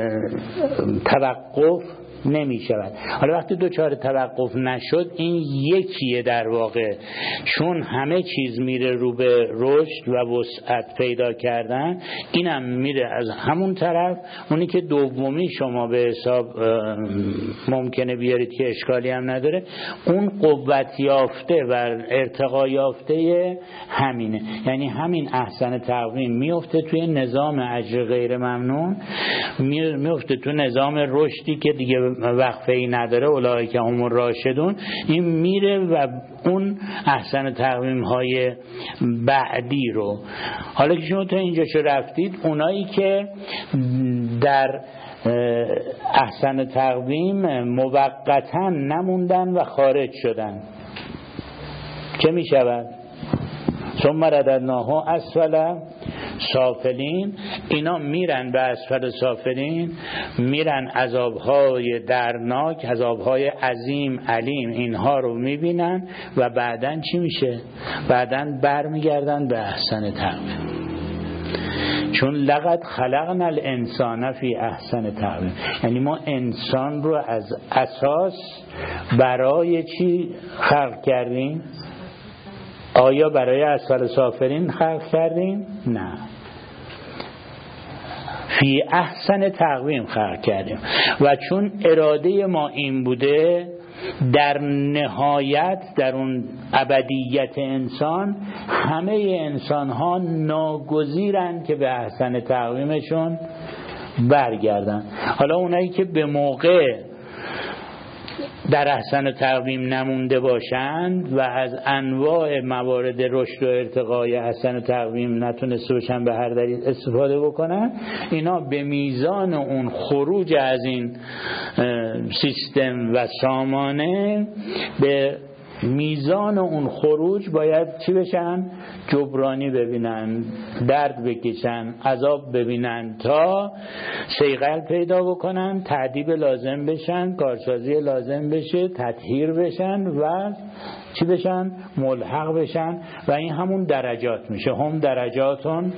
توقف نمی شود. حالا وقتی دوچار توقف نشد، این یکیه در واقع، چون همه چیز میره رو به رشد و وسعت پیدا کردن، اینم میره از همون طرف. اونی که دومی شما به حساب ممکنه بیارید که اشکالی هم نداره، اون قوت یافته و ارتقا یافته همینه، یعنی همین احسن تقویم میفته توی نظام اجر غیر ممنون، میفته تو نظام رشدی که دیگه وقفه ای نداره، اولئک هم الراشدون. این میره و اون احسن تقویم های بعدی رو، حالا که شما تا اینجا شو رفتید، اونایی که در احسن تقویم موقتا نموندن و خارج شدن چه می شود؟ ثم رددناه اسفل سافلین. اینا میرن به اسفل سافلین، میرن عذابهای درناک، عذابهای عظیم علیم، اینها رو میبینن و بعدن چی میشه؟ بعدن بر میگردن به احسن تقویم، چون لقد خلقنا الانسان فی احسن تقویم. یعنی ما انسان رو از اساس برای چی خلق کردیم؟ آیا برای اسفل سافلین خلق کردیم؟ نه، فی احسن تقویم خلق کردیم. و چون اراده ما این بوده، در نهایت در اون ابدیت انسان، همه انسان ها ناگزیرن که به احسن تقویمشون برگردن. حالا اونایی که به موقع در احسن تقویم نمونده باشند و از انواع موارد رشد و ارتقای احسن تقویم نتونسته باشن به هر دلیل استفاده بکنن، اینا به میزان اون خروج از این سیستم و سامانه، به میزان اون خروج باید چی بشن؟ جبرانی ببینن، درد بکشن، عذاب ببینن تا صیقل پیدا بکنن، تعذیب لازم بشن، کارسازی لازم بشه، تطهیر بشن و چی بشن؟ ملحق بشن. و این همون درجات میشه، هم درجاتون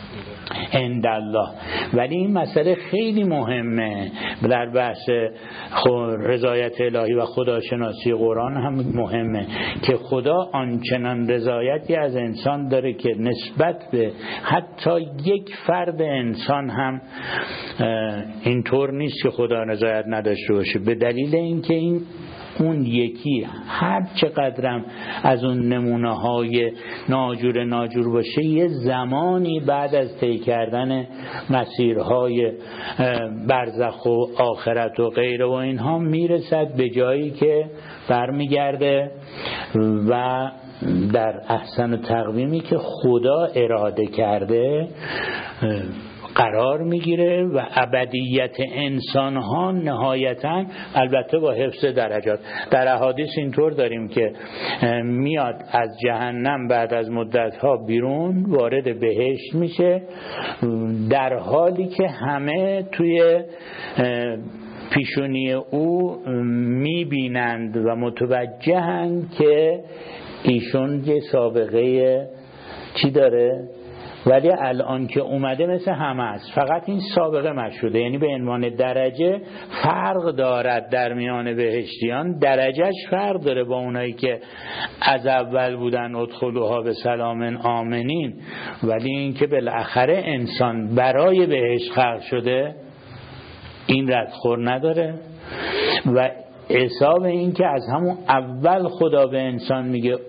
عند الله. ولی این مسئله خیلی مهمه در بحث رضایت الهی و خداشناسی قرآن هم مهمه که خدا آنچنان رضایتی از انسان داره که نسبت به حتی یک فرد انسان هم اینطور نیست که خدا رضایت نداشته باشه، به دلیل اینکه این اون یکی هر چقدرم از اون نمونه های ناجور ناجور باشه یه زمانی بعد از طی کردن مسیرهای برزخ و آخرت و غیره و اینها میرسد به جایی که برمیگرده و در احسن تقویمی که خدا اراده کرده قرار میگیره و ابدیت انسان ها نهایتا البته با حفظ درجات. در احادیث اینطور داریم که میاد از جهنم بعد از مدت ها بیرون وارد بهشت میشه در حالی که همه توی پیشونی او میبینند و متوجهند که ایشون یه سابقه چی داره، ولی الان که اومده مثل همه است، فقط این سابقه مشهوده، یعنی به عنوان درجه فرق دارد در میان بهشتیان، درجهش فرق داره با اونایی که از اول بودن ادخلوها به سلام آمنین، ولی این که بالاخره انسان برای بهشت خلق شده این ردخور نداره و حساب این که از همون اول خدا به انسان میگه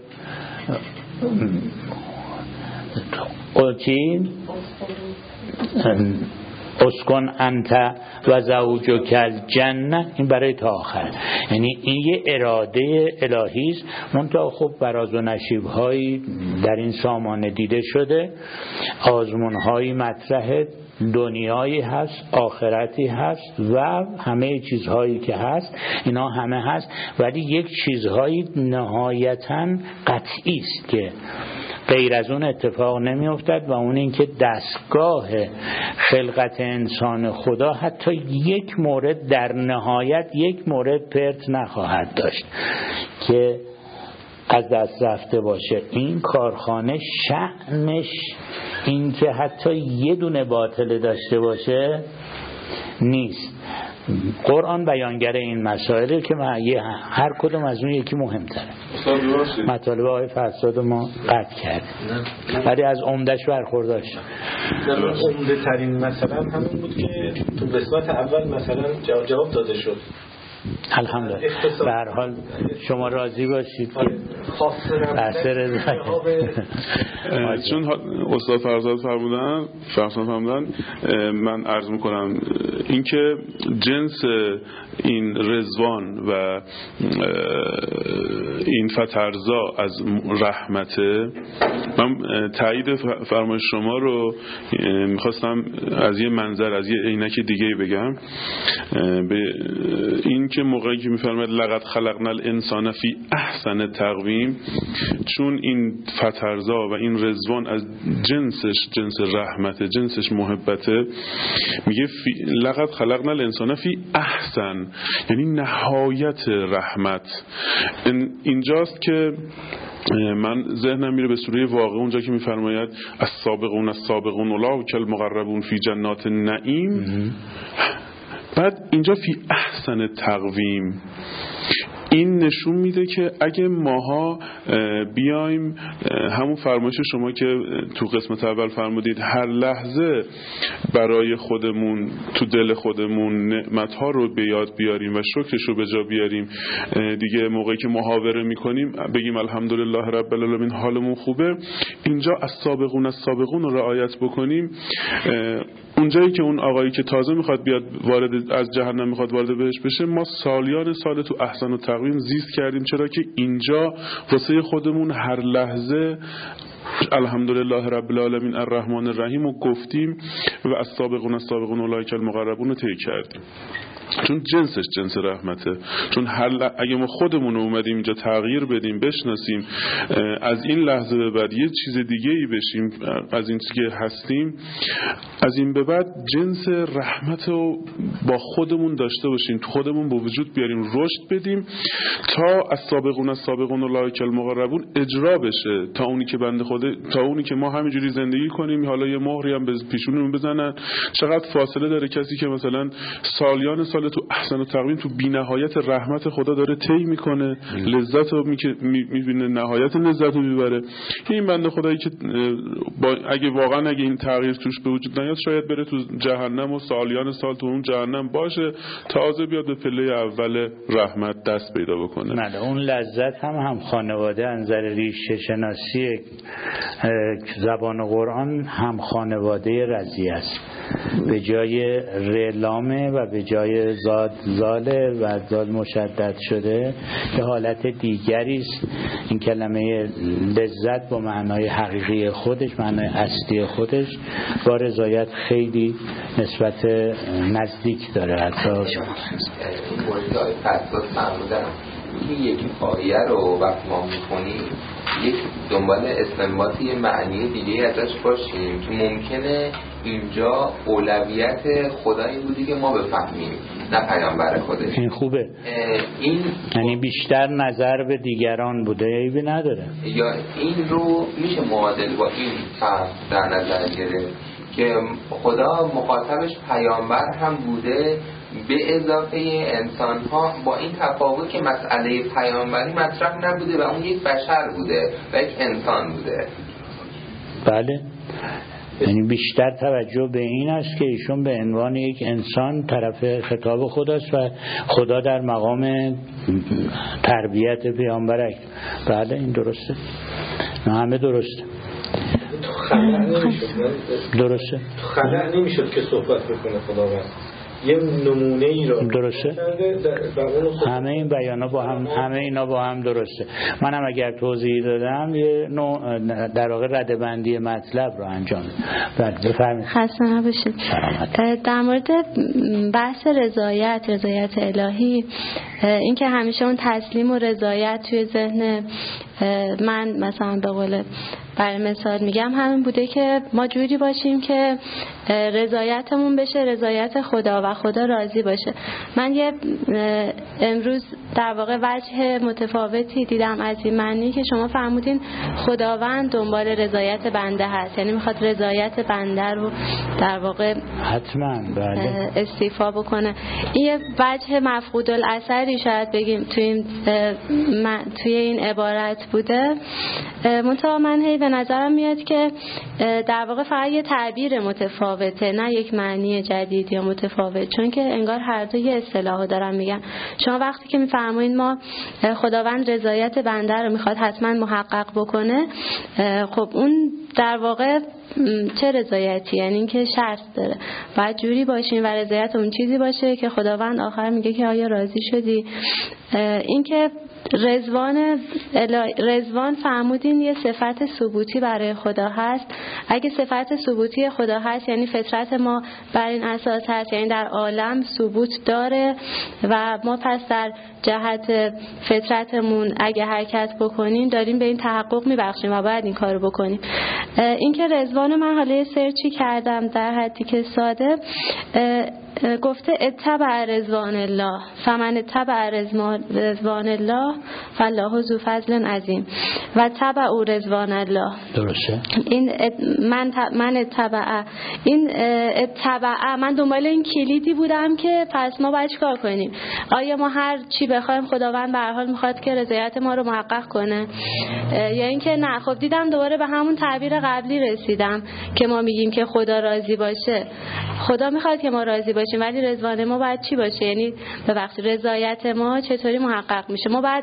چی؟ اسکن انت و زوجک الجنه، این برای تا آخر، یعنی این یه اراده الهی است. منتها خب براز و نشیب‌هایی در این سامانه دیده شده، آزمون‌هایی مطرحه، دنیایی هست، آخرتی هست و همه چیزهایی که هست اینا همه هست، ولی یک چیزهایی نهایتاً قطعی است که غیر از اون اتفاق نمی افتد و اون این که دستگاه خلقت انسان خدا حتی یک مورد در نهایت یک مورد پرت نخواهد داشت که از دست رفته باشه. این کارخانه شأنش این که حتی یه دونه باطل داشته باشه نیست. قرآن بیانگر این مسائله که هر کدوم از اون یکی مهمتره. مطالب آقای فرزاد ما قطع کرد ولی از عمدش برخوردار شد. عمده ترین مثلا همون بود که تو قسمت اول مثلا جواب, جواب داده شد. الحمدلله. به هر حال شما راضی باشید که بحث رضایت چون استاد فرزاد فرمودن فرزاد فرمودن من عرض میکنم اینکه جنس این رضوان و این فترزا از رحمته، من تایید فرمایش شما رو میخواستم از یه منظر از یه عینک دیگه بگم، به این که موقعی که میفرماید لقد خلقنا الانسان فی احسن تقویم، چون این فترزا و این رضوان از جنسش جنس رحمته، جنسش محبته، میگه لقد خلقنا الانسان فی احسن، یعنی نهایت رحمت. اینجاست که من ذهنم میره به سوره واقعه اونجا که میفرماید السابقون السابقون اولئک المقربون فی جنات النعیم، بعد اینجا فی احسن تقویم. این نشون میده که اگه ماها بیایم همون فرمایش شما که تو قسمت اول فرمودید هر لحظه برای خودمون تو دل خودمون نعمتها رو به یاد بیاریم و شکرش رو به جا بیاریم، دیگه موقعی که محاوره میکنیم بگیم الحمدلله رب العالمین حالمون خوبه، اینجا از سابقون از سابقون رو رعایت بکنیم. اونجایی که اون آقایی که تازه میخواد بیاد وارد از جهنم میخواد وارد بهش بشه، ما سالیان سال تو احسن و تقویم زیست کردیم، چرا که اینجا واسه خودمون هر لحظه الحمدلله رب العالمین الرحمن الرحیم رو گفتیم و از سابقون از سابقون اولئک المقربون رو طی کردیم. چون جنسش جنس رحمته. چون هر ل... اگه ما خودمون رو اومدیم اینجا تغییر بدیم، بشناسیم، از این لحظه به بعد یه چیز دیگه ای بشیم از این چیزی که هستیم، از این به بعد جنس رحمت رو با خودمون داشته باشیم، تو خودمون با وجود بیاریم، رشد بدیم تا از سابقون از سابقون اولئک المقربون اجرا بشه، تا اونی که بنده خدا، تا اونی که ما همینجوری زندگی کنیم حالا یه مهری هم به پیشونمون بزنن. چقدر فاصله داره کسی که مثلا سالیان سال تو احسن تقویم تو بی‌نهایت رحمت خدا داره طی میکنه، لذت رو میبینه، نهایت لذت رو میبره. این بنده خدایی که با اگه واقعا اگه این تغییر توش به وجود نیاد شاید بره تو جهنم و سالیان سال تو اون جهنم باشه، تازه بیاد به پله اول رحمت دست پیدا بکنه. نه اون لذت هم هم خانواده انظر ریشه شناسی زبان قرآن هم خانواده رضی است، به جای رلامه و به جای زاد زاله و زاد مشدد شده که حالت دیگری است. این کلمه لذت با معنای حقیقی خودش، معنای اصلی خودش با رضایت خیلی نسبت نزدیک داره. حتی این موردهای فصل فرمودن این یک آیه رو وقت ما میکنیم یک دنبال استنباط یه معنی دیگه ازش باشیم که ممکنه اینجا اولویت خدا این بودی که ما بفهمیم نه پیامبر خودش. این خوبه، این یعنی بیشتر نظر به دیگران بوده، عیبی نداره. یا این رو میشه معادل با این فرض در نظر گرفت که خدا مخاطبش پیامبر هم بوده به اضافه انسان ها، با این تفاوت که مسئله پیامبری مطرح نبوده و اون یک بشر بوده و یک انسان بوده. بله، یعنی بیشتر توجه به این است که ایشون به عنوان یک انسان طرف خطاب خداست و خدا در مقام تربیت پیامبرک. بله این درسته، نه همه درسته. خلع نمیشد درسته خلع نمیشد که صحبت بکنه خداوند یه نمونه ای رو درسته. همه این بیانا با هم، همه اینا با هم درسته. منم اگر توضیح دادم یه نوع در واقع ردبندی مطلب رو انجام بعد بفرمایید. خسته نباشید. در مورد بحث رضایت، رضایت الهی، این که همیشه اون تسلیم و رضایت توی ذهن من مثلا به قول برای مثال میگم همین بوده که ما جوری باشیم که رضایتمون بشه رضایت خدا و خدا راضی باشه. من یه امروز در واقع وجه متفاوتی دیدم از این معنی که شما فرمودین خداوند دنبال رضایت بنده هست، یعنی میخواد رضایت بنده رو در واقع حتما بله استیفا بکنه. این یه وجه مفقود الاثری شاید بگیم توی این توی این عبارت بوده. منتها من هی به نظرم میاد که در واقع فقط یه تعبیر متفاوته، نه یک معنی جدید یا متفاوت، چون که انگار هر دو یه اصطلاحو دارم میگم. شما وقتی که میفرمایید ما خداوند رضایت بنده رو میخواد حتما محقق بکنه، خب اون در واقع چه رضایتی؟ یعنی اینکه شرط داره، باید جوری باشیم و رضایت اون چیزی باشه که خداوند آخر میگه که آیا راضی شدی. اینکه رضوان رضوان فرمودین یه صفت ثبوتی برای خدا هست. اگه صفت ثبوتی خدا هست یعنی فطرت ما بر این اساس هست، یعنی در عالم ثبوت داره و ما پس در جهت فطرتمون اگه حرکت بکنیم داریم به این تحقق میبخشیم و باید این کارو بکنیم. اینکه رضوان من حالا سرچی کردم در حدی که ساده گفته اتبع رضوان الله فمن اتبع رضوان الله فالله ذو فضل عظیم و تبع رضوان الله. درسته. این من من اتبع این اتبع من دنبال این کلیدی بودم که پس ما باید چیکار کنیم؟ آیا ما هر چی بخوایم خداوند به هر حال میخواد که رضایت ما رو محقق کنه یا اینکه نه؟ خب دیدم دوباره به همون تعبیر قبلی رسیدم که ما میگیم که خدا راضی باشه. خدا میخواد که ما راضی باشیم ولی رضوان ما باید چی باشه؟ یعنی به وقت رضایت ما چطوری محقق میشه؟ ما باید اتبع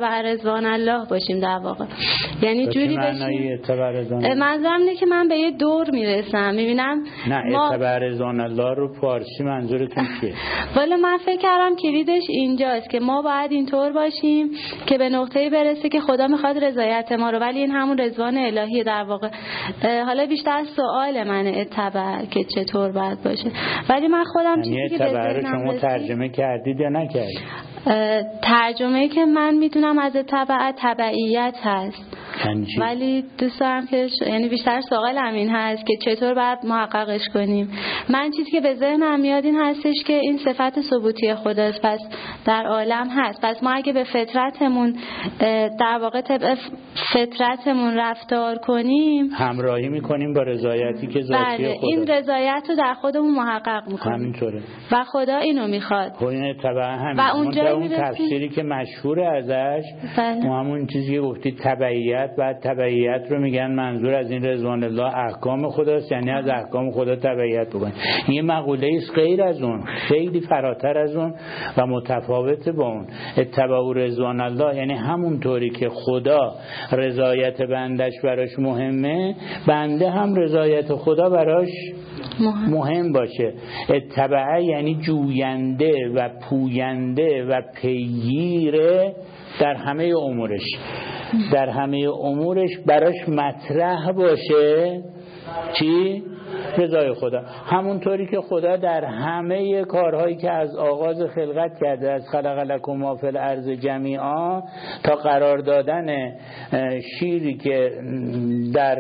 اتبع رضوان الله باشیم در واقع. یعنی جوری بشیم اتبع رضوان الله. منظورم اینه که من به یه دور میرسم میبینم نه ما... اتبع رضوان الله رو فارسی منظورتون چیه؟ والا من فکر کردم کلیدش اینجاست که ما باید اینطور باشیم که به نقطه‌ای برسه که خدا میخواد رضایت ما رو، ولی این همون رضوان الهی در واقع. حالا بیشتر سوال من اتبع که چطور باید باشه، ولی من خودم چیزی که به ذهنم رسید ترجمه کردید یا نکردید؟ ترجمه که من میدونم از اتبع تبعیت هست، ولی دوست دارم که ش... یعنی بیشتر سوال همین هست که چطور باید محققش کنیم. من چیزی که به ذهنم میاد این هستش که این صفت ثبوتی خداست، پس در عالم هست. پس ما اگه به فطرتمون در واقع طبع فطرتمون رفتار کنیم، همراهی میکنیم با رضایتی که ذاتی بله، خدا، این رضایت رو در خودمون محقق میکنیم. همینطوره و خدا اینو میخواد. خب این اتباع همین. و اونجا اون تفسیری که مشهور ازش بله. همون چیزی که گفتید تبعیت، بعد تبعیت رو میگن منظور از این رضوان الله احکام خداست، یعنی از احکام خدا تبعیت بکنید. این مقوله است غیر از اون، خیلی فراتر از اون و متفاوت با اون. اتباع رضوان الله یعنی همون طوری که خدا رضایت بندش براش مهمه، بنده هم رضایت خدا براش مهم, مهم باشه. اتباع یعنی جوینده و پوینده و پیگیره در همه امورش، در همه امورش براش مطرح باشه چی؟ رضای خدا. همونطوری که خدا در همه کارهایی که از آغاز خلقت کرده، از خلق لکم ما فی الارض جمیعا تا قرار دادن شیری که در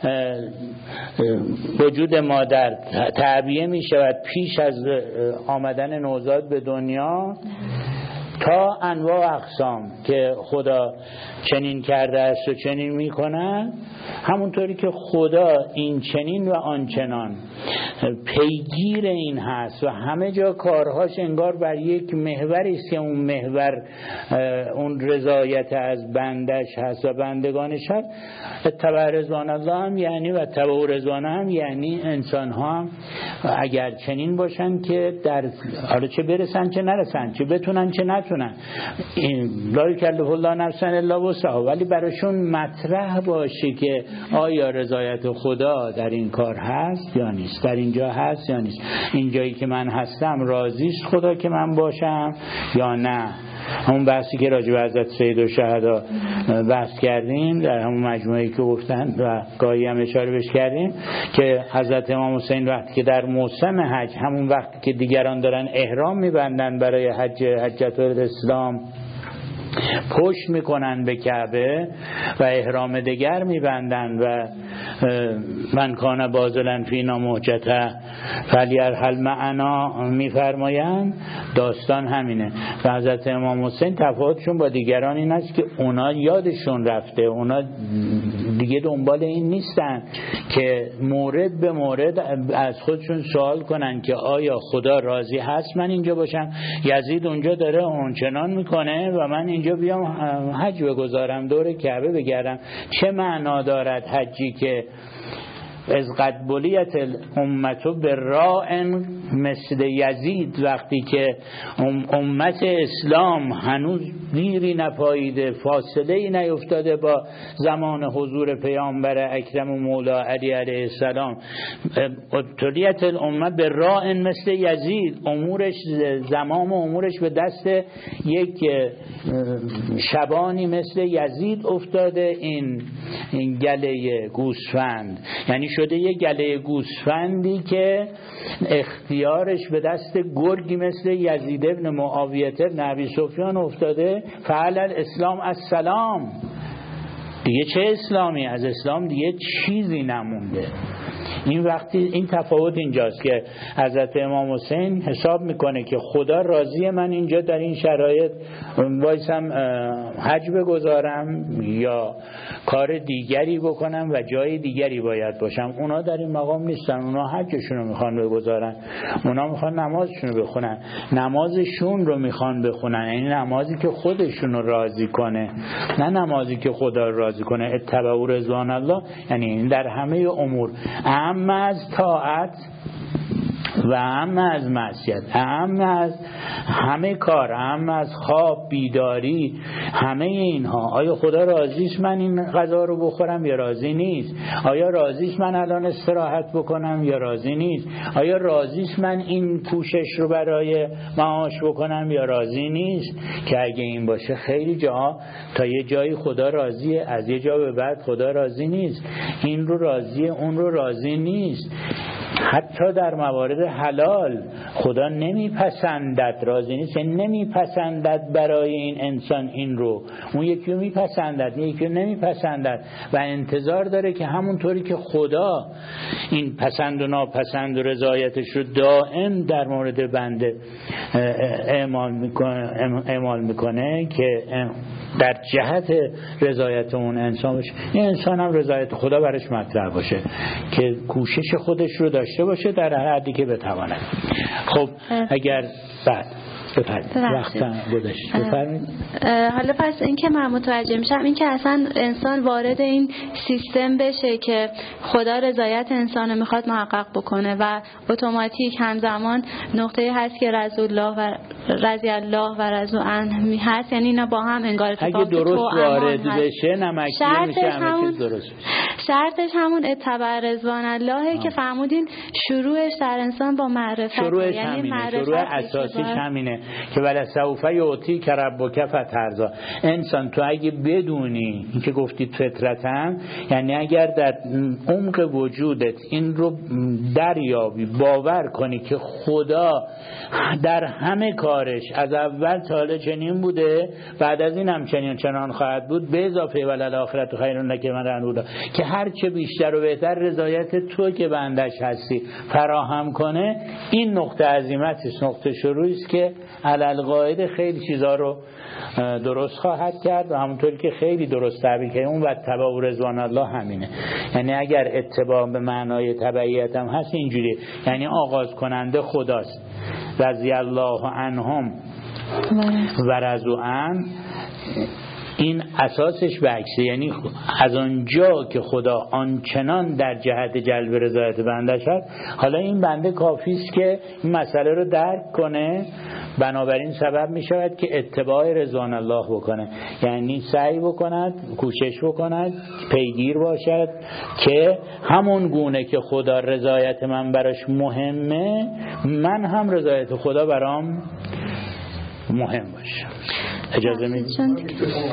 وجود مادر تعبیه می شود پیش از آمدن نوزاد به دنیا، تا انواع اقسام که خدا چنین کرده است و چنین میکنه، همونطوری که خدا این چنین و آنچنان پیگیر این هست و همه جا کارهاش انگار بر یک محوری است که اون محور اون رضایت از بندش هست و بندگانش هست. اتباع رضوان الله هم یعنی و اتباع رضوان هم یعنی انسان ها اگر چنین باشن که در حالا چه برسن چه نرسن، چه بتونن چه نتونن، لا یکلف الله نفسا الا وسعها، ولی براشون مطرح باشه که آیا رضایت خدا در این کار هست یا نیست، در اینجا هست یا نیست، اینجایی که من هستم راضی است خدا که من باشم یا نه. همون بحثی که راجع به حضرت سیدالشهدا بحث کردیم در همون مجموعه‌ای که گفتن و گاهی هم اشاره بهش کردیم که حضرت امام حسین وقتی که در موسم حج، همون وقتی که دیگران دارن احرام میبندن برای حج حجۃ الاسلام، پشت میکنن به کعبه و احرام دیگر میبندن و من کان بازلن فینا مهجته فلیرحل معنا میفرمایند. داستان همینه و حضرت امام حسین تفاوتشون با دیگران این است که اونا یادشون رفته، اونا دیگه دنبال این نیستن که مورد به مورد از خودشون سوال کنن که آیا خدا راضی هست من اینجا باشم، یزید اونجا داره اونچنان میکنه و من اینجا بیام حج بگذارم، دور کعبه بگردم. چه معنا دارد حجی که از قد بلیت الامت براء مثل یزید، وقتی که امت اسلام هنوز دیری نپاییده، فاصله ای نیفتاده با زمان حضور پیامبر اکرم و مولا علی علیه السلام، بلیت الامت براء مثل یزید، امورش زمام امورش به دست یک شبانی مثل یزید افتاده. این این گله گوسفند یعنی شده یه گله گوسفندی که اختیارش به دست گرگی مثل یزید ابن معاویه ابن ابی سفیان افتاده. فعل الاسلام السلام، دیگه چه اسلامی؟ از اسلام دیگه چیزی نمونده. این وقتی این تفاوت اینجاست که حضرت امام حسین حساب میکنه که خدا راضیه من اینجا در این شرایط وایسم حج بگذارم یا کار دیگری بکنم و جای دیگری باید باشم. اونا در این مقام نیستن، اونا حجشون رو میخوان بگذارن، اونا میخوان نمازشون رو بخونن، نمازشون رو میخوان بخونن، یعنی نمازی که خودشون رو راضی کنه، نه نمازی که خدا رو راضی کنه. اتباع رضوان الله یعنی در همه امور، اما از طاعت و اهم از معصیت، اهم از همه کار، اهم از خواب، بیداری، همه اینها. آیا خدا راضیست من این غذا رو بخورم یا راضی نیست؟ آیا راضیست من الان استراحت بکنم یا راضی نیست؟ آیا راضیست من این کوشش رو برای معاش بکنم یا راضی نیست؟ که اگه این باشه خیلی جا تا یه جایی خدا راضیه، از یه جا به بعد خدا راضی نیست. این رو راضیه، اون رو راضی نیست. حتی در موارد حلال خدا نمیپسندد، راضی نیست، نمیپسندد برای این انسان این رو، اون یکی رو میپسندد، یکی رو نمیپسندد و انتظار داره که همونطوری که خدا این پسند و ناپسند و رضایتش رو دائم در مورد بنده اعمال میکنه, اعمال میکنه که در جهت رضایت اون انسان باشه، این انسان هم رضایت خدا برش مطرح باشه که کوشش خودش رو داشته باشه در هر حدی که بتواند. خب اگر بعد بفرمایید وقتا گذشت بفرمایید. حالا پس این که من متوجه میشم این که اصلا انسان وارد این سیستم بشه که خدا رضایت انسان رو میخواد محقق بکنه و اتوماتیک همزمان نقطه هست که رضی الله و رضی الله و رضو عنه هست، یعنی اینا با هم انگار اتفاق اگه درست وارد بشه نمکیه میشه همه چیز درست. شرطش همون اتباع رضوان اللهه که فرمودین شروعش در انسان با معرفت، شروعش یعنی همینه، شروع اساسیش همینه که ولا سوف یعطی که ربک فترضی. انسان تو اگه بدونی این که گفتید فطرتم، یعنی اگر در عمق وجودت این رو دریابی، باور کنی که خدا در همه کارش از اول تا حالا چنین بوده، بعد از این هم چنین چنان خواهد بود، به اضافه وللآخرة خیر لک من الأولی، که هر چه بیشتر و بهتر رضایت تو که بندش هستی فراهم کنه، این نقطه عظیمتش، نقطه شروعی است که علالقاعده خیلی چیزا رو درست خواهد کرد و همونطوری که خیلی درست تعبیر که اون و اتباع رضوان الله همینه. یعنی اگر اتباع به معنای تبعیت هم هست اینجوری، یعنی آغاز کننده خداست، رضی الله عنهم و رضوا عنه، این اساسش به عکسه، یعنی از آنجا که خدا آنچنان در جهت جلب رضایت بندش هست، حالا این بنده کافی است که این مسئله رو درک کنه، بنابراین سبب می شود که اتباع رضوان الله بکنه، یعنی سعی بکند، کوشش بکند، پیگیر باشد که همون گونه که خدا رضایت من براش مهمه، من هم رضایت خدا برام مهم باشه. اجازه میدید؟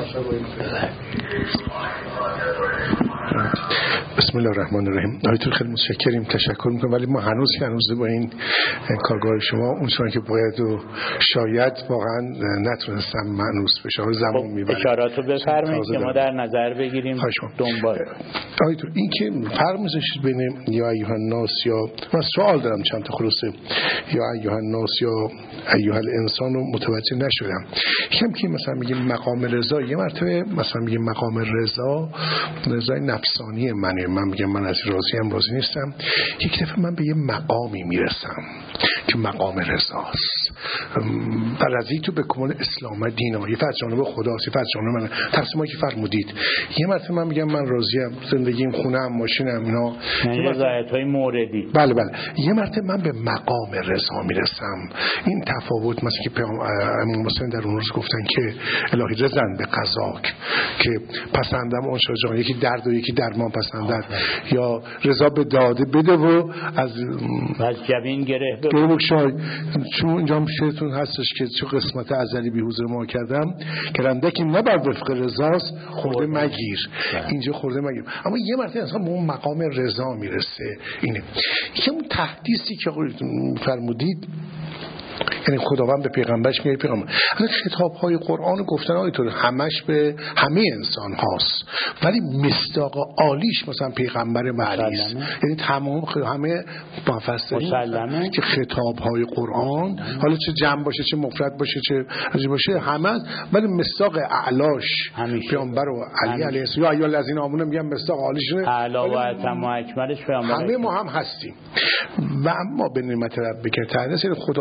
بسم الله الرحمن الرحیم. آیتون خیلی متشکریم، تشکر میکنم، ولی ما هنوز که هنوز با این کارگاه شما اون چون که باید و شاید واقعا نتونستم معنوس بشه، زمان میبره. اشاراتو بفرمایید که ما در نظر بگیریم دنبال. آیتون این که فرق میذاشید بین یا ایها الناس، یا من سوال دارم چند تا خلاصه، یا ایها الناس یا ایها الانسان رو متوجه نشدم. یکم که مثلا میگه مقام رضا، یه مرتبه مثلا میگه مقام رضا رضای نفسانی منه، من میگم من از راضی هم راضی نیستم، یک دفعه من به یه مقامی میرسم که مقام رضاست. و رضیت بکم الاسلام دینا، یه فرد جانب خداست، یه فرد جانب من. تقسیمایی که فرمودید، یه مرتبه من میگم من راضیم، زندگیم، خونم، ماشینم، اینا یعنی رضایت‌های موردی. بله بله. یه مرتبه من به مقام رضا میرسم. این تفاوت مثلا که پیامبر مسلم در اون روز گفتن که الهی رضن به قضاک، که پسندم اون شجاع، یکی درد و یکی درمان پسندد، یا رضا به داده بده و از از جبین گره بگشای. چون اینجا شعرتون هستش که چه قسمت ازلی بی حضور ما کردم کرنده که نه بر وفق رضاست خورده مگیر، اینجا خورده مگیر. اما یه مرتبه اصلا به اون مقام رضا میرسه. اینه که اون تحدیثی که فرمودید، یعنی خداوند به پیغمبرش میگه پیغمبر، اصلا خطاب‌های قرآن گفتن آیتون همش به همه انسان هاست، ولی مصداق عالیش مثلا پیغمبر ولی است. یعنی تمام همه مفسرین که خطاب‌های قرآن حالا چه جمع باشه چه مفرد باشه چه عجیب باشه همه، ولی مصداق اعلاش پیغمبر و علی علیه السلام، یا ایها الذین آمنوا میگم مصداق عالیشونه، اعلی و اتم و اکملش پیغمبر. همه ما هم هستیم. و اما به نعمت ربک تعالی خداوند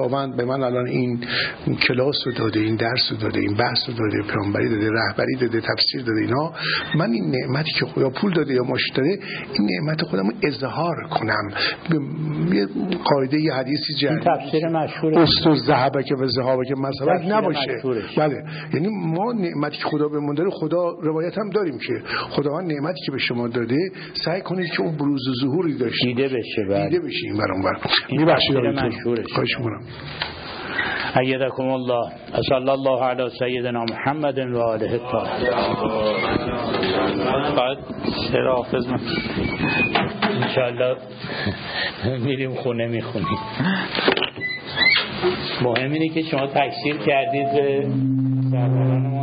به من الان این کلاس رو داده، این درس رو داده، این بحث رو داده، پیامبری داده، رهبری داده، تفسیر داده، اینا من این نعمتی که خدا پول داده یا ماشین داده این نعمت خودم رو اظهار کنم. یه قاعده یه حدیثی جاری تفسیر مشهور است و ذهبه که و ذهابه که مذهبت نباشه. بله، یعنی ما نعمتی که خدا بهمون داره، خدا روایت هم داریم که خداوند نعمتی که به شما داده سعی کنید که اون بروز و ظهوری داشته دیده بشه. بله. دیده بشه این برام بر میبخشید خواهش می‌کنم. ایدکم الله. صلی الله علی سیدنا محمد و آله الطاهرین. بعد سر حافظ من انشاءالله میریم خونه میخونیم. مهم اینه که شما تکثیر کردید به